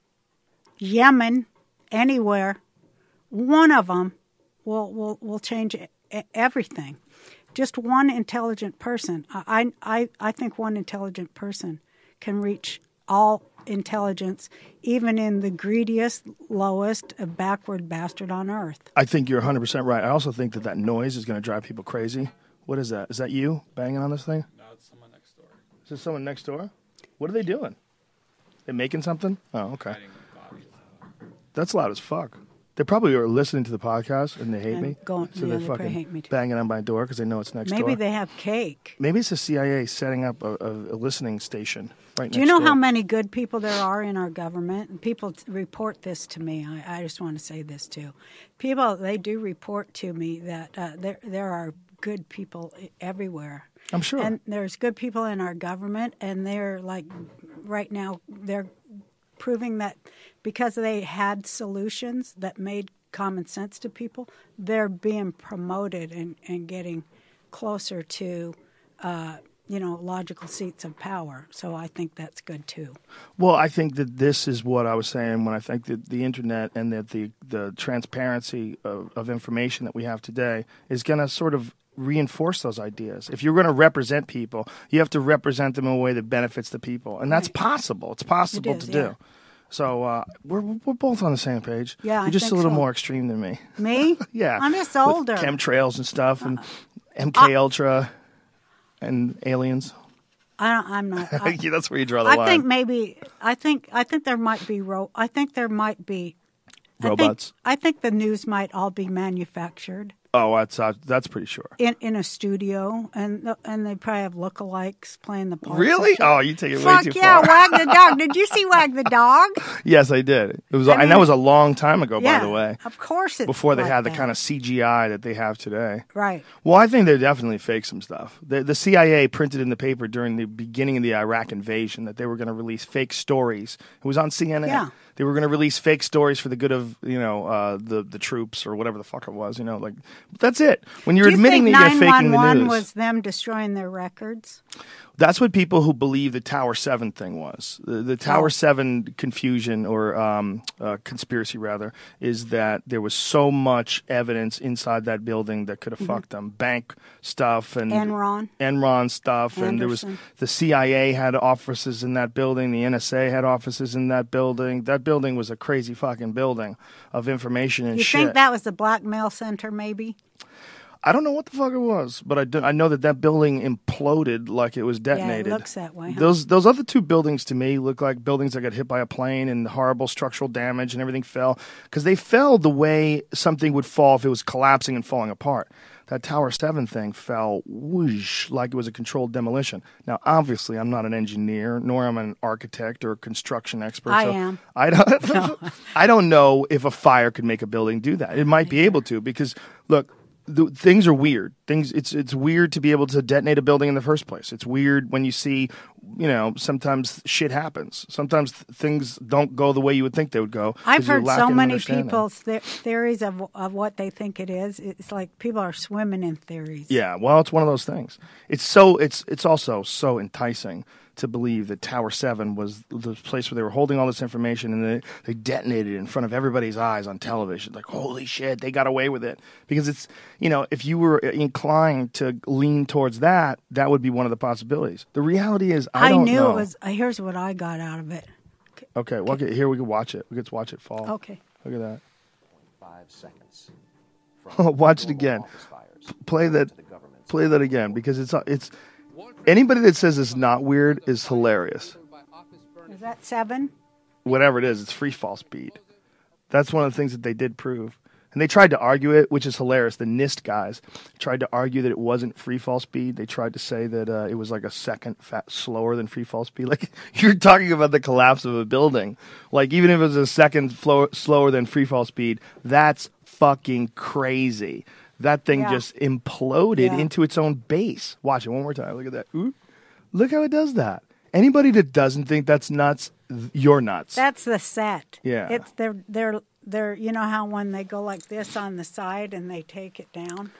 Yemen, anywhere, one of them will will will change e- everything. Just one intelligent person. I I I think one intelligent person can reach all intelligence, even in the greediest, lowest, uh, backward bastard on earth. I think you're one hundred percent right. I also think that that noise is going to drive people crazy. What is that? Is that you banging on this thing? No, it's someone next door. Is there someone next door? What are they doing? They making something? Oh, okay. Hiding the bodies. That's loud as fuck. They probably are listening to the podcast and they hate And me. going- so yeah, they're they probably fucking hate me too. banging on my door because they know it's next door. Maybe they have cake. Maybe it's the C I A setting up a, a, a listening station right Do you next know door. how many good people there are in our government? And people t- report this to me. I, I just want to say this too. People, they do report to me that uh, there there are good people e- everywhere. I'm sure. And there's good people in our government, and they're like, right now, they're proving that because they had solutions that made common sense to people, they're being promoted and, and getting closer to, uh, you know, logical seats of power. So I think that's good too. Well, I think that this is what I was saying when I think that the internet and that the, the transparency of, of information that we have today is going to sort of reinforce those ideas. If you're going to represent people, you have to represent them in a way that benefits the people. And that's Right. possible. It's possible is, to yeah. do. So uh, we're we're both on the same page. Yeah, I You're just think a little so. more extreme than me. Me? Yeah. I'm just With older. chemtrails and stuff and M K Ultra and aliens. I don't, I'm not. I, Yeah, that's where you draw the I line. think maybe. I think. I think there might be. Ro- I think there might be. Robots. I think, I think the news might all be manufactured Oh, that's uh, that's pretty sure. in, in a studio, and and they probably have lookalikes playing the parts. Really? and shit. Oh, you take it Fuck way too yeah! far. Wag the dog. Did you see Wag the dog? Yes, I did. It was, I and mean- that was a long time ago, yeah, by the way. of course it's Before they like had the that. kind of C G I that they have today. right. Well, I think they definitely faked some stuff. The, the C I A printed in the paper during the beginning of the Iraq invasion that they were going to release fake stories. It was on C N N. Yeah. They were going to release fake stories for the good of, you know, uh, the the troops or whatever the fuck it was. You know, like that's it. When you're Do you admitting think that you're faking the nine one one news, was them destroying their records? that's what people who believe the Tower Seven thing was. The, the Tower Oh. Seven confusion or um, uh, conspiracy, rather, is that there was so much evidence inside that building that could have fucked them. Bank stuff and Enron. Enron stuff, and there was Anderson. the C I A had offices in that building. The N S A had offices in that building. That building was a crazy fucking building of information and You shit. think that was the blackmail center, maybe? I don't know what the fuck it was, but I, do, I know that that building imploded like it was detonated. looks that way, huh? Those those other two buildings to me look like buildings that got hit by a plane and horrible structural damage and everything fell because they fell the way something would fall if it was collapsing and falling apart. That Tower Seven thing fell whoosh like it was a controlled demolition. Now, obviously, I'm not an engineer, nor am I an architect or a construction expert. I so am. I don't. I don't know if a fire could make a building do that. It might be able to because look. The, things are weird. Things it's it's weird to be able to detonate a building in the first place. It's weird when you see, you know, sometimes shit happens. Sometimes th- things don't go the way you would think they would go. 'cause I've you're heard so lacking many understanding. people's th- theories of of what they think it is. It's like people are swimming in theories. Yeah, well, it's one of those things. It's so it's it's also so enticing to believe that Tower seven was the place where they were holding all this information and they, they detonated it in front of everybody's eyes on television. Like, holy shit, they got away with it. Because it's, you know, if you were inclined to lean towards that, that would be one of the possibilities. The reality is, I, I don't knew know. it was. Here's what I got out of it. Okay, well, okay, here we can watch it. We get to watch it fall. Okay. Look at that. Five seconds. Watch it again. Play that. Play that again because it's it's. Anybody that says it's not weird is hilarious. Is that seven? Whatever it is, it's free fall speed. That's one of the things that they did prove. And they tried to argue it, which is hilarious. The NIST guys tried to argue that it wasn't free fall speed. They tried to say that uh, it was like a second fat, slower than free fall speed. Like, you're talking about the collapse of a building. Like, even if it was a second flow, slower than free fall speed, that's fucking crazy. That thing Yeah. just imploded Yeah. into its own base. Watch it one more time. Look at that. Ooh. Look how it does that. Anybody that doesn't think that's nuts, th- you're nuts. That's the set. Yeah. It's they're they're they're you know how when they go like this on the side and they take it down.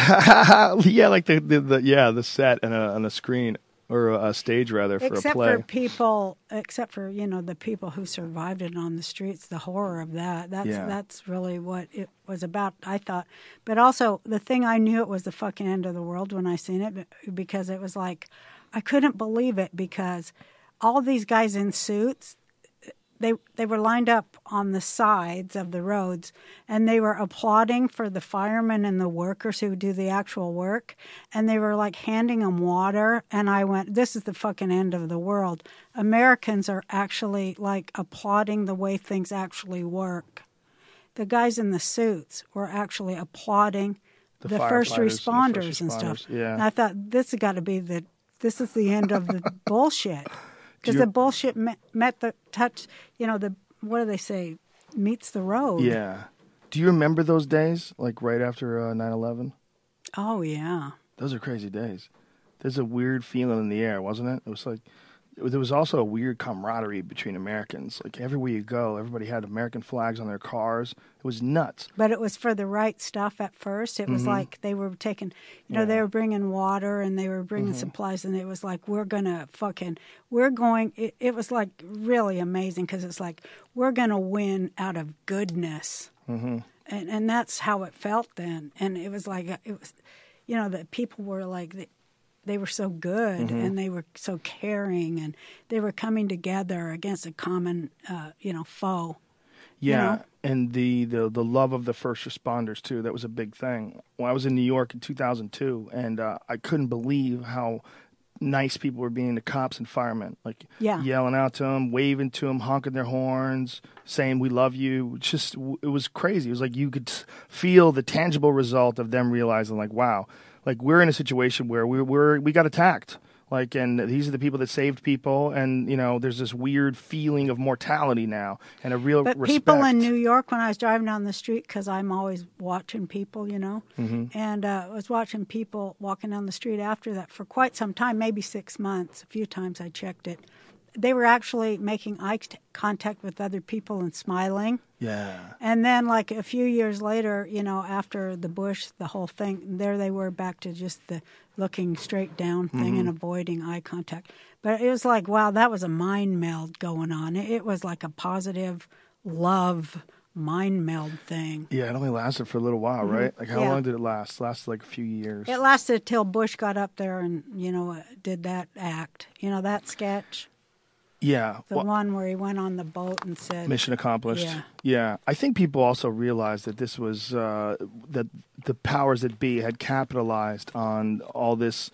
Yeah, like the, the, the yeah the set and a, on a screen or a, a stage rather for Except a play. for people, except for you know the people who survived it on the streets, the horror of that. That's Yeah. that's really what it was about. I thought, but also the thing I knew it was the fucking end of the world when I seen it because it was like I couldn't believe it because all these guys in suits. They they were lined up on the sides of the roads, and they were applauding for the firemen and the workers who do the actual work, and they were like handing them water. And I went, "This is the fucking end of the world." Americans are actually like applauding the way things actually work. The guys in the suits were actually applauding The the, first firefighters and the first responders and stuff. responders, yeah. And I thought this has got to be the this is the end of the bullshit. Because you- the bullshit met, met the touch, you know, the, what do they say, meets the road. Yeah. Do you remember those days, like right after uh, nine eleven? Oh, yeah. Those are crazy days. There's a weird feeling in the air, wasn't it? It was like, it was, there was also a weird camaraderie between Americans. Like everywhere you go, everybody had American flags on their cars. It was nuts. But it was for the right stuff at first. It was like they were taking, you know, Yeah. they were bringing water and they were bringing supplies, and it was like, we're going to fucking, we're going, it, it was like really amazing because it's like, we're going to win out of goodness. Mm-hmm. And, and that's how it felt then. And it was like, it was, you know, the people were like, they, they were so good and they were so caring and they were coming together against a common, uh, you know, foe. Yeah, know? and the, the the love of the first responders too. That was a big thing. When I was in New York in two thousand two, and uh, I couldn't believe how nice people were being to cops and firemen, like Yeah. yelling out to them, waving to them, honking their horns, saying "We love you." It's just it was crazy. It was like you could feel the tangible result of them realizing, like, wow, like we're in a situation where we we're we got attacked. Like, and these are the people that saved people, and you know, there's this weird feeling of mortality now, and a real But respect. people in New York, when I was driving down the street, because I'm always watching people, you know, Mm-hmm. and uh, I was watching people walking down the street after that for quite some time, maybe six months. A few times I checked it. They were actually making eye t- contact with other people and smiling. Yeah, And then, like a few years later, you know, after the Bush, the whole thing, there they were back to just the looking straight down thing Mm-hmm. and avoiding eye contact. But it was like, wow, that was a mind meld going on. It, it was like a positive love mind meld thing. yeah. It only lasted for a little while, right? Like, how Yeah. long did it last? Lasted like a few years. It lasted till Bush got up there and, you know, uh, did that act. You know, that sketch, Yeah, the well, one where he went on the boat and said, mission accomplished. Yeah. Yeah, I think people also realized that this was uh, that the powers that be had capitalized on all this,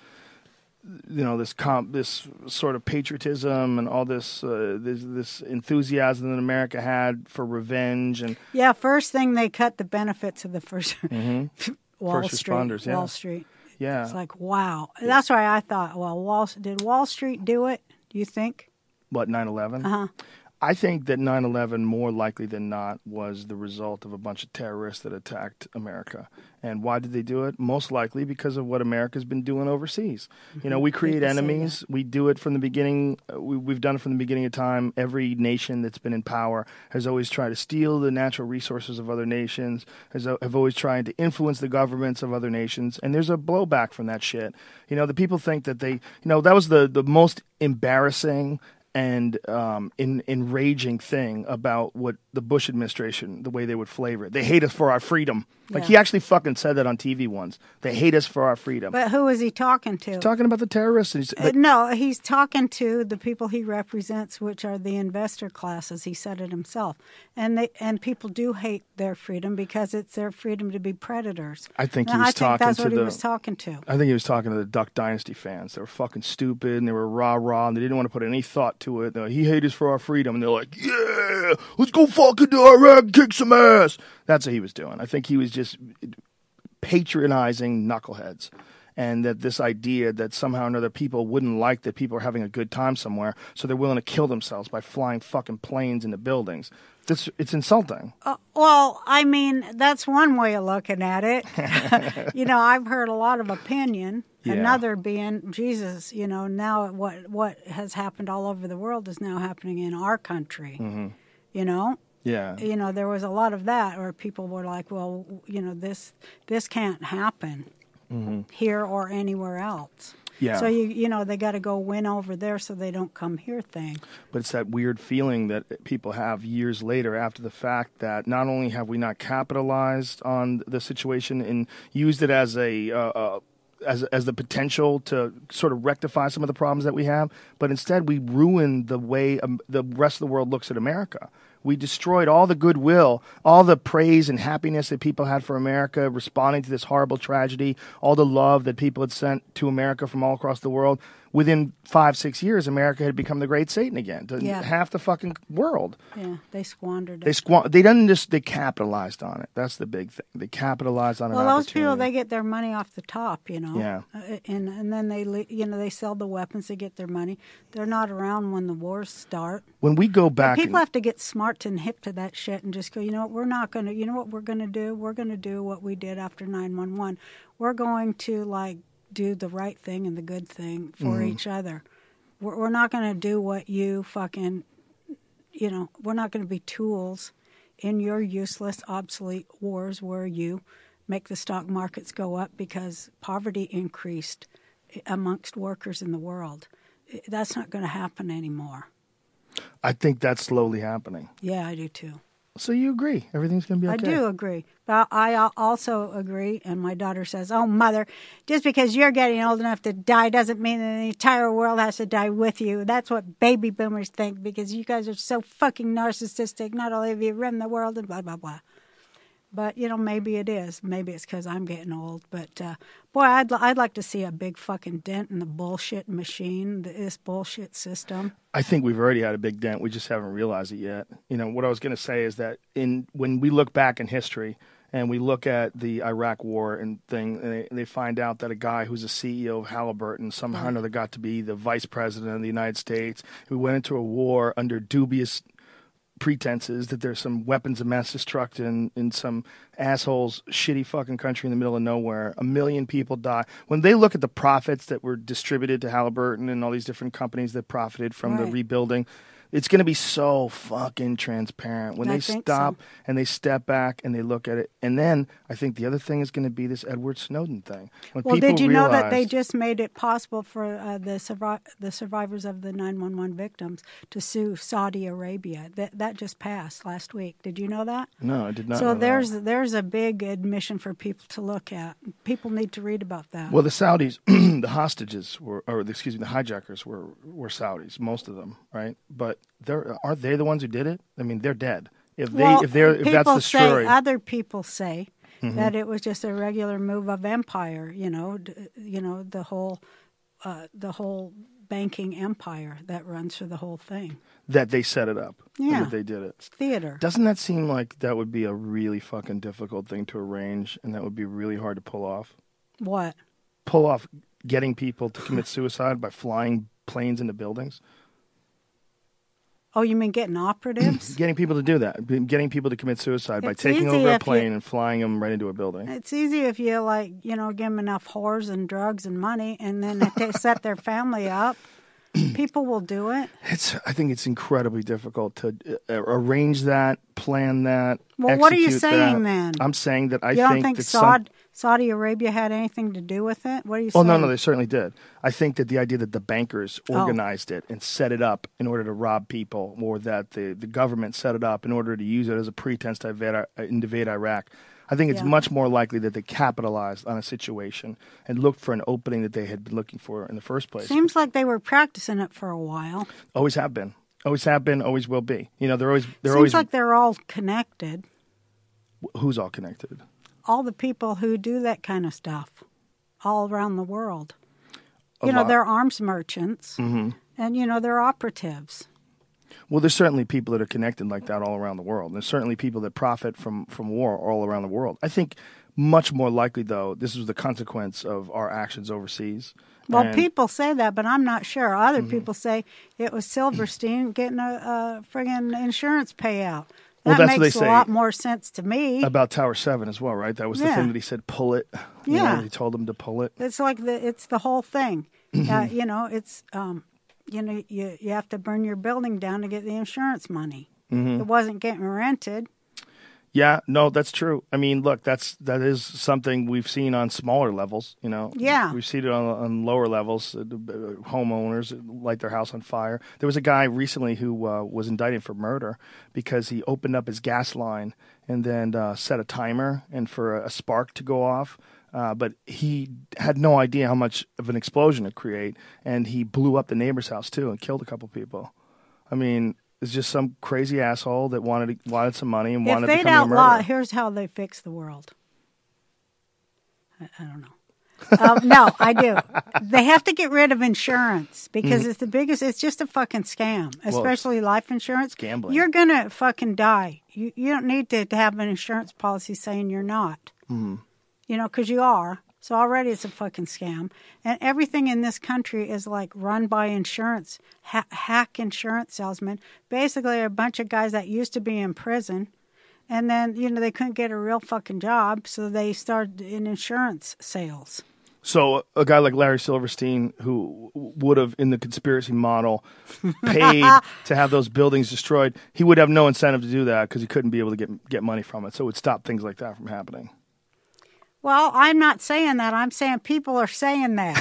you know, this comp, this sort of patriotism and all this, uh, this this enthusiasm that America had for revenge and yeah, first thing they cut the benefits of the first Wall Mm-hmm. First Street. responders, yeah. Wall Street. yeah. It's like, wow. That's why I thought, well, Wall did Wall Street do it, do you think? What, nine eleven? Uh-huh. I think that nine eleven, more likely than not, was the result of a bunch of terrorists that attacked America. And why did they do it? Most likely because of what America's been doing overseas. You know, we create People say enemies. We do it from the beginning. Uh, We, we've done it from the beginning of time. Every nation that's been in power has always tried to steal the natural resources of other nations, has uh, have always tried to influence the governments of other nations. And there's a blowback from that shit. You know, the people think that they, you know, that was the, the most embarrassing and um, in, enraging thing about what the Bush administration, the way they would flavor it. They hate us for our freedom. Like, Yeah. he actually fucking said that on T V once. They hate us for our freedom. But who is he talking to? Talking about the terrorists. And he's, Uh, no, he's talking to the people he represents, which are the investor classes. He said it himself, and they and people do hate their freedom because it's their freedom to be predators. I think he And was I think talking that's to what the- he was talking to. I think he was talking to the Duck Dynasty fans. They were fucking stupid, and they were rah-rah, and they didn't want to put any thought to it. They're like, he hates us for our freedom. And they're like, yeah, let's go fucking to Iraq and kick some ass. That's what he was doing. I think he was just patronizing knuckleheads. And that this idea that somehow or another people wouldn't like that people are having a good time somewhere, so they're willing to kill themselves by flying fucking planes into buildings. This, it's insulting. Uh, well, I mean, that's one way of looking at it. You know, I've heard a lot of opinion. Yeah. Another being, Jesus, you know, now what what has happened all over the world is now happening in our country. Mm-hmm. You know? Yeah. You know, there was a lot of that where people were like, well, you know, this this can't happen here or anywhere else. Yeah. So, you you know, they got to go win over there so they don't come here thing. But it's that weird feeling that people have years later after the fact that not only have we not capitalized on the situation and used it as a uh, uh, as as the potential to sort of rectify some of the problems that we have, but instead we ruined the way um, the rest of the world looks at America. We destroyed all the goodwill, all the praise and happiness that people had for America, responding to this horrible tragedy, all the love that people had sent to America from all across the world. Within five, six years, America had become the great Satan again to Yeah. half the fucking world. Yeah, they squandered it. They squ- They didn't just they capitalized on it. That's the big thing. They capitalized on it. Well, those people, they get their money off the top, you know. Yeah. Uh, and and then they, le- you know, they sell the weapons to get their money. They're not around when the wars start. When we go back, People and- have to get smart and hip to that shit and just go, you know what, we're not going to, you know what we're going to do? We're going to do what we did after nine one one. We're going to, like, do the right thing and the good thing for Mm-hmm. each other. We're, we're not going to do what you fucking, you know, we're not going to be tools in your useless, obsolete wars where you make the stock markets go up because poverty increased amongst workers in the world. That's not going to happen anymore. I think that's slowly happening. Yeah, I do too. So you agree everything's going to be okay? I do agree. But I also agree, and my daughter says, oh, Mother, just because you're getting old enough to die doesn't mean that the entire world has to die with you. That's what baby boomers think because you guys are so fucking narcissistic. Not only have you run the world and blah, blah, blah. But, you know, maybe it is. Maybe it's because I'm getting old. But, uh, boy, I'd, I'd like to see a big fucking dent in the bullshit machine, this bullshit system. I think we've already had a big dent. We just haven't realized it yet. You know, what I was going to say is that in when we look back in history and we look at the Iraq War and thing, and they, they find out that a guy who's a C E O of Halliburton somehow or another got to be the vice president of the United States, who went into a war under dubious pretenses that there's some weapons of mass destruction in some asshole's shitty fucking country in the middle of nowhere. A million people die. When they look at the profits that were distributed to Halliburton and all these different companies that profited from the Right. rebuilding, it's going to be so fucking transparent when I they think stop so. and they step back and they look at it. And then I think the other thing is going to be this Edward Snowden thing. When Well, people did you know that they realize- just made it possible for uh, the survi- the survivors of the nine one one victims to sue Saudi Arabia? That that just passed last week. Did you know that? No, I did not So know that. there's there's a big admission for people to look at. People need to read about that. Well, the Saudis, the hostages were, or excuse me, the hijackers were were Saudis, most of them, right? But they're aren't they the ones who did it? I mean, they're dead. If they, Well, if they're, if that's people the say, story, other people say Mm-hmm. that it was just a regular move of empire. You know, d- you know the whole uh, the whole banking empire that runs for the whole thing. that they set it up, and Yeah. that they did it. It's theater. Doesn't that seem like that would be a really fucking difficult thing to arrange, and that would be really hard to pull off? What? Pull off getting people to commit suicide by flying planes into buildings? Oh, you mean getting operatives? Getting people to do that, getting people to commit suicide by It's taking easy over a if plane you- and flying them right into a building. It's easy if you, like, you know, give them enough whores and drugs and money, and then if they set their family up, people will do it. It's. I think it's incredibly difficult to uh, arrange that, plan that. Well, what are you execute saying that. then? I'm saying that I You don't think, think that Saud- some. Saudi Arabia had anything to do with it? What are you Well, saying? no, no, they certainly did. I think that the idea that the bankers Oh. organized it and set it up in order to rob people, or that the, the government set it up in order to use it as a pretense to invade, invade Iraq, I think it's Yeah. much more likely that they capitalized on a situation and looked for an opening that they had been looking for in the first place. Seems like they were practicing it for a while. Always have been. Always have been, always will be. You know, they're always they're Seems always like they're all connected. who's all connected? All the people who do that kind of stuff all around the world. A You know, lot. they're arms merchants, mm-hmm. and, you know, they're operatives. Well, there's certainly people that are connected like that all around the world. There's certainly people that profit from, from war all around the world. I think much more likely, though, this was the consequence of our actions overseas. Well, And- people say that, but I'm not sure. Other Mm-hmm. people say it was Silverstein getting a, a friggin' insurance payout. Well, That that's what makes they a say lot more sense to me. about Tower seven as well, right? That was the Yeah. thing that he said, pull it. You Yeah. know, he told them to pull it. It's like the it's the whole thing. Mm-hmm. Uh, you know, it's um, you know, you you have to burn your building down to get the insurance money. Mm-hmm. It wasn't getting rented. Yeah, no, that's true. I mean, look, that's that is something we've seen on smaller levels. You know, Yeah. we've seen it on, on lower levels. Uh, uh, homeowners light their house on fire. There was a guy recently who uh, was indicted for murder because he opened up his gas line and then uh, set a timer and for a, a spark to go off. Uh, but he had no idea how much of an explosion it create, and he blew up the neighbor's house too and killed a couple people. I mean. It's just some crazy asshole that wanted wanted some money and If wanted to they'd become a outlaw, murderer. here's how they fix the world. I, I don't know. um, no, I do. They have to get rid of insurance because Mm-hmm. it's the biggest. It's just a fucking scam, especially life insurance. gambling. You're gonna fucking die. You you don't need to, to have an insurance policy saying you're not. Mm-hmm. You know, because you are. So already it's a fucking scam, and everything in this country is like run by insurance ha- hack insurance salesmen. Basically, a bunch of guys that used to be in prison. And then, you know, they couldn't get a real fucking job, so they started in insurance sales. So a guy like Larry Silverstein, who would have, in the conspiracy model, paid to have those buildings destroyed, he would have no incentive to do that because he couldn't be able to get get money from it. So it would stop things like that from happening. Well, I'm not saying that. I'm saying people are saying that.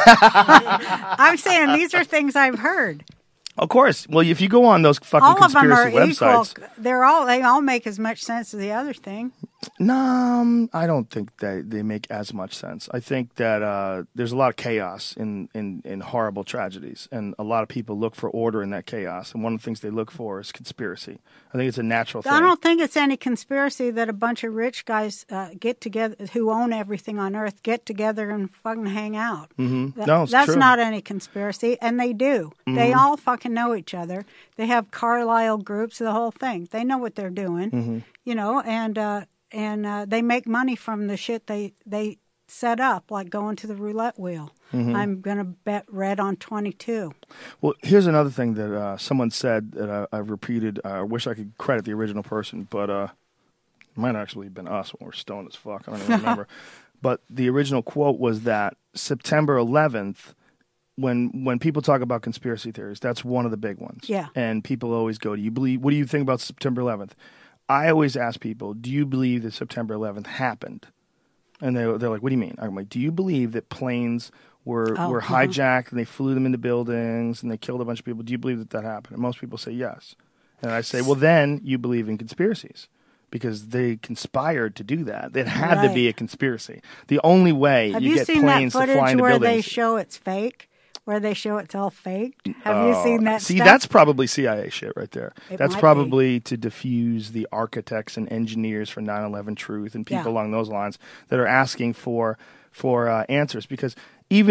I'm saying these are things I've heard. Of course. Well, if you go on those fucking All of them conspiracy are websites, equal. They're all they all make as much sense as the other thing. no, um, I don't think that they make as much sense. I think that uh, there's a lot of chaos in, in, in horrible tragedies, and a lot of people look for order in that chaos. And one of the things they look for is conspiracy. I think it's a natural thing. I don't think it's any conspiracy that a bunch of rich guys uh, get together who own everything on Earth get together and fucking hang out. Mm-hmm. That, No, it's that's true. not any conspiracy, and they do. Mm-hmm. They all fucking know each other. They have Carlisle groups, the whole thing. They know what they're doing, Mm-hmm. you know, and uh, and uh, they make money from the shit they they set up, like going to the roulette wheel. Mm-hmm. I'm gonna bet red on twenty-two. Well, here's another thing that uh, someone said that I, I've repeated. Uh, I wish I could credit the original person, but uh, it might actually have been us when we're stoned as fuck. I don't even remember. But the original quote was that September eleventh, when when people talk about conspiracy theories, that's one of the big ones. Yeah. And people always go, "Do you believe? What do you think about September eleventh?" I always ask people, "Do you believe that September eleventh happened?" And they they're like, "What do you mean?" I'm like, "Do you believe that planes were Oh, were uh-huh. hijacked and they flew them into buildings and they killed a bunch of people? Do you believe that that happened?" And most people say yes. And I say, "Well, then you believe in conspiracies." Because they conspired to do that. It had to be Right. a conspiracy. The only way Have you, you get seen that planes to fly footage into where they buildings. show it's fake? Where they show it's all faked? Have you seen that See, stuff? that's probably C I A shit right there. It That's might probably to diffuse the architects and engineers for nine eleven Truth and people Yeah. along those lines that are asking for for uh, answers. Because even if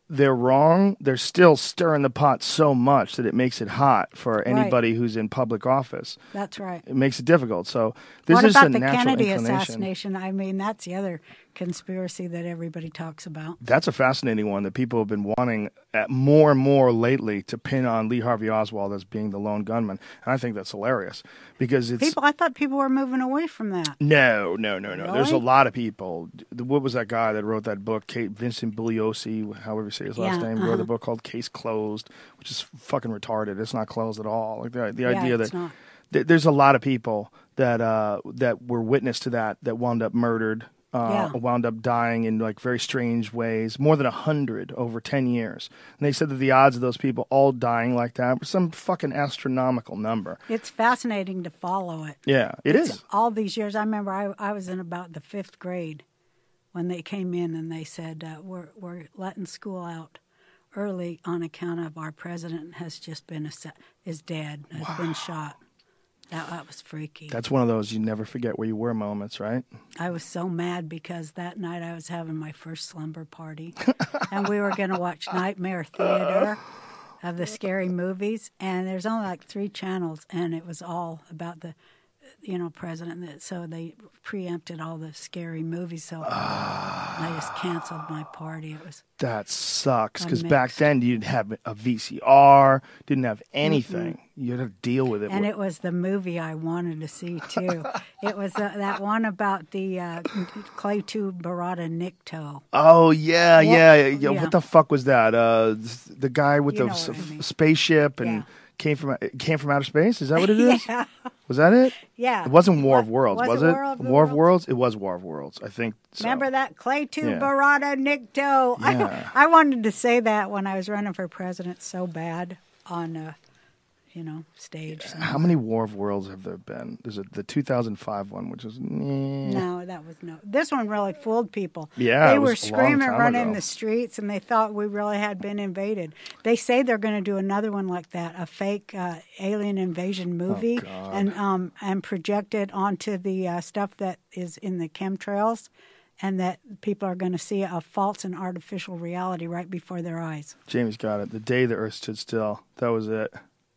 they're wrong, they're still stirring the pot so much that it makes it hot for anybody Right. who's in public office. That's right. It makes it difficult. So this What is about a the natural Kennedy inclination. assassination? I mean, that's the other conspiracy that everybody talks about. That's a fascinating one that people have been wanting at more and more lately to pin on Lee Harvey Oswald as being the lone gunman. And I think that's hilarious because it's People, I thought people were moving away from that. no, no, no, no. There's a Really? lot of people. What was that guy that wrote that book? Kate Vincent Bugliosi, however you say his last Yeah, name, uh-huh. wrote a book called Case Closed, which is fucking retarded. It's not closed at all. Like the, the Yeah, idea it's that not. th- there's a lot of people that uh, that were witness to that that wound up murdered. Uh, Yeah. wound up dying in like very strange ways, more than a hundred over ten years. And they said that the odds of those people all dying like that were some fucking astronomical number. It's fascinating to follow it. Yeah, it is. All these years, I remember I, I was in about the fifth grade when they came in and they said, uh, we're, we're letting school out early on account of our president has just been, assa- is dead, has been shot. That, that was freaky. That's one of those you never forget where you were moments, right? I was so mad because that night I was having my first slumber party, and we were going to watch Nightmare Theater of the scary movies, and there's only like three channels, and it was all about the, you know, president. So they preempted all the scary movies, so I just canceled my party. It was That sucks because A back mixed. then you didn't have a V C R, didn't have anything. You had to deal with it. And it was the movie I wanted to see, too. It was uh, that one about the uh, clay tube Barada Nikto. oh yeah, yeah, yeah, yeah. yeah. What the fuck was that? Uh, the guy with You the know s- what I mean. spaceship and Yeah. came from came from outer space. Is that what it is? Yeah. Was that it? Yeah. It wasn't War of Wa- Worlds, was was, it it? War of War of Worlds? Worlds. It was War of Worlds. I think. So. Remember that clay tube Yeah. Barada Nikto? Yeah. I, I wanted to say that when I was running for president so bad on, uh, you know, stage. How many War of Worlds have there been? There's a, the two thousand five one, which is. Meh. No, that was no. This one really fooled people. Yeah, they it were was a long screaming, time running ago. the streets, and they thought we really had been invaded. They say they're going to do another one like that, a fake uh, alien invasion movie, Oh, God. and um and project it onto the uh, stuff that is in the chemtrails, and that people are going to see a false and artificial reality right before their eyes. Jamie's got it. The day the Earth stood still. That was it.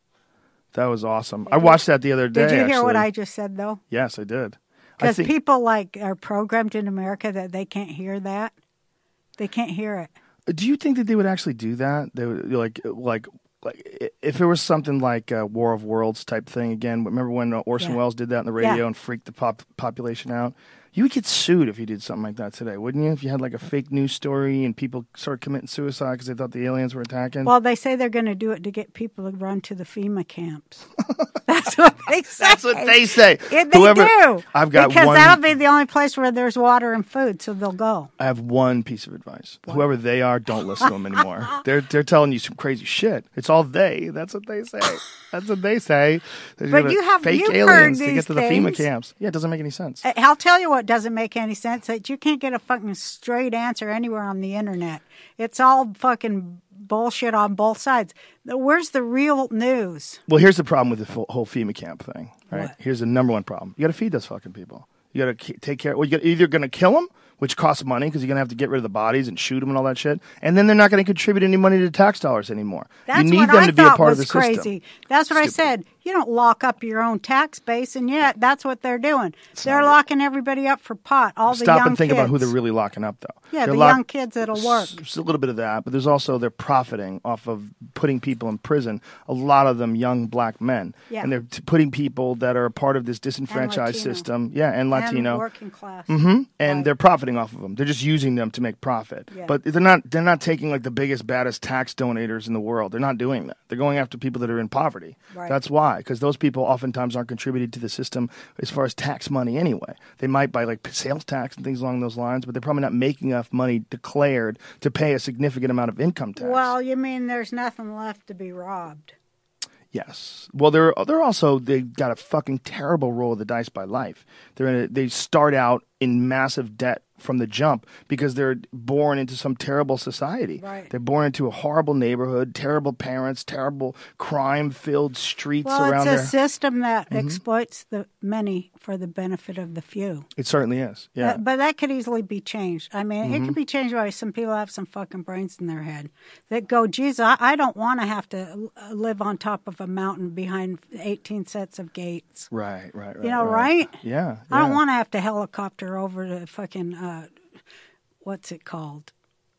That was awesome. I watched that the other day. Did you hear what actually. I just said though? Yes, I did. I Because think people like are programmed in America that they can't hear that. They can't hear it. Do you think that they would actually do that? They would like like like if it was something like a War of Worlds type thing again. Remember when Orson Yeah. Welles did that on the radio Yeah. and freaked the pop- population out? You would get sued if you did something like that today, wouldn't you? If you had like a fake news story and people started committing suicide because they thought the aliens were attacking. Well, they say they're going to do it to get people to run to the FEMA camps. That's what they say. That's what they say. Yeah, they Whoever, do. I've got because one. that'll be the only place where there's water and food, so they'll go. I have one piece of advice. Whoever they are, don't listen to them anymore. they're they're telling you some crazy shit. It's all they. That's what they say. That's what they say. They're But gonna you have- fake you've aliens heard to get these to the FEMA things. camps. Yeah, it doesn't make any sense. Uh, I'll tell you what doesn't make any sense, that you can't get a fucking straight answer anywhere on the internet. It's all fucking bullshit on both sides. The- Where's the real news? Well, here's the problem with the full, whole FEMA camp thing. Right? What? Here's the number one problem. You got to feed those fucking people. You got to take care. Well, you got either going to kill them, which costs money because you're going to have to get rid of the bodies and shoot them and all that shit, and then they're not going to contribute any money to tax dollars anymore. That's you need what them I to be a thought part was of the crazy. system. That's what I Stupid. said. You don't lock up your own tax base, and yet that's what they're doing. they're not it. locking everybody up for pot. All the Stop young and think kids. about who they're really locking up, though. Yeah, They're the lock- young kids that'll work. There's a little bit of that, but there's also they're profiting off of putting people in prison. A lot of them young black men, Yeah. and they're t- putting people that are a part of this disenfranchised Latino. system. Yeah, and Latino. And working class. hmm And Right. they're profiting off of them. They're just using them to make profit. Yeah. But they're not. They're not taking like the biggest, baddest tax donators in the world. They're not doing that. They're going after people that are in poverty. Right. That's why, because those people oftentimes aren't contributed to the system as far as tax money anyway. They might buy like sales tax and things along those lines, but they're probably not making enough money declared to pay a significant amount of income tax. Well, you mean there's nothing left to be robbed? Yes. Well, they're they're also they got a fucking terrible roll of the dice by life. They're in a, they start out in massive debt from the jump because they're born into some terrible society. Right. They're born into a horrible neighborhood, terrible parents, terrible crime-filled streets well, around it's a there. system that mm-hmm. exploits the many for the benefit of the few. It certainly is, yeah. But, but that could easily be changed. I mean, mm-hmm. it could be changed by some people have some fucking brains in their head that go, geez, I, I don't want to have to live on top of a mountain behind eighteen sets of gates. Right, right, right. You know, right? right? Yeah, yeah. I don't want to have to helicopter over to fucking, uh, what's it called?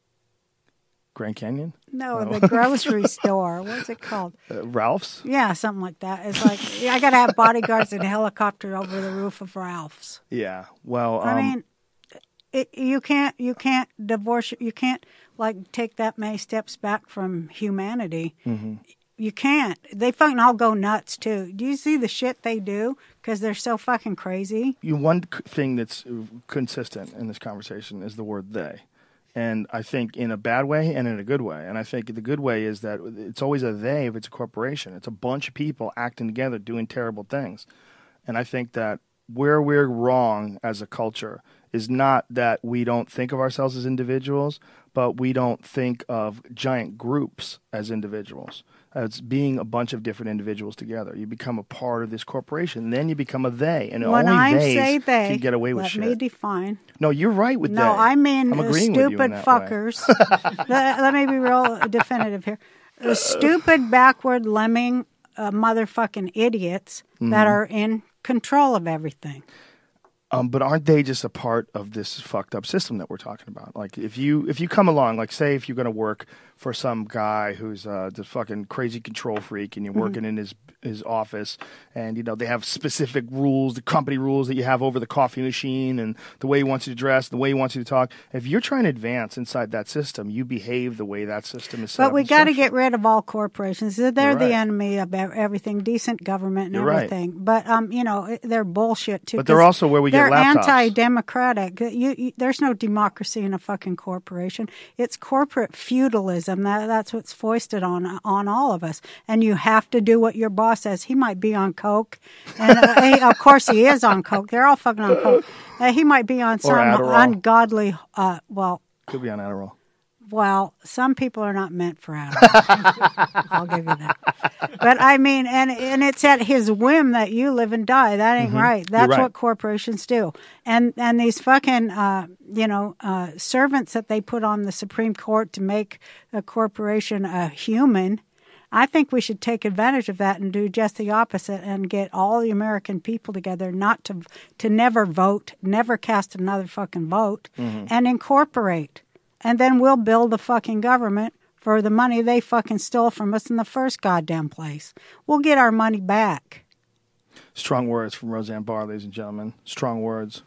Grand Canyon? No, oh. the grocery store. What's it called? Uh, Ralph's? Yeah, something like that. It's like, I got to have bodyguards and a helicopter over the roof of Ralph's. Yeah, well... Um, I mean, it, you can't, you can't divorce, you can't, like, take that many steps back from humanity. Mm-hmm. You can't. They fucking all go nuts, too. Do you see the shit they do? Because they're so fucking crazy. You, one thing that's consistent in this conversation is the word they. And I think in a bad way and in a good way. And I think the good way is that it's always a they if it's a corporation. It's a bunch of people acting together doing terrible things. And I think that where we're wrong as a culture is not that we don't think of ourselves as individuals, but we don't think of giant groups as individuals. It's being a bunch of different individuals together. You become a part of this corporation. Then you become a they. And when only I theys say they, can get away with let shit. me define. No, you're right with no, they. No, I mean I'm uh, agreeing with you in stupid that fuckers. let, let me be real definitive here. The stupid, backward, lemming, uh, motherfucking idiots mm-hmm. that are in control of everything. Um, but aren't they just a part of this fucked up system that we're talking about? Like, if you if you come along, like, say, if you're going to work for some guy who's uh, the fucking crazy control freak, and you're Mm-hmm. working in his his office, and you know they have specific rules, the company rules that you have over the coffee machine, and the way he wants you to dress, the way he wants you to talk. If you're trying to advance inside that system, you behave the way that system is set But up we and got to structured. get rid of all corporations. They're You're the right. enemy of ev- everything, decent government and You're right. everything. But um, you know, they're bullshit too. But they're 'cause also where we get they're laptops. anti-democratic. You, you, there's no democracy in a fucking corporation. It's corporate feudalism. That, that's what's foisted on on all of us. And you have to do what your boss says. He might be on coke, and uh, he, of course he is on coke. They're all fucking on coke. Uh, he might be on some Adderall. ungodly. Uh, well, Could be on Adderall. Well, some people are not meant for Adderall. I'll give you that. But I mean, and and it's at his whim that you live and die. That ain't Mm-hmm. right. That's right. what corporations do. And and these fucking uh, you know uh, servants that they put on the Supreme Court to make a corporation a human. I think we should take advantage of that and do just the opposite and get all the American people together, not to to never vote, never cast another fucking vote, Mm-hmm. and incorporate. And then we'll build a fucking government for the money they fucking stole from us in the first goddamn place. We'll get our money back. Strong words from Roseanne Barr, ladies and gentlemen. Strong words.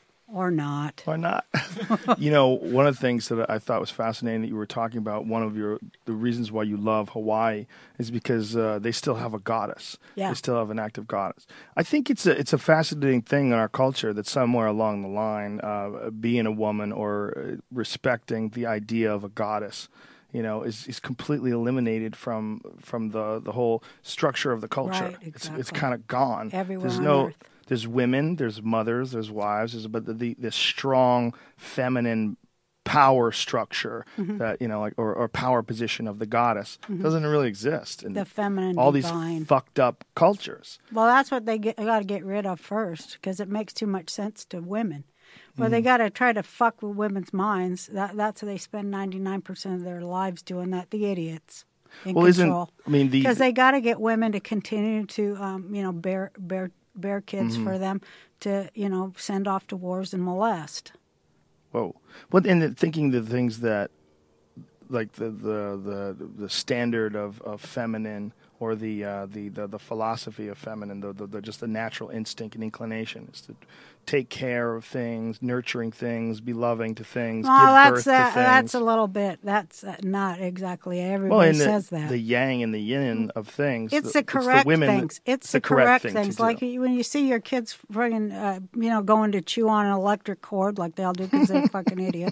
Or not. Why not? You know, one of the things that I thought was fascinating that you were talking about, one of your the reasons why you love Hawaii is because uh, they still have a goddess. Yeah. They still have an active goddess. I think it's a it's a fascinating thing in our culture that somewhere along the line, uh, being a woman or respecting the idea of a goddess, you know, is, is completely eliminated from from the, the whole structure of the culture. Right, It's exactly. it's kind of gone. Everywhere There's on no. earth. There's women, there's mothers, there's wives, there's, but the, the the strong feminine power structure Mm-hmm. that you know, like or, or power position of the goddess doesn't really exist in The feminine all divine. these fucked up cultures. Well, that's what they got to get rid of first because it makes too much sense to women. Well, Mm-hmm. they got to try to fuck with women's minds. That, that's how they spend ninety-nine percent of their lives doing that, the idiots. In Well, isn't control. I mean the Because they got to get women to continue to, um, you know, bear bear bear kids Mm-hmm. for them to, you know, send off to wars and molest. whoa, well, and the, thinking the things that like the the the, the standard of, of feminine. Or the, uh, the the the philosophy of feminine, the, the, the just the natural instinct and inclination is to take care of things, nurturing things, be loving to things, Well, give that's birth to uh, things. that's a little bit. That's uh, not exactly everybody well, and the, says that. the yang and the yin of things. It's the, the correct women, things. It's the, the correct, correct thing things. to Like do. you- when you see your kids friggin', uh, you know, going to chew on an electric cord like they all do because they're a fucking idiot.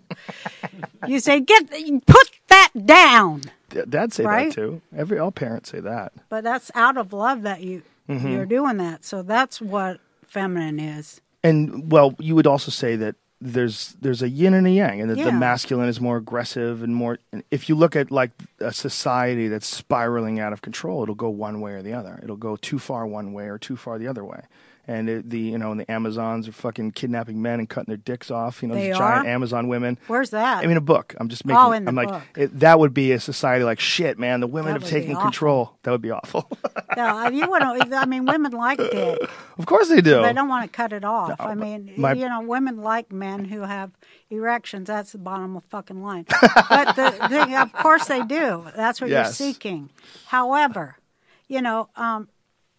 You say, "Get, put that down." D- Dads say right? that too. Every all parents say that. But that's out of love that you Mm-hmm. you're doing that. So that's what feminine is. And well, you would also say that there's there's a yin and a yang, and the, Yeah. the masculine is more aggressive and more. And if you look at like a society that's spiraling out of control, it'll go one way or the other. It'll go too far one way or too far the other way. And it, the you know, and the Amazons are fucking kidnapping men and cutting their dicks off. You know, They these giant are? Maamazon women. Where's that? I mean, a book. I'm just making. Oh, in the I'm like, book. it, that would be a society like shit, man. The women That have would be taken awful. control. That would be awful. No, you want to. I mean, women like dick. Of course they do. They don't want to cut it off. No, I but mean, my- you know, women like men who have erections. That's the bottom of the fucking line. But the thing, of course they do. That's what Yes. you're seeking. However, you know, um,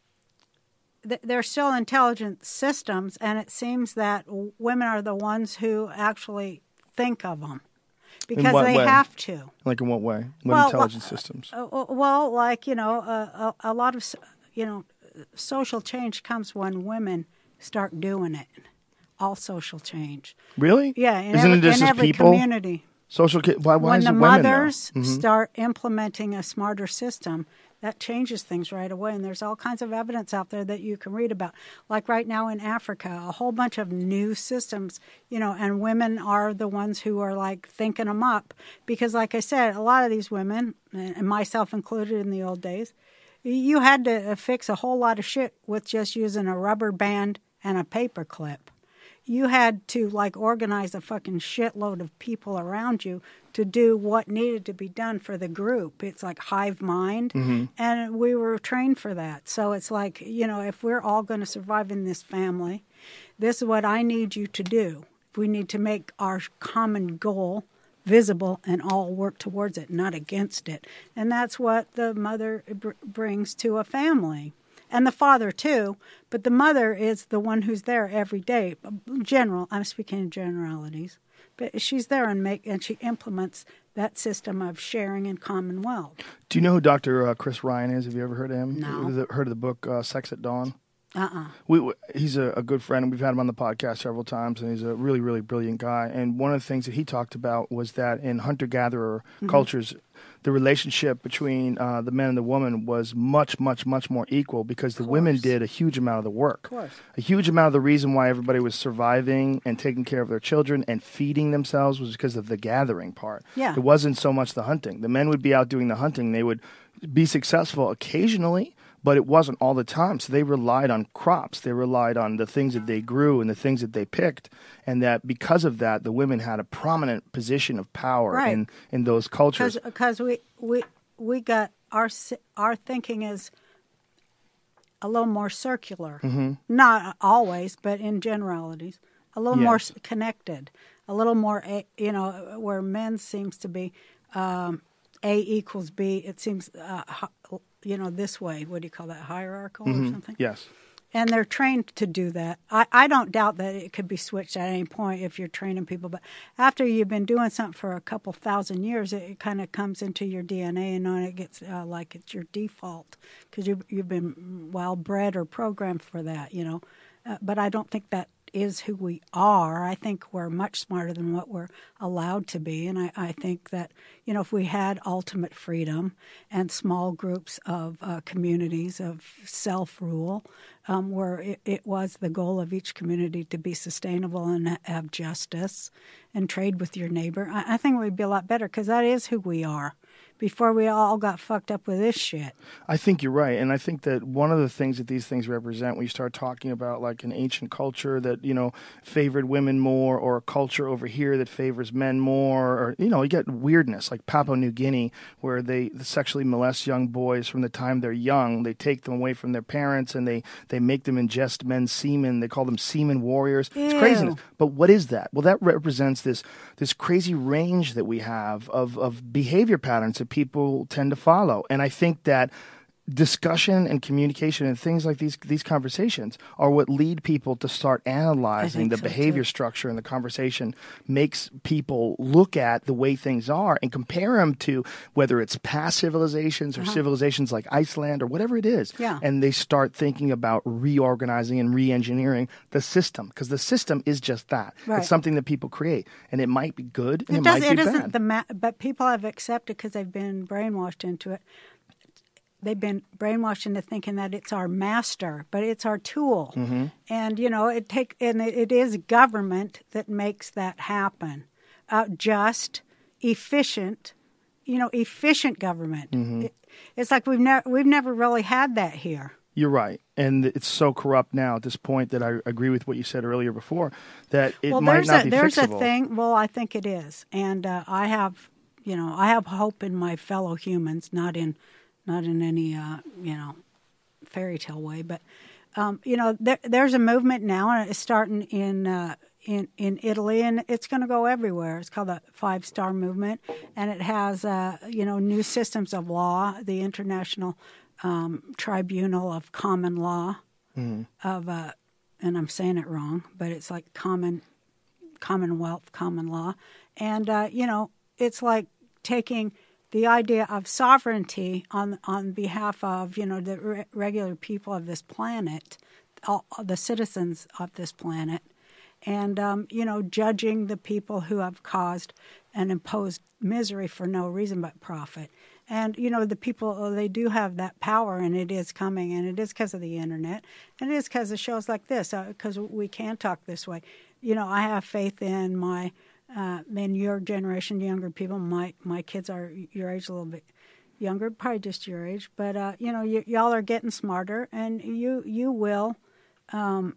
th- they're still intelligent systems, and it seems that w- women are the ones who actually think of them because what they way? have to. Like in what way? What Well, intelligence uh, systems? Uh, well, like, you know, uh, a, a lot of, s- you know, social change comes when women start doing it. All social change. Really? Yeah, in Isn't every, it just in as every people? community. Social. Ki- why? Why When is the it women, though? mothers Mhm. start implementing a smarter system, that changes things right away. And there's all kinds of evidence out there that you can read about. Like right now in Africa, a whole bunch of new systems, you know, and women are the ones who are like thinking them up. Because like I said, a lot of these women, and myself included in the old days, you had to fix a whole lot of shit with just using a rubber band and a paper clip. You had to like organize a fucking shitload of people around you to do what needed to be done for the group. It's like hive mind, Mm-hmm. and we were trained for that. So it's like, you know, if we're all going to survive in this family, this is what I need you to do. We need to make our common goal visible and all work towards it, not against it. And that's what the mother br- brings to a family. And the father too, but the mother is the one who's there every day. General, I'm speaking in generalities, but she's there and make and she implements that system of sharing and commonwealth. Do you know who Doctor Uh, Chris Ryan is? Have you ever heard of him? No. The- Heard of the book uh, Sex at Dawn? Uh-uh. We, we- he's a, a good friend, and we've had him on the podcast several times, and he's a really, really brilliant guy. And one of the things that he talked about was that in hunter-gatherer Mm-hmm. cultures, the relationship between uh, the man and the woman was much, much, much more equal because the women course. did a huge amount of the work. Of course. A huge amount of the reason why everybody was surviving and taking care of their children and feeding themselves was because of the gathering part. Yeah. It wasn't so much the hunting. The men would be out doing the hunting. They would be successful occasionally, but it wasn't all the time. So they relied on crops. They relied on the things that they grew and the things that they picked. And that because of that, the women had a prominent position of power Right. in, in those cultures. Because we, we, we got our si- our thinking is a little more circular. Mm-hmm. Not always, but in generalities. A little more Yes. s- connected. A little more, A- you know, where men seems to be um, A equals B. It seems, uh, hi- you know, this way. What do you call that? Hierarchical or something? Yes. And they're trained to do that. I, I don't doubt that it could be switched at any point if you're training people. But after you've been doing something for a couple thousand years, it, it kind of comes into your D N A, and then it gets uh, like it's your default because you've, you've been well bred or programmed for that, you know. Uh, but I don't think that is who we are. I think we're much smarter than what we're allowed to be. And I, I think that, you know, if we had ultimate freedom and small groups of uh, communities of self-rule, um, where it, it was the goal of each community to be sustainable and have justice and trade with your neighbor, I, I think we'd be a lot better because that is who we are before we all got fucked up with this shit. I think you're right. And I think that one of the things that these things represent, when you start talking about like an ancient culture that, you know, favored women more, or a culture over here that favors men more, or, you know, you get weirdness like Papua New Guinea, where they sexually molest young boys from the time they're young. They take them away from their parents and they, they make them ingest men's semen. They call them semen warriors. It's Ew. craziness. But what is that? Well, that represents this this crazy range that we have of, of behavior patterns that people tend to follow. And I think that discussion and communication and things like these these conversations are what lead people to start analyzing think the so, behavior too. structure, and the conversation makes people look at the way things are and compare them to whether it's past civilizations or civilizations like Iceland or whatever it is. Yeah. And they start thinking about reorganizing and re-engineering the system, because the system is just that. Right. It's something that people create, and it might be good and it, It does. might It be isn't bad. the ma- but people have accepted because they've been brainwashed into it. they've been brainwashed into thinking that it's our master, but it's our tool. Mm-hmm. And you know, it take and it, it is government that makes that happen. Uh, just, efficient, you know, efficient government. Mm-hmm. It, it's like we've never we've never really had that here. You're right. And it's so corrupt now at this point that I agree with what you said earlier before, that it well, might there's not a, be there's fixable. a thing. Well, I think it is. And uh, I have, you know, I have hope in my fellow humans, not in not in any, uh, you know, fairy tale way. But, um, you know, there, there's a movement now, and it's starting in uh, in, in Italy, and it's going to go everywhere. It's called the Five Star Movement, and it has, uh, you know, new systems of law, the International Um, Tribunal of Common Law, mm-hmm. of uh, and I'm saying it wrong, but it's like common Commonwealth, common law, and uh, you know, it's like taking the idea of sovereignty on on behalf of, you know, the re- regular people of this planet, all, the citizens of this planet, and um, you know, judging the people who have caused and imposed misery for no reason but profit. And, you know, the people, they do have that power, and it is coming, and it is because of the internet, and it is because of shows like this, because uh, we can talk this way. You know, I have faith in my, uh, in your generation, younger people. My my kids are your age, a little bit younger, probably just your age. But, uh, you know, y- y'all are getting smarter, and you, you will, um,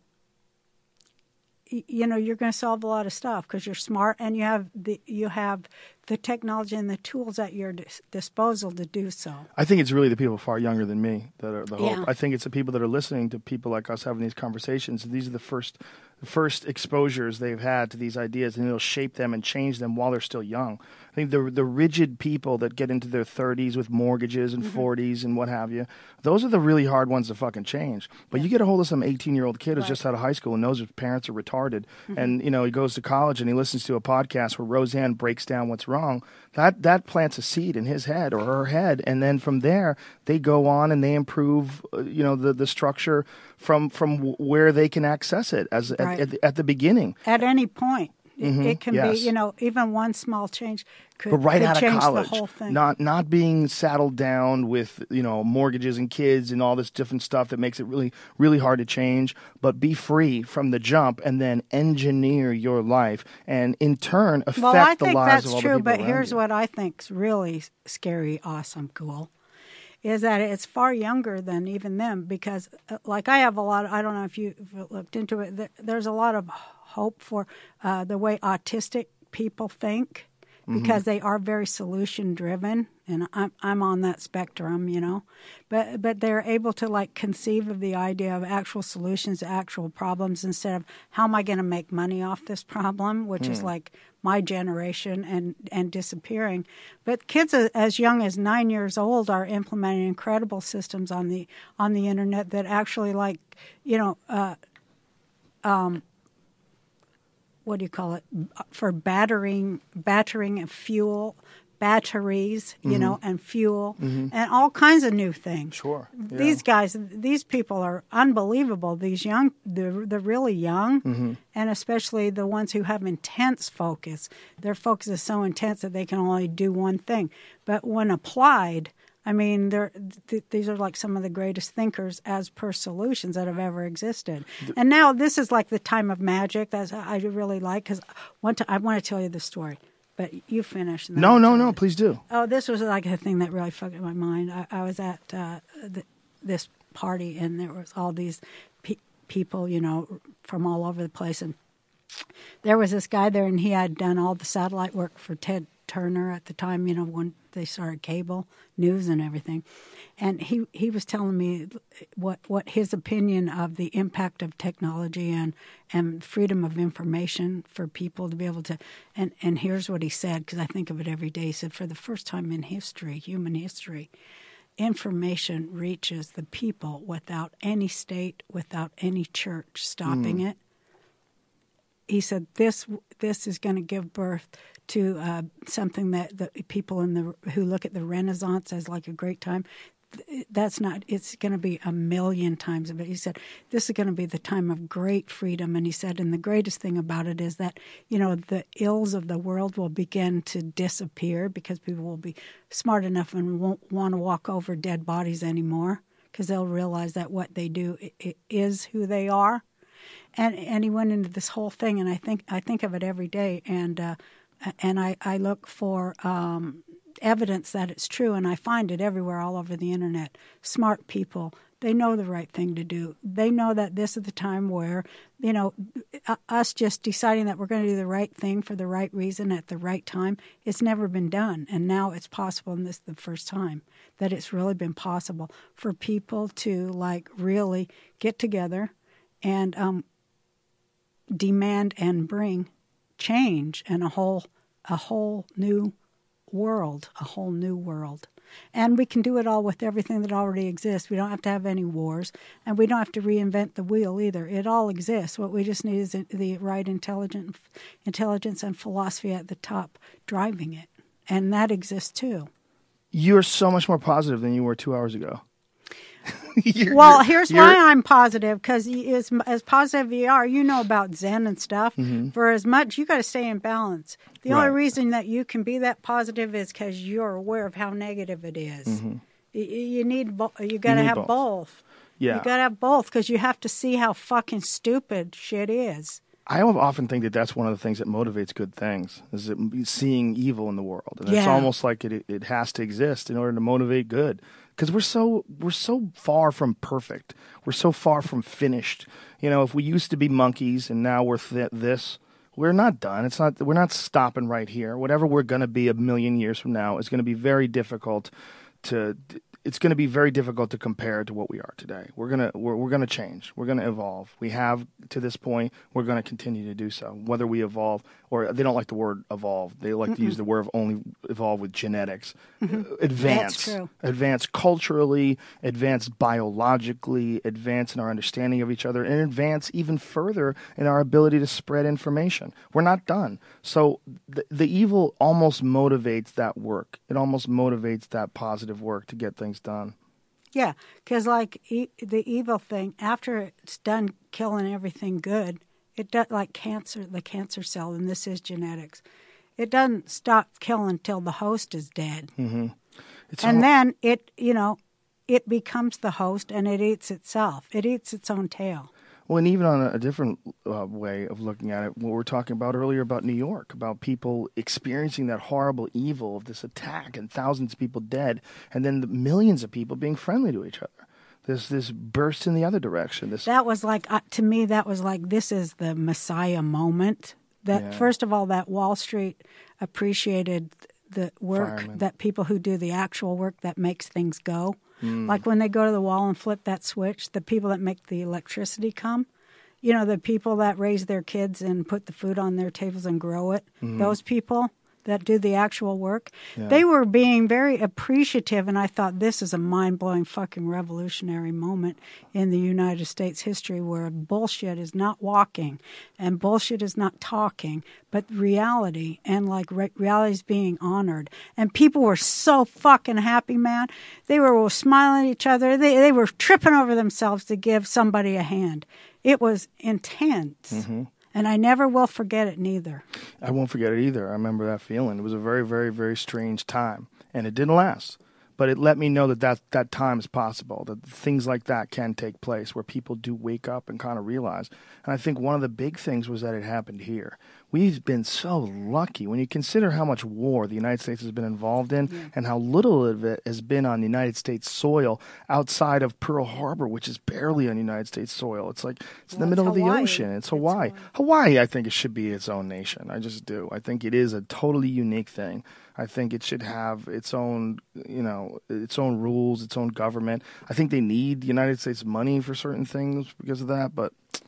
y- you know, you're going to solve a lot of stuff because you're smart, and you have the you have the technology and the tools at your dis- disposal to do so. I think it's really the people far younger than me that are the hope. Yeah. I think it's the people that are listening to people like us having these conversations. These are the first the first exposures they've had to these ideas, and it'll shape them and change them while they're still young. I think the the rigid people that get into their thirties with mortgages and mm-hmm. forties and what have you, those are the really hard ones to fucking change. But yeah. you get a hold of some eighteen-year-old kid who's right. just out of high school and knows his parents are retarded, mm-hmm. and you know he goes to college and he listens to a podcast where Roseanne breaks down what's wrong. That that plants a seed in his head or her head, and then from there they go on and they improve, uh, you know, the, the structure from from w- where they can access it as right. at, at, at the beginning. At any point, mm-hmm. it, it can yes. be, you know, even one small change could, but right could out of change college, the whole thing. not not being saddled down with, you know, mortgages and kids and all this different stuff that makes it really really hard to change. But be free from the jump and then engineer your life, and in turn affect well, I the think lives that's of all true, the people but around here's you. what I think's really scary, awesome, cool, is that it's far younger than even them. Because, uh, like, I have a lot of, I don't know if you looked into it, there, there's a lot of hope for uh, the way autistic people think, because mm-hmm. they are very solution driven, and I'm I'm on that spectrum, you know, but but they're able to like conceive of the idea of actual solutions to actual problems instead of how am I going to make money off this problem, which mm. is like my generation and and disappearing. But kids as young as nine years old are implementing incredible systems on the on the internet that actually, like, you know, uh, um. what do you call it, for battering, battering and fuel, batteries, you mm-hmm. know, and fuel, mm-hmm. and all kinds of new things. Sure. Yeah. These guys, these people are unbelievable. These young, they're, they're really young, mm-hmm. and especially the ones who have intense focus. Their focus is so intense that they can only do one thing. But when applied, I mean, they're, th- these are like some of the greatest thinkers as per solutions that have ever existed. And now this is like the time of magic. That's I really like, because want to I want to tell you the story, but you finish. No, no, no, please do. Oh, this was like a thing that really fucked with my mind. I, I was at uh, the, this party, and there was all these pe- people, you know, from all over the place, and there was this guy there, and he had done all the satellite work for Ted Turner at the time, you know, when they started cable news and everything. And he, he was telling me what, what his opinion of the impact of technology and, and freedom of information for people to be able to, and, and here's what he said, because I think of it every day. He said, for the first time in history, human history, information reaches the people without any state, without any church stopping mm. it. He said, this this is going to give birth to uh, something that the people in the who look at the Renaissance as like a great time. that's not, it's going to be a million times. But he said, this is going to be the time of great freedom. And he said, and the greatest thing about it is that, you know, the ills of the world will begin to disappear because people will be smart enough and won't want to walk over dead bodies anymore because they'll realize that what they do is who they are. And and he went into this whole thing, and I think I think of it every day, and uh, and I, I look for um, evidence that it's true, and I find it everywhere, all over the internet. Smart people, they know the right thing to do. They know that this is the time where, you know, us just deciding that we're going to do the right thing for the right reason at the right time, it's never been done, and now it's possible, and this is the first time that it's really been possible for people to, like, really get together and um, demand and bring change and a whole a whole new world, a whole new world. And we can do it all with everything that already exists. We don't have to have any wars, and we don't have to reinvent the wheel either. It all exists. What we just need is the right intelligent, intelligence and philosophy at the top driving it, and that exists too. You're so much more positive than you were two hours ago. you're, well, you're, here's you're, why I'm positive, because as, as positive you are, you know about Zen and stuff. Mm-hmm. For as much, you got to stay in balance. The right. only reason that you can be that positive is because you're aware of how negative it is. Mm-hmm. You, you need, you got to have both. both. Yeah. You got to have both, because you have to see how fucking stupid shit is. I often think that that's one of the things that motivates good things, is it seeing evil in the world. And yeah. it's almost like it it has to exist in order to motivate good. Because we're so we're so far from perfect. We're so far from finished. You know, if we used to be monkeys and now we're th- this, we're not done. It's not. We're not stopping right here. Whatever we're going to be a million years from now is going to be very difficult to. It's going to be very difficult to compare to what we are today. We're gonna we're we're gonna change. We're gonna evolve. We have to this point. We're going to continue to do so. Whether we evolve, or they don't like the word evolve. They like Mm-mm. to use the word of only evolve with genetics. Mm-hmm. Advance, That's true. Advance culturally, advance biologically, advance in our understanding of each other, and advance even further in our ability to spread information. We're not done. So the, the evil almost motivates that work. It almost motivates that positive work to get things done. Yeah, because like e- the evil thing, after it's done killing everything good, it does, like cancer, the cancer cell, and this is genetics. It doesn't stop killing until the host is dead. Mm-hmm. It's and all... then it, you know, it becomes the host and it eats itself. It eats its own tail. Well, and even on a different uh, way of looking at it, what we were talking about earlier about New York, about people experiencing that horrible evil of this attack and thousands of people dead, and then the millions of people being friendly to each other. This this burst in the other direction. This That was like, uh, to me, that was like, this is the Messiah moment. That yeah. First of all, that Wall Street appreciated the work, Fireman. That people who do the actual work that makes things go. Mm. Like when they go to the wall and flip that switch, the people that make the electricity come, you know, the people that raise their kids and put the food on their tables and grow it, mm. those people that do the actual work, yeah. they were being very appreciative, and I thought this is a mind-blowing fucking revolutionary moment in the United States history where bullshit is not walking and bullshit is not talking, but reality, and like re- reality is being honored. And people were so fucking happy, man. They were smiling at each other. They, they were tripping over themselves to give somebody a hand. It was intense. Mm-hmm. And I never will forget it, neither. I won't forget it either. I remember that feeling. It was a very, very, very strange time. And it didn't last. But it let me know that that, that time is possible, that things like that can take place, where people do wake up and kind of realize. And I think one of the big things was that it happened here. We've been so lucky when you consider how much war the United States has been involved in, yeah. and how little of it has been on the United States soil outside of Pearl Harbor, which is barely on United States soil. It's like it's well, in the middle of the ocean. It's Hawaii. It's Hawaii. Hawaii, I think it should be its own nation. I just do. I think it is a totally unique thing. I think it should have its own, you know, its own rules, its own government. I think they need the United States money for certain things because of that, but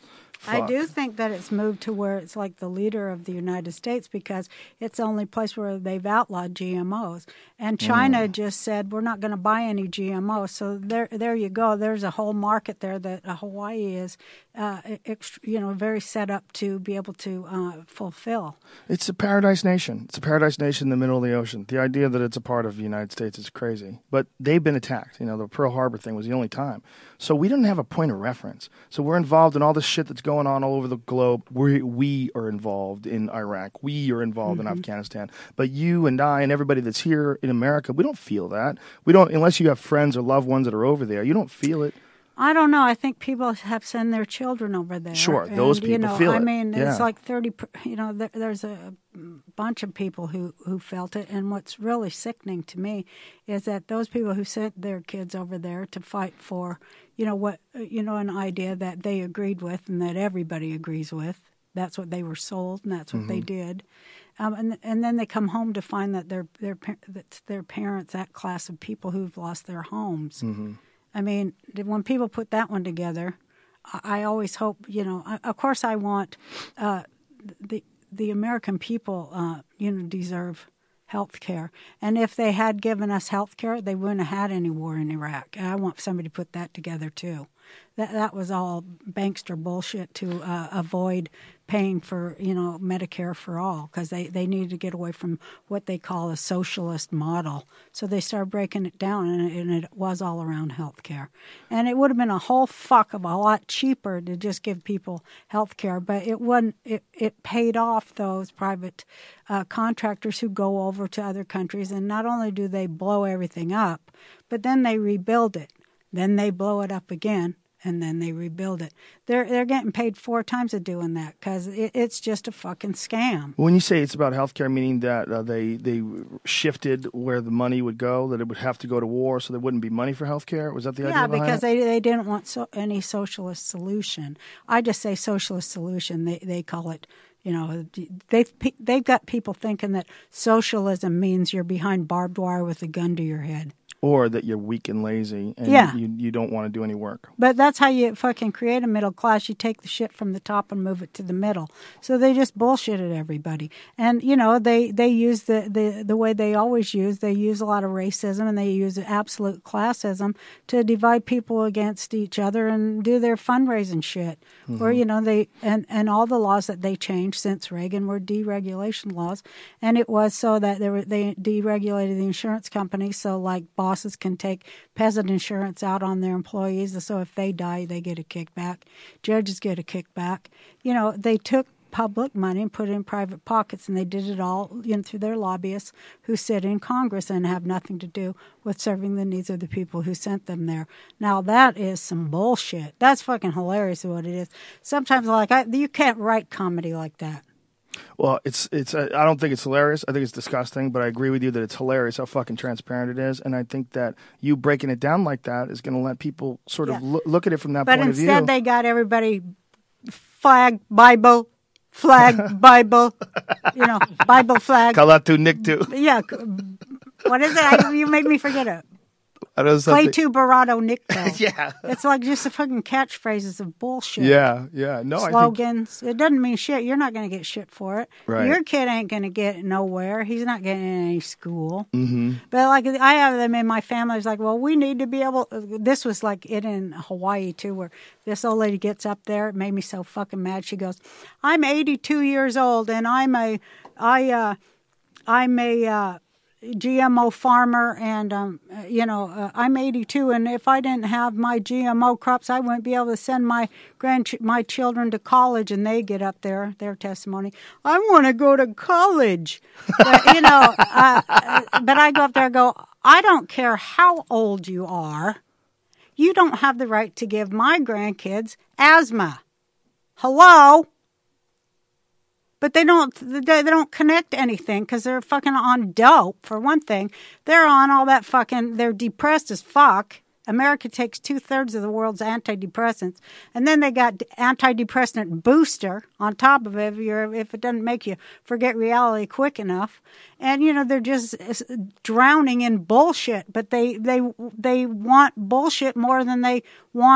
fuck. I do think that it's moved to where it's like the leader of the United States because it's the only place where they've outlawed G M Os. And China mm. just said, we're not going to buy any G M Os. So there there you go. There's a whole market there that uh, Hawaii is, uh, ext- you know, very set up to be able to uh, fulfill. It's a paradise nation. It's a paradise nation in the middle of the ocean. The idea that it's a part of the United States is crazy. But they've been attacked. You know, the Pearl Harbor thing was the only time. So we didn't have a point of reference. So we're involved in all this shit that's going on all over the globe. We we are involved in Iraq. We are involved mm-hmm. in Afghanistan. But you and I and everybody that's here in America, we don't feel that. We don't, unless you have friends or loved ones that are over there. You don't feel it. I don't know. I think people have sent their children over there. Sure, those and, people you know, feel it. I mean, yeah. it's like thirty. You know, there, there's a bunch of people who, who felt it. And what's really sickening to me is that those people who sent their kids over there to fight for, you know, what you know, an idea that they agreed with and that everybody agrees with. That's what they were sold, and that's what mm-hmm. they did. Um, and and then they come home to find that their their that their parents, that class of people who've lost their homes. Mm-hmm. I mean, when people put that one together, I always hope, you know, of course I want uh, the the American people, uh, you know, deserve health care. And if they had given us health care, they wouldn't have had any war in Iraq. And I want somebody to put that together, too. That that was all bankster bullshit to uh, avoid paying for, you know, Medicare for all, because they, they needed to get away from what they call a socialist model. So they started breaking it down, and it, and it was all around health care. And it would have been a whole fuck of a lot cheaper to just give people health care, but it wasn't. It, it paid off those private uh, contractors who go over to other countries, and not only do they blow everything up, but then they rebuild it. Then they blow it up again, and then they rebuild it. They're they're getting paid four times of doing that because it, it's just a fucking scam. When you say it's about healthcare, meaning that uh, they they shifted where the money would go, that it would have to go to war, so there wouldn't be money for healthcare? Was that the idea Yeah, behind because it? they they didn't want so, any socialist solution. I just say socialist solution. They they call it. You know, they've they've got people thinking that socialism means you're behind barbed wire with a gun to your head. Or that you're weak and lazy and yeah. you, you don't want to do any work. But that's how you fucking create a middle class. You take the shit from the top and move it to the middle. So they just bullshitted everybody. And, you know, they, they use the, the, the way they always use. They use a lot of racism and they use absolute classism to divide people against each other and do their fundraising shit. Mm-hmm. Or, you know, they and, and all the laws that they changed since Reagan were deregulation laws. And it was so that they, were, they deregulated the insurance companies. So, like, bosses can take peasant insurance out on their employees, so if they die, they get a kickback. Judges get a kickback. You know, they took public money and put it in private pockets, and they did it all, you know, through their lobbyists who sit in Congress and have nothing to do with serving the needs of the people who sent them there. Now, that is some bullshit. That's fucking hilarious what it is. Sometimes, like, I, you can't write comedy like that. Well, it's it's. Uh, I don't think it's hilarious. I think it's disgusting. But I agree with you that it's hilarious how fucking transparent it is. And I think that you breaking it down like that is going to let people sort of yeah. lo- look at it from that but point of view. But instead, they got everybody flag Bible, flag Bible, you know, Bible flag. Kalatu Niktu. Yeah. What is it? I, you made me forget it. Play to Barato Nicto. Yeah. It's like just the fucking catchphrases of bullshit. Yeah, yeah. No, Slogans. I think... It doesn't mean shit. You're not going to get shit for it. Right. Your kid ain't going to get nowhere. He's not getting in any school. Mm-hmm. But like I have them in my family. It's like, well, we need to be able. This was like it in Hawaii too, where this old lady gets up there. It made me so fucking mad. She goes, "I'm eighty-two years old, and I'm a, I, uh, I'm a." Uh, G M O farmer, and um, you know, uh, I'm eighty-two, and if I didn't have my G M O crops, I wouldn't be able to send my grand my children to college. And they get up there, their testimony, I want to go to college, but, you know. Uh, but I go up there and go, I don't care how old you are, you don't have the right to give my grandkids asthma. Hello. But they don't they don't connect anything because they're fucking on dope, for one thing. They're on all that fucking, they're depressed as fuck. America takes two-thirds of the world's antidepressants. And then they got antidepressant booster on top of it if, you're, if it doesn't make you forget reality quick enough. And, you know, they're just drowning in bullshit. But they, they, they want bullshit more than they want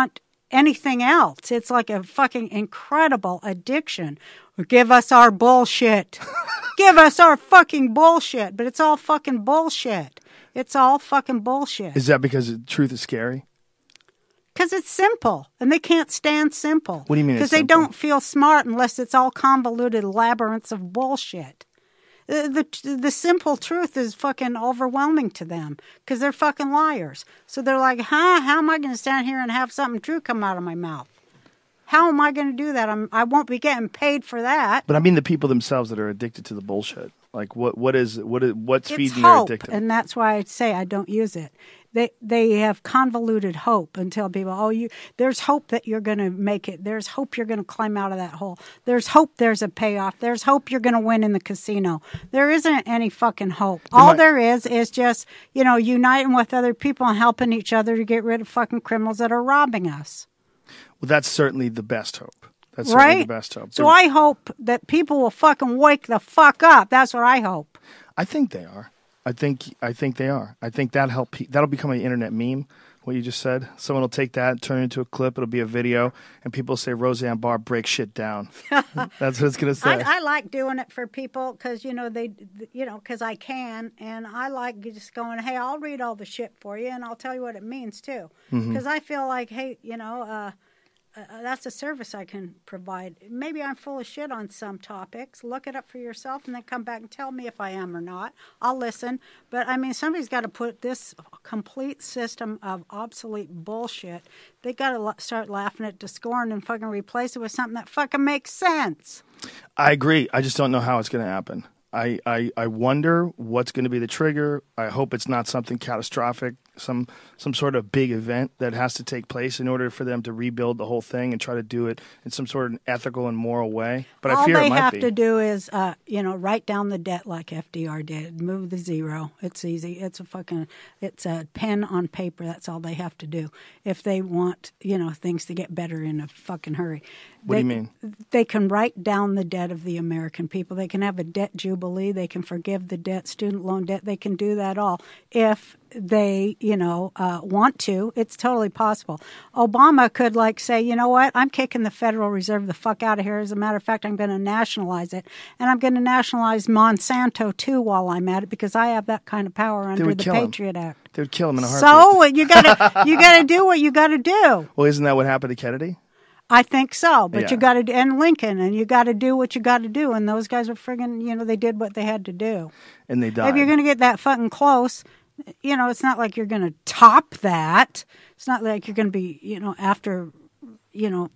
anything else. It's like a fucking incredible addiction. Give us our bullshit. Give us our fucking bullshit. But it's all fucking bullshit. It's all fucking bullshit. Is that because the truth is scary? Because it's simple, and they can't stand simple. What do you mean? Because they simple? don't feel smart unless it's all convoluted labyrinths of bullshit. The, the the simple truth is fucking overwhelming to them because they're fucking liars. So they're like, huh? How am I going to stand here and have something true come out of my mouth? How am I going to do that? I'm I won't be getting paid for that. But I mean the people themselves that are addicted to the bullshit. Like what what is what is what's It's feeding hope, their addiction? and that's why I say I don't use it. They they have convoluted hope and tell people, oh, you there's hope that you're going to make it. There's hope you're going to climb out of that hole. There's hope there's a payoff. There's hope you're going to win in the casino. There isn't any fucking hope. All might- there is is just, you know, uniting with other people and helping each other to get rid of fucking criminals that are robbing us. Well, that's certainly the best hope. That's certainly Right? the best hope. So I hope that people will fucking wake the fuck up. That's what I hope. I think they are. I think I think they are. I think that help. That'll become an internet meme. What you just said. Someone will take that, turn it into a clip. It'll be a video, and people say Roseanne Barr break shit down. That's what it's gonna say. I, I like doing it for people because you know they, you know, because I can, and I like just going, hey, I'll read all the shit for you, and I'll tell you what it means too, because Mm-hmm. I feel like, hey, you know, uh, uh, that's a service I can provide. Maybe I'm full of shit on some topics. Look it up for yourself, and then come back and tell me if I am or not. I'll listen, but I mean, somebody's got to put this complete system of obsolete bullshit. They got to la- start laughing it to scorn and fucking replace it with something that fucking makes sense. I agree. I just don't know how it's going to happen. I, I, I wonder what's going to be the trigger. I hope it's not something catastrophic, some some sort of big event that has to take place in order for them to rebuild the whole thing and try to do it in some sort of ethical and moral way. But All I fear they it might have be. to do is, uh, you know, write down the debt like F D R did. Move the zero. It's easy. It's a fucking, it's a pen on paper. That's all they have to do if they want, you know, things to get better in a fucking hurry. What they, do you mean? They can write down the debt of the American people. They can have a debt jubilee. They can forgive the debt, student loan debt. They can do that all if they, you know, uh, want to. It's totally possible. Obama could, like, say, you know what? I'm kicking the Federal Reserve the fuck out of here. As a matter of fact, I'm going to nationalize it. And I'm going to nationalize Monsanto, too, while I'm at it, because I have that kind of power under would the kill him. Patriot Act. They would kill him in a heartbeat. So you gotta, you gotta do what you gotta do. Well, isn't that what happened to Kennedy? I think so, but Yeah. you got to, and Lincoln, and you got to do what you got to do. And those guys are friggin', you know, they did what they had to do. And they died. If you're going to get that fucking close, you know, it's not like you're going to top that. It's not like you're going to be, you know, after, you know,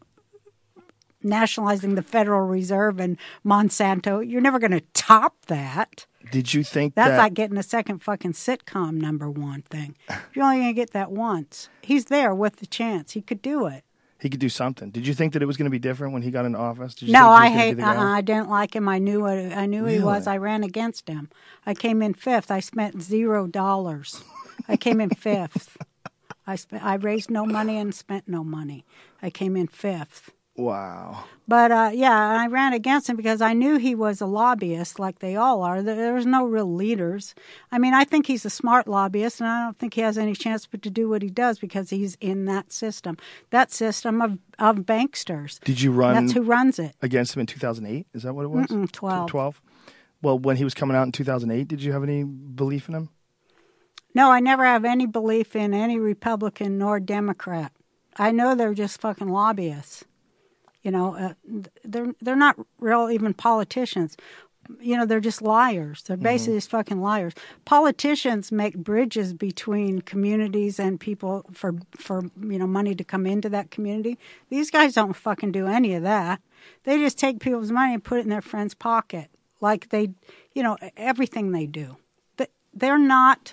nationalizing the Federal Reserve and Monsanto. You're never going to top that. Did you think That's that? like getting a second fucking sitcom number one thing. You're only going to get that once. He's there with the chance. He could do it. He could do something. Did you think that it was going to be different when he got into office? Did you No, think he I was gonna hate. be Uh, the guy? I didn't like him. I knew what I knew he was. Really? I ran against him. I came in fifth. I spent zero dollars. I came in fifth. I spent. I raised no money and spent no money. I came in fifth. Wow. But uh, yeah, and I ran against him because I knew he was a lobbyist, like they all are. There, there was no real leaders. I mean, I think he's a smart lobbyist, and I don't think he has any chance but to do what he does because he's in that system, that system of, of banksters. Did you run That's who runs it. against him in two thousand eight? Is that what it was? Mm-mm, twelve. twelve? Well, when he was coming out in two thousand eight, did you have any belief in him? No, I never have any belief in any Republican nor Democrat. I know they're just fucking lobbyists. You know, uh, they're they're not real even politicians. You know, they're just liars. They're basically just fucking liars. Politicians make bridges between communities and people for for you know money to come into that community. These guys don't fucking do any of that. They just take people's money and put it in their friend's pocket, like they, you know, everything they do. They're not.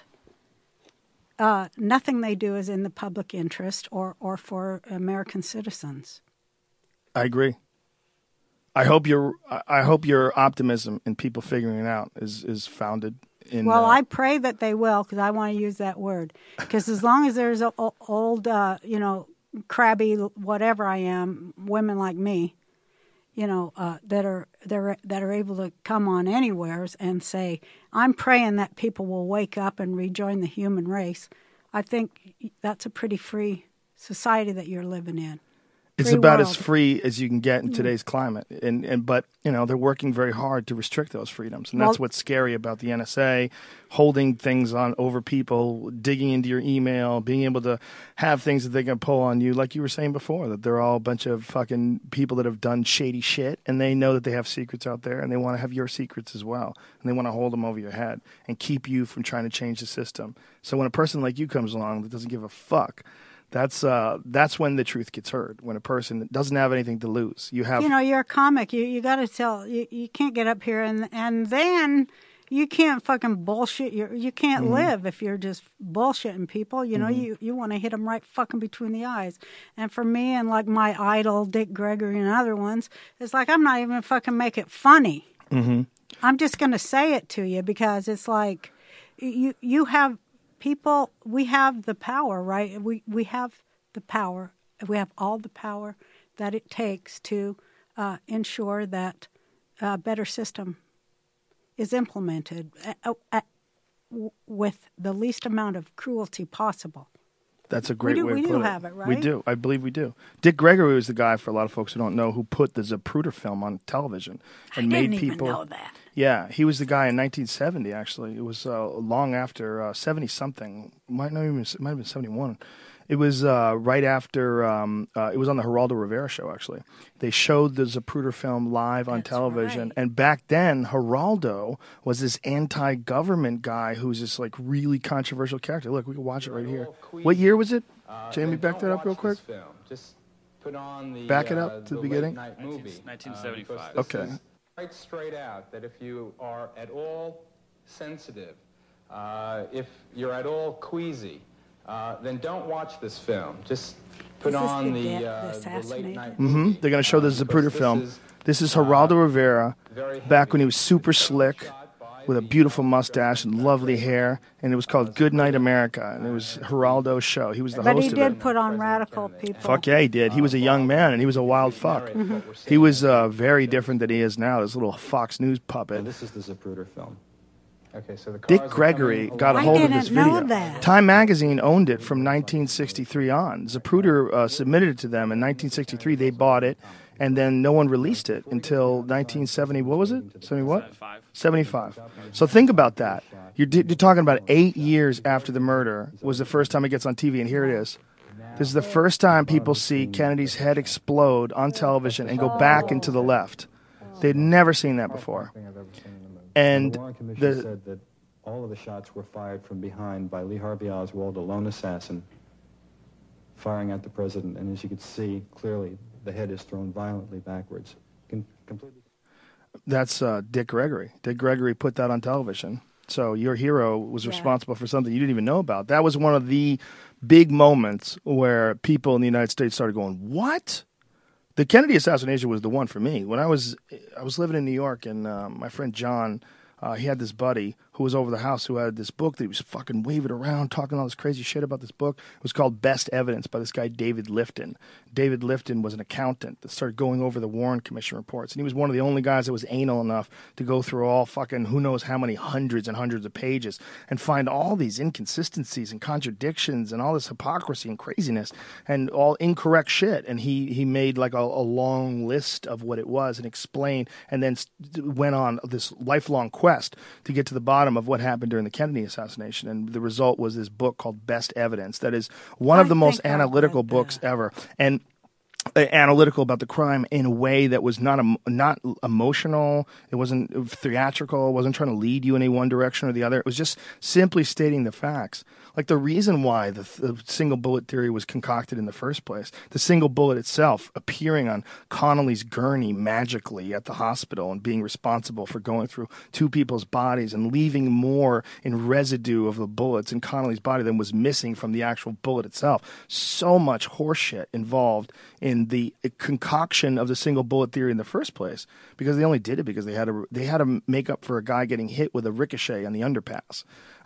Uh, nothing they do is in the public interest or or for American citizens. I agree. I hope your I hope your optimism in people figuring it out is, is founded in. Well, uh, I pray that they will, because I want to use that word. Because as long as there's a, a, old, uh, you know, crabby, whatever I am, women like me, you know, uh, that are that are that are able to come on anywheres and say, I'm praying that people will wake up and rejoin the human race. I think that's a pretty free society that you're living in. It's Free about world. as free as you can get in today's climate, and and but you know they're working very hard to restrict those freedoms, and that's Well- what's scary about the N S A, holding things on over people, digging into your email, being able to have things that they can pull on you, like you were saying before, that they're all a bunch of fucking people that have done shady shit, and they know that they have secrets out there, and they want to have your secrets as well, and they want to hold them over your head and keep you from trying to change the system. So when a person like you comes along that doesn't give a fuck. That's uh, that's when the truth gets heard. When a person doesn't have anything to lose, you have. You know, you're a comic. You you got to tell. You, you can't get up here and and then you can't fucking bullshit. You you can't Mm-hmm. live if you're just bullshitting people. You know, mm-hmm. you you want to hit them right fucking between the eyes. And for me and like my idol Dick Gregory and other ones, it's like I'm not even fucking make it funny. Mm-hmm. I'm just gonna say it to you because it's like you you have. People, we have the power, right? We we have the power. We have all the power that it takes to uh, ensure that a better system is implemented uh, uh, with the least amount of cruelty possible. That's a great we do, way we to do put it. have it, right? We do. I believe we do. Dick Gregory was the guy, for a lot of folks who don't know, who put the Zapruder film on television and I didn't made even people. know that. Yeah, he was the guy in nineteen seventy. Actually, it was uh, long after uh, seventy something. Might not even. It might have been seventy-one. It was uh, right after. Um, uh, it was on the Geraldo Rivera show. Actually, they showed the Zapruder film live on That's television, right. and back then, Geraldo was this anti-government guy who's this like really controversial character. Look, we can watch it right here. What year was it? Uh, Jamie, then back don't that up real watch quick. this film. Just put on the, Back it uh, up to the the beginning. late-night movie. nineteen uh, seventy-five. because this Okay. is right straight out that if you are at all sensitive, uh, if you're at all queasy, uh, then don't watch this film. Just put Is this on the the, get- uh, the the assassination? late-night hmm movie. They're going to show the uh, because Zapruder this film. is, This is uh, Geraldo Rivera, very back when he heavy. was super slick, Shot by with a the, beautiful uh, mustache and lovely hair, and it was called Good Night America, and it was Geraldo's show. He was the But host he of did it. put on radical people. Fuck yeah, he did. He was a young man, and he was a wild fuck. He was uh, very different than he is now. This little Fox News puppet. This is the Zapruder film. Okay, so the Dick cars are Gregory coming got a along. hold I of this didn't know video. that. Time magazine owned it from nineteen sixty-three on. Zapruder uh, submitted it to them in nineteen sixty-three. They bought it, and then no one released it until nineteen seventy. What was it? seventy what? seventy-five. seventy-five. So think about that. You're, you're talking about eight years after the murder was the first time it gets on T V, and here it is. This is the first time people see Kennedy's head explode on television and go back into the left. They'd never seen that before. Thing I've ever seen in the movie. And the Warren Commission the, said that all of the shots were fired from behind by Lee Harvey Oswald, a lone assassin, firing at the president. And as you can see, clearly, the head is thrown violently backwards. Con- completely. that's uh, Dick Gregory. Dick Gregory put that on television. So your hero was Yeah. responsible for something you didn't even know about. That was one of the big moments where people in the United States started going, "What?" The Kennedy assassination was the one for me. When I was I was living in New York, and uh, my friend John, uh, he had this buddy who was over the house who had this book that he was fucking waving around, talking all this crazy shit about this book. It was called Best Evidence by this guy, David Lifton. David Lifton was an accountant that started going over the Warren Commission reports. And he was one of the only guys that was anal enough to go through all fucking who knows how many hundreds and hundreds of pages and find all these inconsistencies and contradictions and all this hypocrisy and craziness and all incorrect shit. And he, he made like a, a long list of what it was and explained, and then st- went on this lifelong quest to get to the bottom of what happened during the Kennedy assassination. And the result was this book called Best Evidence that is one of I the most think I've analytical read books that. ever. And uh, analytical about the crime in a way that was not em- not emotional. It wasn't theatrical. It wasn't trying to lead you in any one direction or the other. It was just simply stating the facts. Like the reason why the, the single bullet theory was concocted in the first place, the single bullet itself appearing on Connolly's gurney magically at the hospital and being responsible for going through two people's bodies and leaving more in residue of the bullets in Connolly's body than was missing from the actual bullet itself. So much horseshit involved in the concoction of the single bullet theory in the first place, because they only did it because they had to they had to make up for a guy getting hit with a ricochet on the underpass.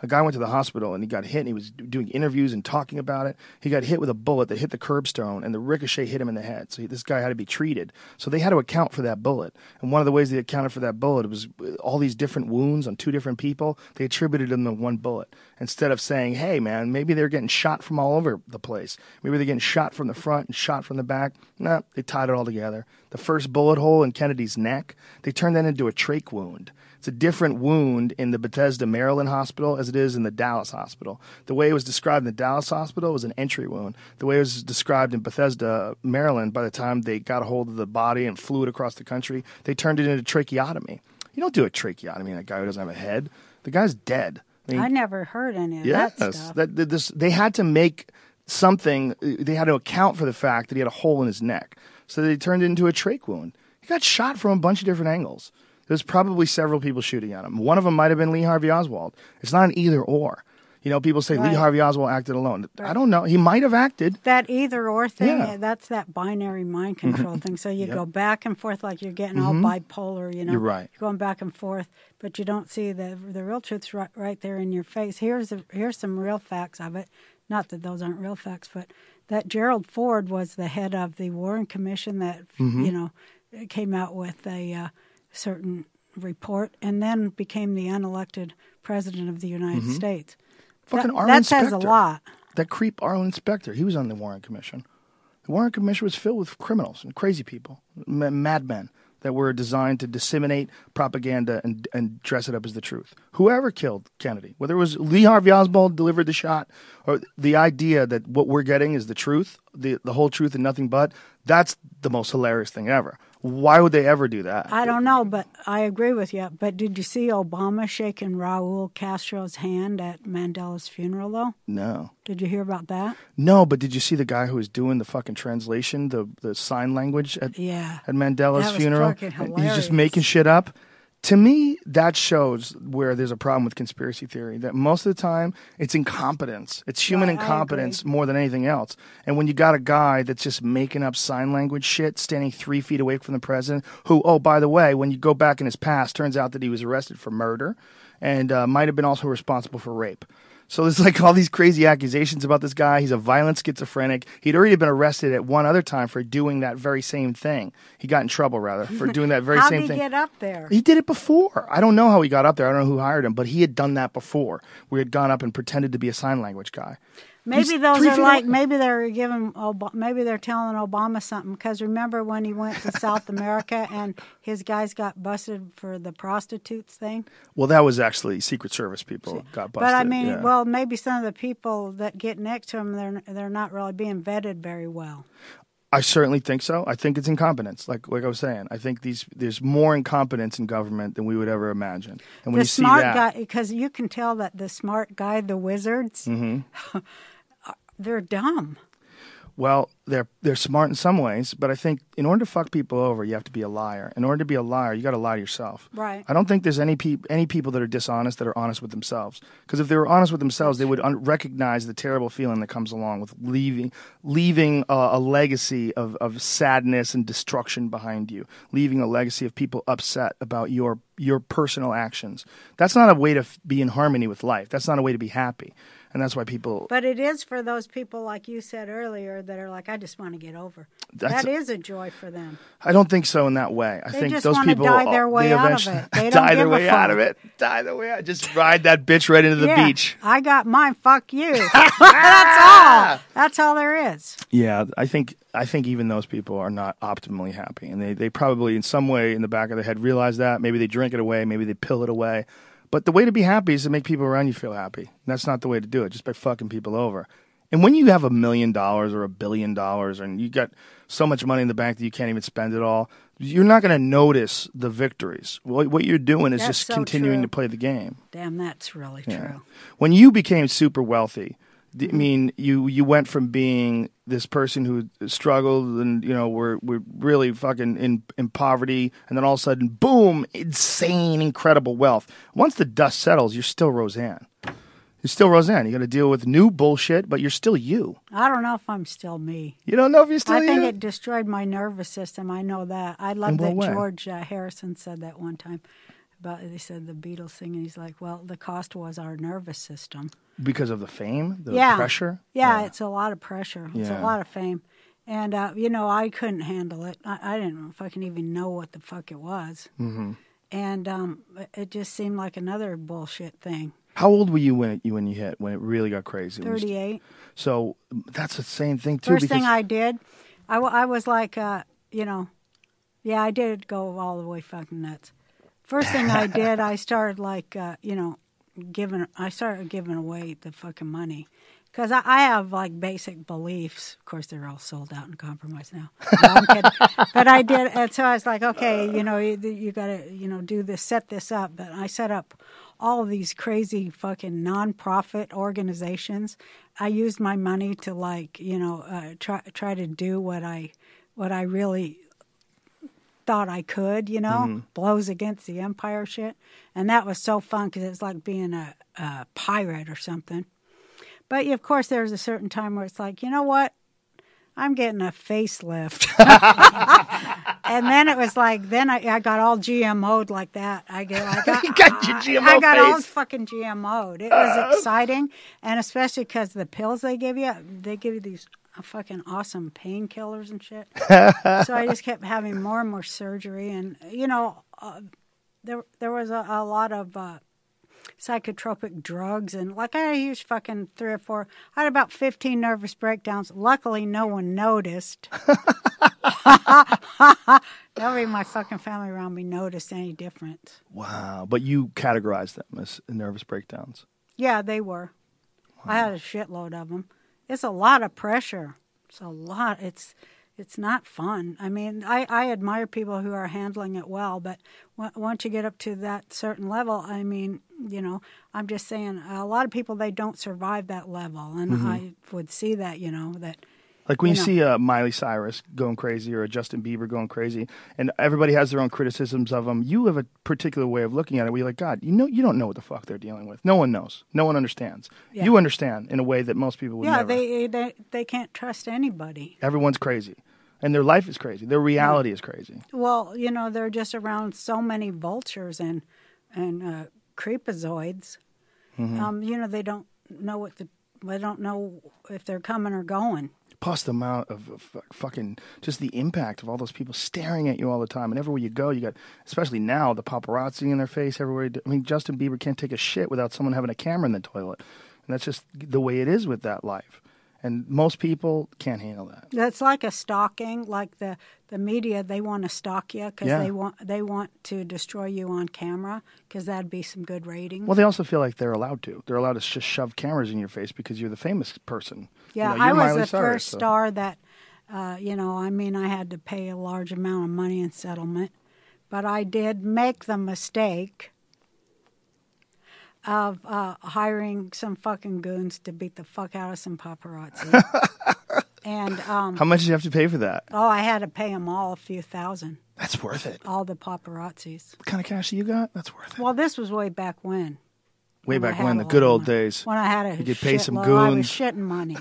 A guy went to the hospital and he got hit and he was doing interviews and talking about it. He got hit with a bullet that hit the curbstone and the ricochet hit him in the head. So he, this guy had to be treated. So they had to account for that bullet. And one of the ways they accounted for that bullet was all these different wounds on two different people. They attributed them to one bullet instead of saying, hey, man, maybe they're getting shot from all over the place. Maybe they're getting shot from the front and shot from the back. No, they tied it all together. The first bullet hole in Kennedy's neck, they turned that into a trach wound. It's a different wound in the Bethesda, Maryland hospital as it is in the Dallas hospital. The way it was described in the Dallas hospital was an entry wound. The way it was described in Bethesda, Maryland, by the time they got a hold of the body and flew it across the country, they turned it into tracheotomy. You don't do a tracheotomy in a guy who doesn't have a head. The guy's dead. I, mean, I never heard any of yes, that stuff. That, that, this, they had to make something, they had to account for the fact that he had a hole in his neck. So they turned it into a trach wound. He got shot from a bunch of different angles. There's probably several people shooting at him. One of them might have been Lee Harvey Oswald. It's not an either or. You know, people say right. Lee Harvey Oswald acted alone. Right. I don't know. He might have acted. That either or thing, yeah. that's that binary mind control thing. So you yep. go back and forth like you're getting mm-hmm. all bipolar, you know. You're right. You're going back and forth, but you don't see the the real truth's right, right there in your face. Here's a, here's some real facts of it. Not that those aren't real facts, but that Gerald Ford was the head of the Warren Commission that, mm-hmm. you know, came out with a uh, certain report and then became the unelected president of the United mm-hmm. States. Fucking that, Arlen that says Specter. a lot. That creep Arlen Specter, he was on the Warren Commission. The Warren Commission was filled with criminals and crazy people, madmen that were designed to disseminate propaganda and, and dress it up as the truth. Whoever killed Kennedy, whether it was Lee Harvey Oswald delivered the shot or the idea that what we're getting is the truth, the, the whole truth and nothing but, that's the most hilarious thing ever. Why would they ever do that? I don't know, but I agree with you. But did you see Obama shaking Raul Castro's hand at Mandela's funeral, though? No. Did you hear about that? No, but did you see the guy who was doing the fucking translation, the the sign language at yeah. at Mandela's that was funeral? Fucking hilarious. He's just making shit up. To me, that shows where there's a problem with conspiracy theory, that most of the time it's incompetence. It's human right, incompetence more than anything else. And when you got a guy that's just making up sign language shit, standing three feet away from the president, who, oh, by the way, when you go back in his past, turns out that he was arrested for murder and uh, might have been also responsible for rape. So there's like all these crazy accusations about this guy. He's a violent schizophrenic. He'd already been arrested at one other time for doing that very same thing. He got in trouble, rather, for doing that very How'd same he thing. How did he get up there? He did it before. I don't know how he got up there. I don't know who hired him, but he had done that before. We had gone up and pretended to be a sign language guy. Maybe He's those three are feet like, away. maybe they're giving, Ob- maybe they're telling Obama something. Because remember when he went to South America and his guys got busted for the prostitutes thing? Well, that was actually Secret Service people got busted. But I mean, yeah. well, maybe some of the people that get next to him, they're they're not really being vetted very well. I certainly think so. I think it's incompetence. Like like I was saying, I think these there's more incompetence in government than we would ever imagine. And when the you see smart that, guy, because you can tell that the smart guy, the wizards, mm-hmm. they're dumb. well, they're they're smart in some ways, but I think in order to fuck people over, you have to be a liar. In order to be a liar, you got to lie to yourself. Right. I don't think there's any pe- any people that are dishonest that are honest with themselves. Because if they were honest with themselves, they would un- recognize the terrible feeling that comes along with leaving leaving uh, a legacy of, of sadness and destruction behind you, leaving a legacy of people upset about your your personal actions. That's not a way to f- be in harmony with life. That's not a way to be happy. And that's why people... But it is for those people, like you said earlier, that are like, I just want to get over. That's that is a joy for them. I don't think so in that way. I They think just those want to people... die their way they out of eventually it. They don't die their give a way out fuck. of it. Die their way out. Just ride that bitch right into the yeah, beach. I got mine. Fuck you. That's all. That's all there is. Yeah, I think I think even those people are not optimally happy. And they, they probably in some way in the back of their head realize that. Maybe they drink it away. Maybe they pill it away. But the way to be happy is to make people around you feel happy. And that's not the way to do it, just by fucking people over. And when you have a million dollars or a billion dollars and you got so much money in the bank that you can't even spend it all, you're not going to notice the victories. What, what you're doing is That's just so continuing true. to play the game. Damn, that's really Yeah. true. When you became super wealthy, I mean, you, you went from being this person who struggled and, you know, were, were really fucking in, in poverty, and then all of a sudden, boom, insane, incredible wealth. Once the dust settles, you're still Roseanne. You're still Roseanne. You got to deal with new bullshit, but you're still you. I don't know if I'm still me. You don't know if you're still I you? think it destroyed my nervous system. I know that. I love In what that way? George uh, Harrison said that one time. but they said the Beatles thing, and he's like, well, the cost was our nervous system. Because of the fame, the yeah. pressure. Yeah, yeah, it's a lot of pressure. It's Yeah. a lot of fame, and uh, you know, I couldn't handle it. I, I didn't fucking even know what the fuck it was, Mm-hmm. and um, it just seemed like another bullshit thing. How old were you when it, you when you hit when it really got crazy? When you st- Thirty-eight. So that's the same thing too. First because thing I did, I, w- I was like, uh, you know, yeah, I did go all the way fucking nuts. First thing I did, I started like, uh, you know, giving. I started giving away the fucking money because I, I have like basic beliefs. Of course, they're all sold out and compromised now. No, I'm kidding. But I did, and so I was like, okay, you know, you, you got to, you know, do this, set this up. But I set up all these crazy fucking nonprofit organizations. I used my money to like, you know, uh, try try to do what I what I really thought I could, you know, Mm-hmm. blows against the empire shit. And that was so fun because it was like being a, a pirate or something. But of course, there was a certain time where it's like, you know what? I'm getting a facelift. And then it was like, then I, I got all G M O'd like that. I get, I got, You got your G M O I got all face. fucking G M O'd. It was exciting, and especially because the pills they give you, they give you these fucking awesome painkillers and shit. So I just kept having more and more surgery, and you know, uh, there there was a, a lot of. Uh, psychotropic drugs, and like I used fucking three or four. I had about fifteen nervous breakdowns. Luckily, no one noticed. Nobody in my fucking family around me noticed any difference. Wow. But you categorized them as nervous breakdowns. Yeah, they were. I had a shitload of them. It's a lot of pressure. It's a lot. It's it's not fun. I mean, I, I admire people who are handling it well, but w- once you get up to that certain level, I mean, you know, I'm just saying a lot of people, they don't survive that level. And Mm-hmm. I would see that, you know, that. Like when you, You know. see uh, Miley Cyrus going crazy or a Justin Bieber going crazy, and everybody has their own criticisms of them, you have a particular way of looking at it where you're like, God, you know, you don't know what the fuck they're dealing with. No one knows. No one understands. Yeah. You understand in a way that most people would Yeah, never. they, they they can't trust anybody. Everyone's crazy. And their life is crazy. Their reality is crazy. Well, you know, they're just around so many vultures and and uh, creepazoids. Mm-hmm. Um, you know, they don't know what the they don't know if they're coming or going. Plus the amount of, of fucking, just the impact of all those people staring at you all the time. And everywhere you go, you got, especially now, the paparazzi in their face everywhere. You do. I mean, Justin Bieber can't take a shit without someone having a camera in the toilet. And that's just the way it is with that life. And most people can't handle that. It's like a stalking, like the, the media. They want to stalk you because Yeah. they want they want to destroy you on camera because that'd be some good ratings. Well, they also feel like they're allowed to. They're allowed to just shove cameras in your face because you're the famous person. yeah, You know, I you're was Miley the Cyrus, first so- star that, uh, you know, I mean, I had to pay a large amount of money in settlement, but I did make the mistake of uh, hiring some fucking goons to beat the fuck out of some paparazzi. And, um, How much did you have to pay for that? oh, I had to pay them all a few thousand, That's worth it. all the paparazzis. What kind of cash you got? That's worth it. Well, this was way back when. Way I back had when, a the good lot of old money. days. When I had a You could pay some shitload, I was goons. shitting money.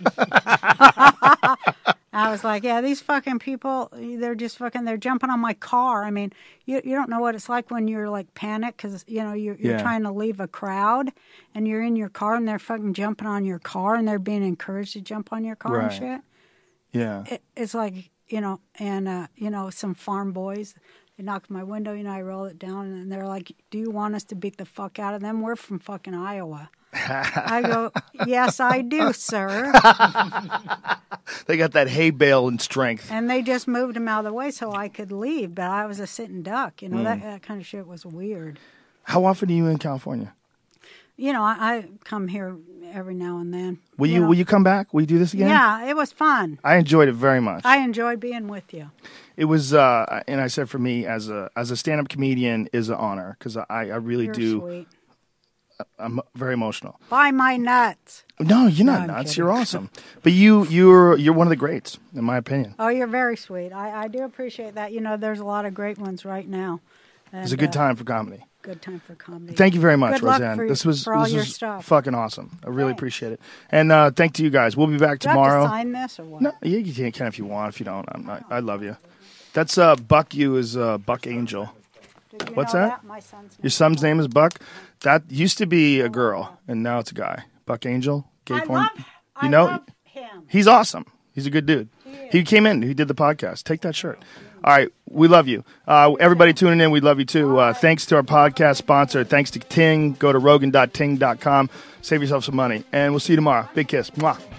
I was like, yeah, these fucking people, they're just fucking, they're jumping on my car. I mean, you you don't know what it's like when you're like panicked because, you know, you're, you're Yeah. trying to leave a crowd and you're in your car and they're fucking jumping on your car and they're being encouraged to jump on your car and Right. shit. Yeah. It, it's like, you know, and, uh, you know, some farm boys, they knocked my window, you know, I roll it down and they're like, do you want us to beat the fuck out of them? We're from fucking Iowa. I go, yes, I do, sir. They got that hay bale and strength. And they just moved him out of the way so I could leave, but I was a sitting duck. You know, Mm. that, that kind of shit was weird. How often are you in California? You know, I, I come here every now and then. Will you know. will you come back? Will you do this again? Yeah, it was fun. I enjoyed it very much. I enjoyed being with you. It was, uh, and I said for me as a as a stand up comedian is an honor because I, I really You're do. sweet. I'm very emotional. Buy my nuts. No, you're No, not I'm nuts. kidding. You're awesome. But you you're you're one of the greats in my opinion. Oh, you're very sweet. I, I do appreciate that. You know, there's a lot of great ones right now. And, It's a good uh, time for comedy. Good time for comedy. Thank you very much, Good luck Roseanne. for- this was for all this your was stuff. fucking awesome. I really Thanks. appreciate it. And uh, thank to you guys. We'll be back Do I have tomorrow. to sign this or what? No, yeah, you can, can if you want. If you don't, I'm not, I love you. That's uh, Buck. You is uh, Buck Angel. Did you What's know that? My son's name Your son's name is Buck? That used to be a girl, and now it's a guy. Buck Angel, gay I porn. love, You I know, love him. he's awesome. He's a good dude. He, he came in. He did the podcast. Take that shirt. All right. We love you. Uh, everybody tuning in, we love you too. Uh, thanks to our podcast sponsor. Thanks to Ting. Go to rogan dot ting dot com. Save yourself some money. And we'll see you tomorrow. Big kiss. Mwah.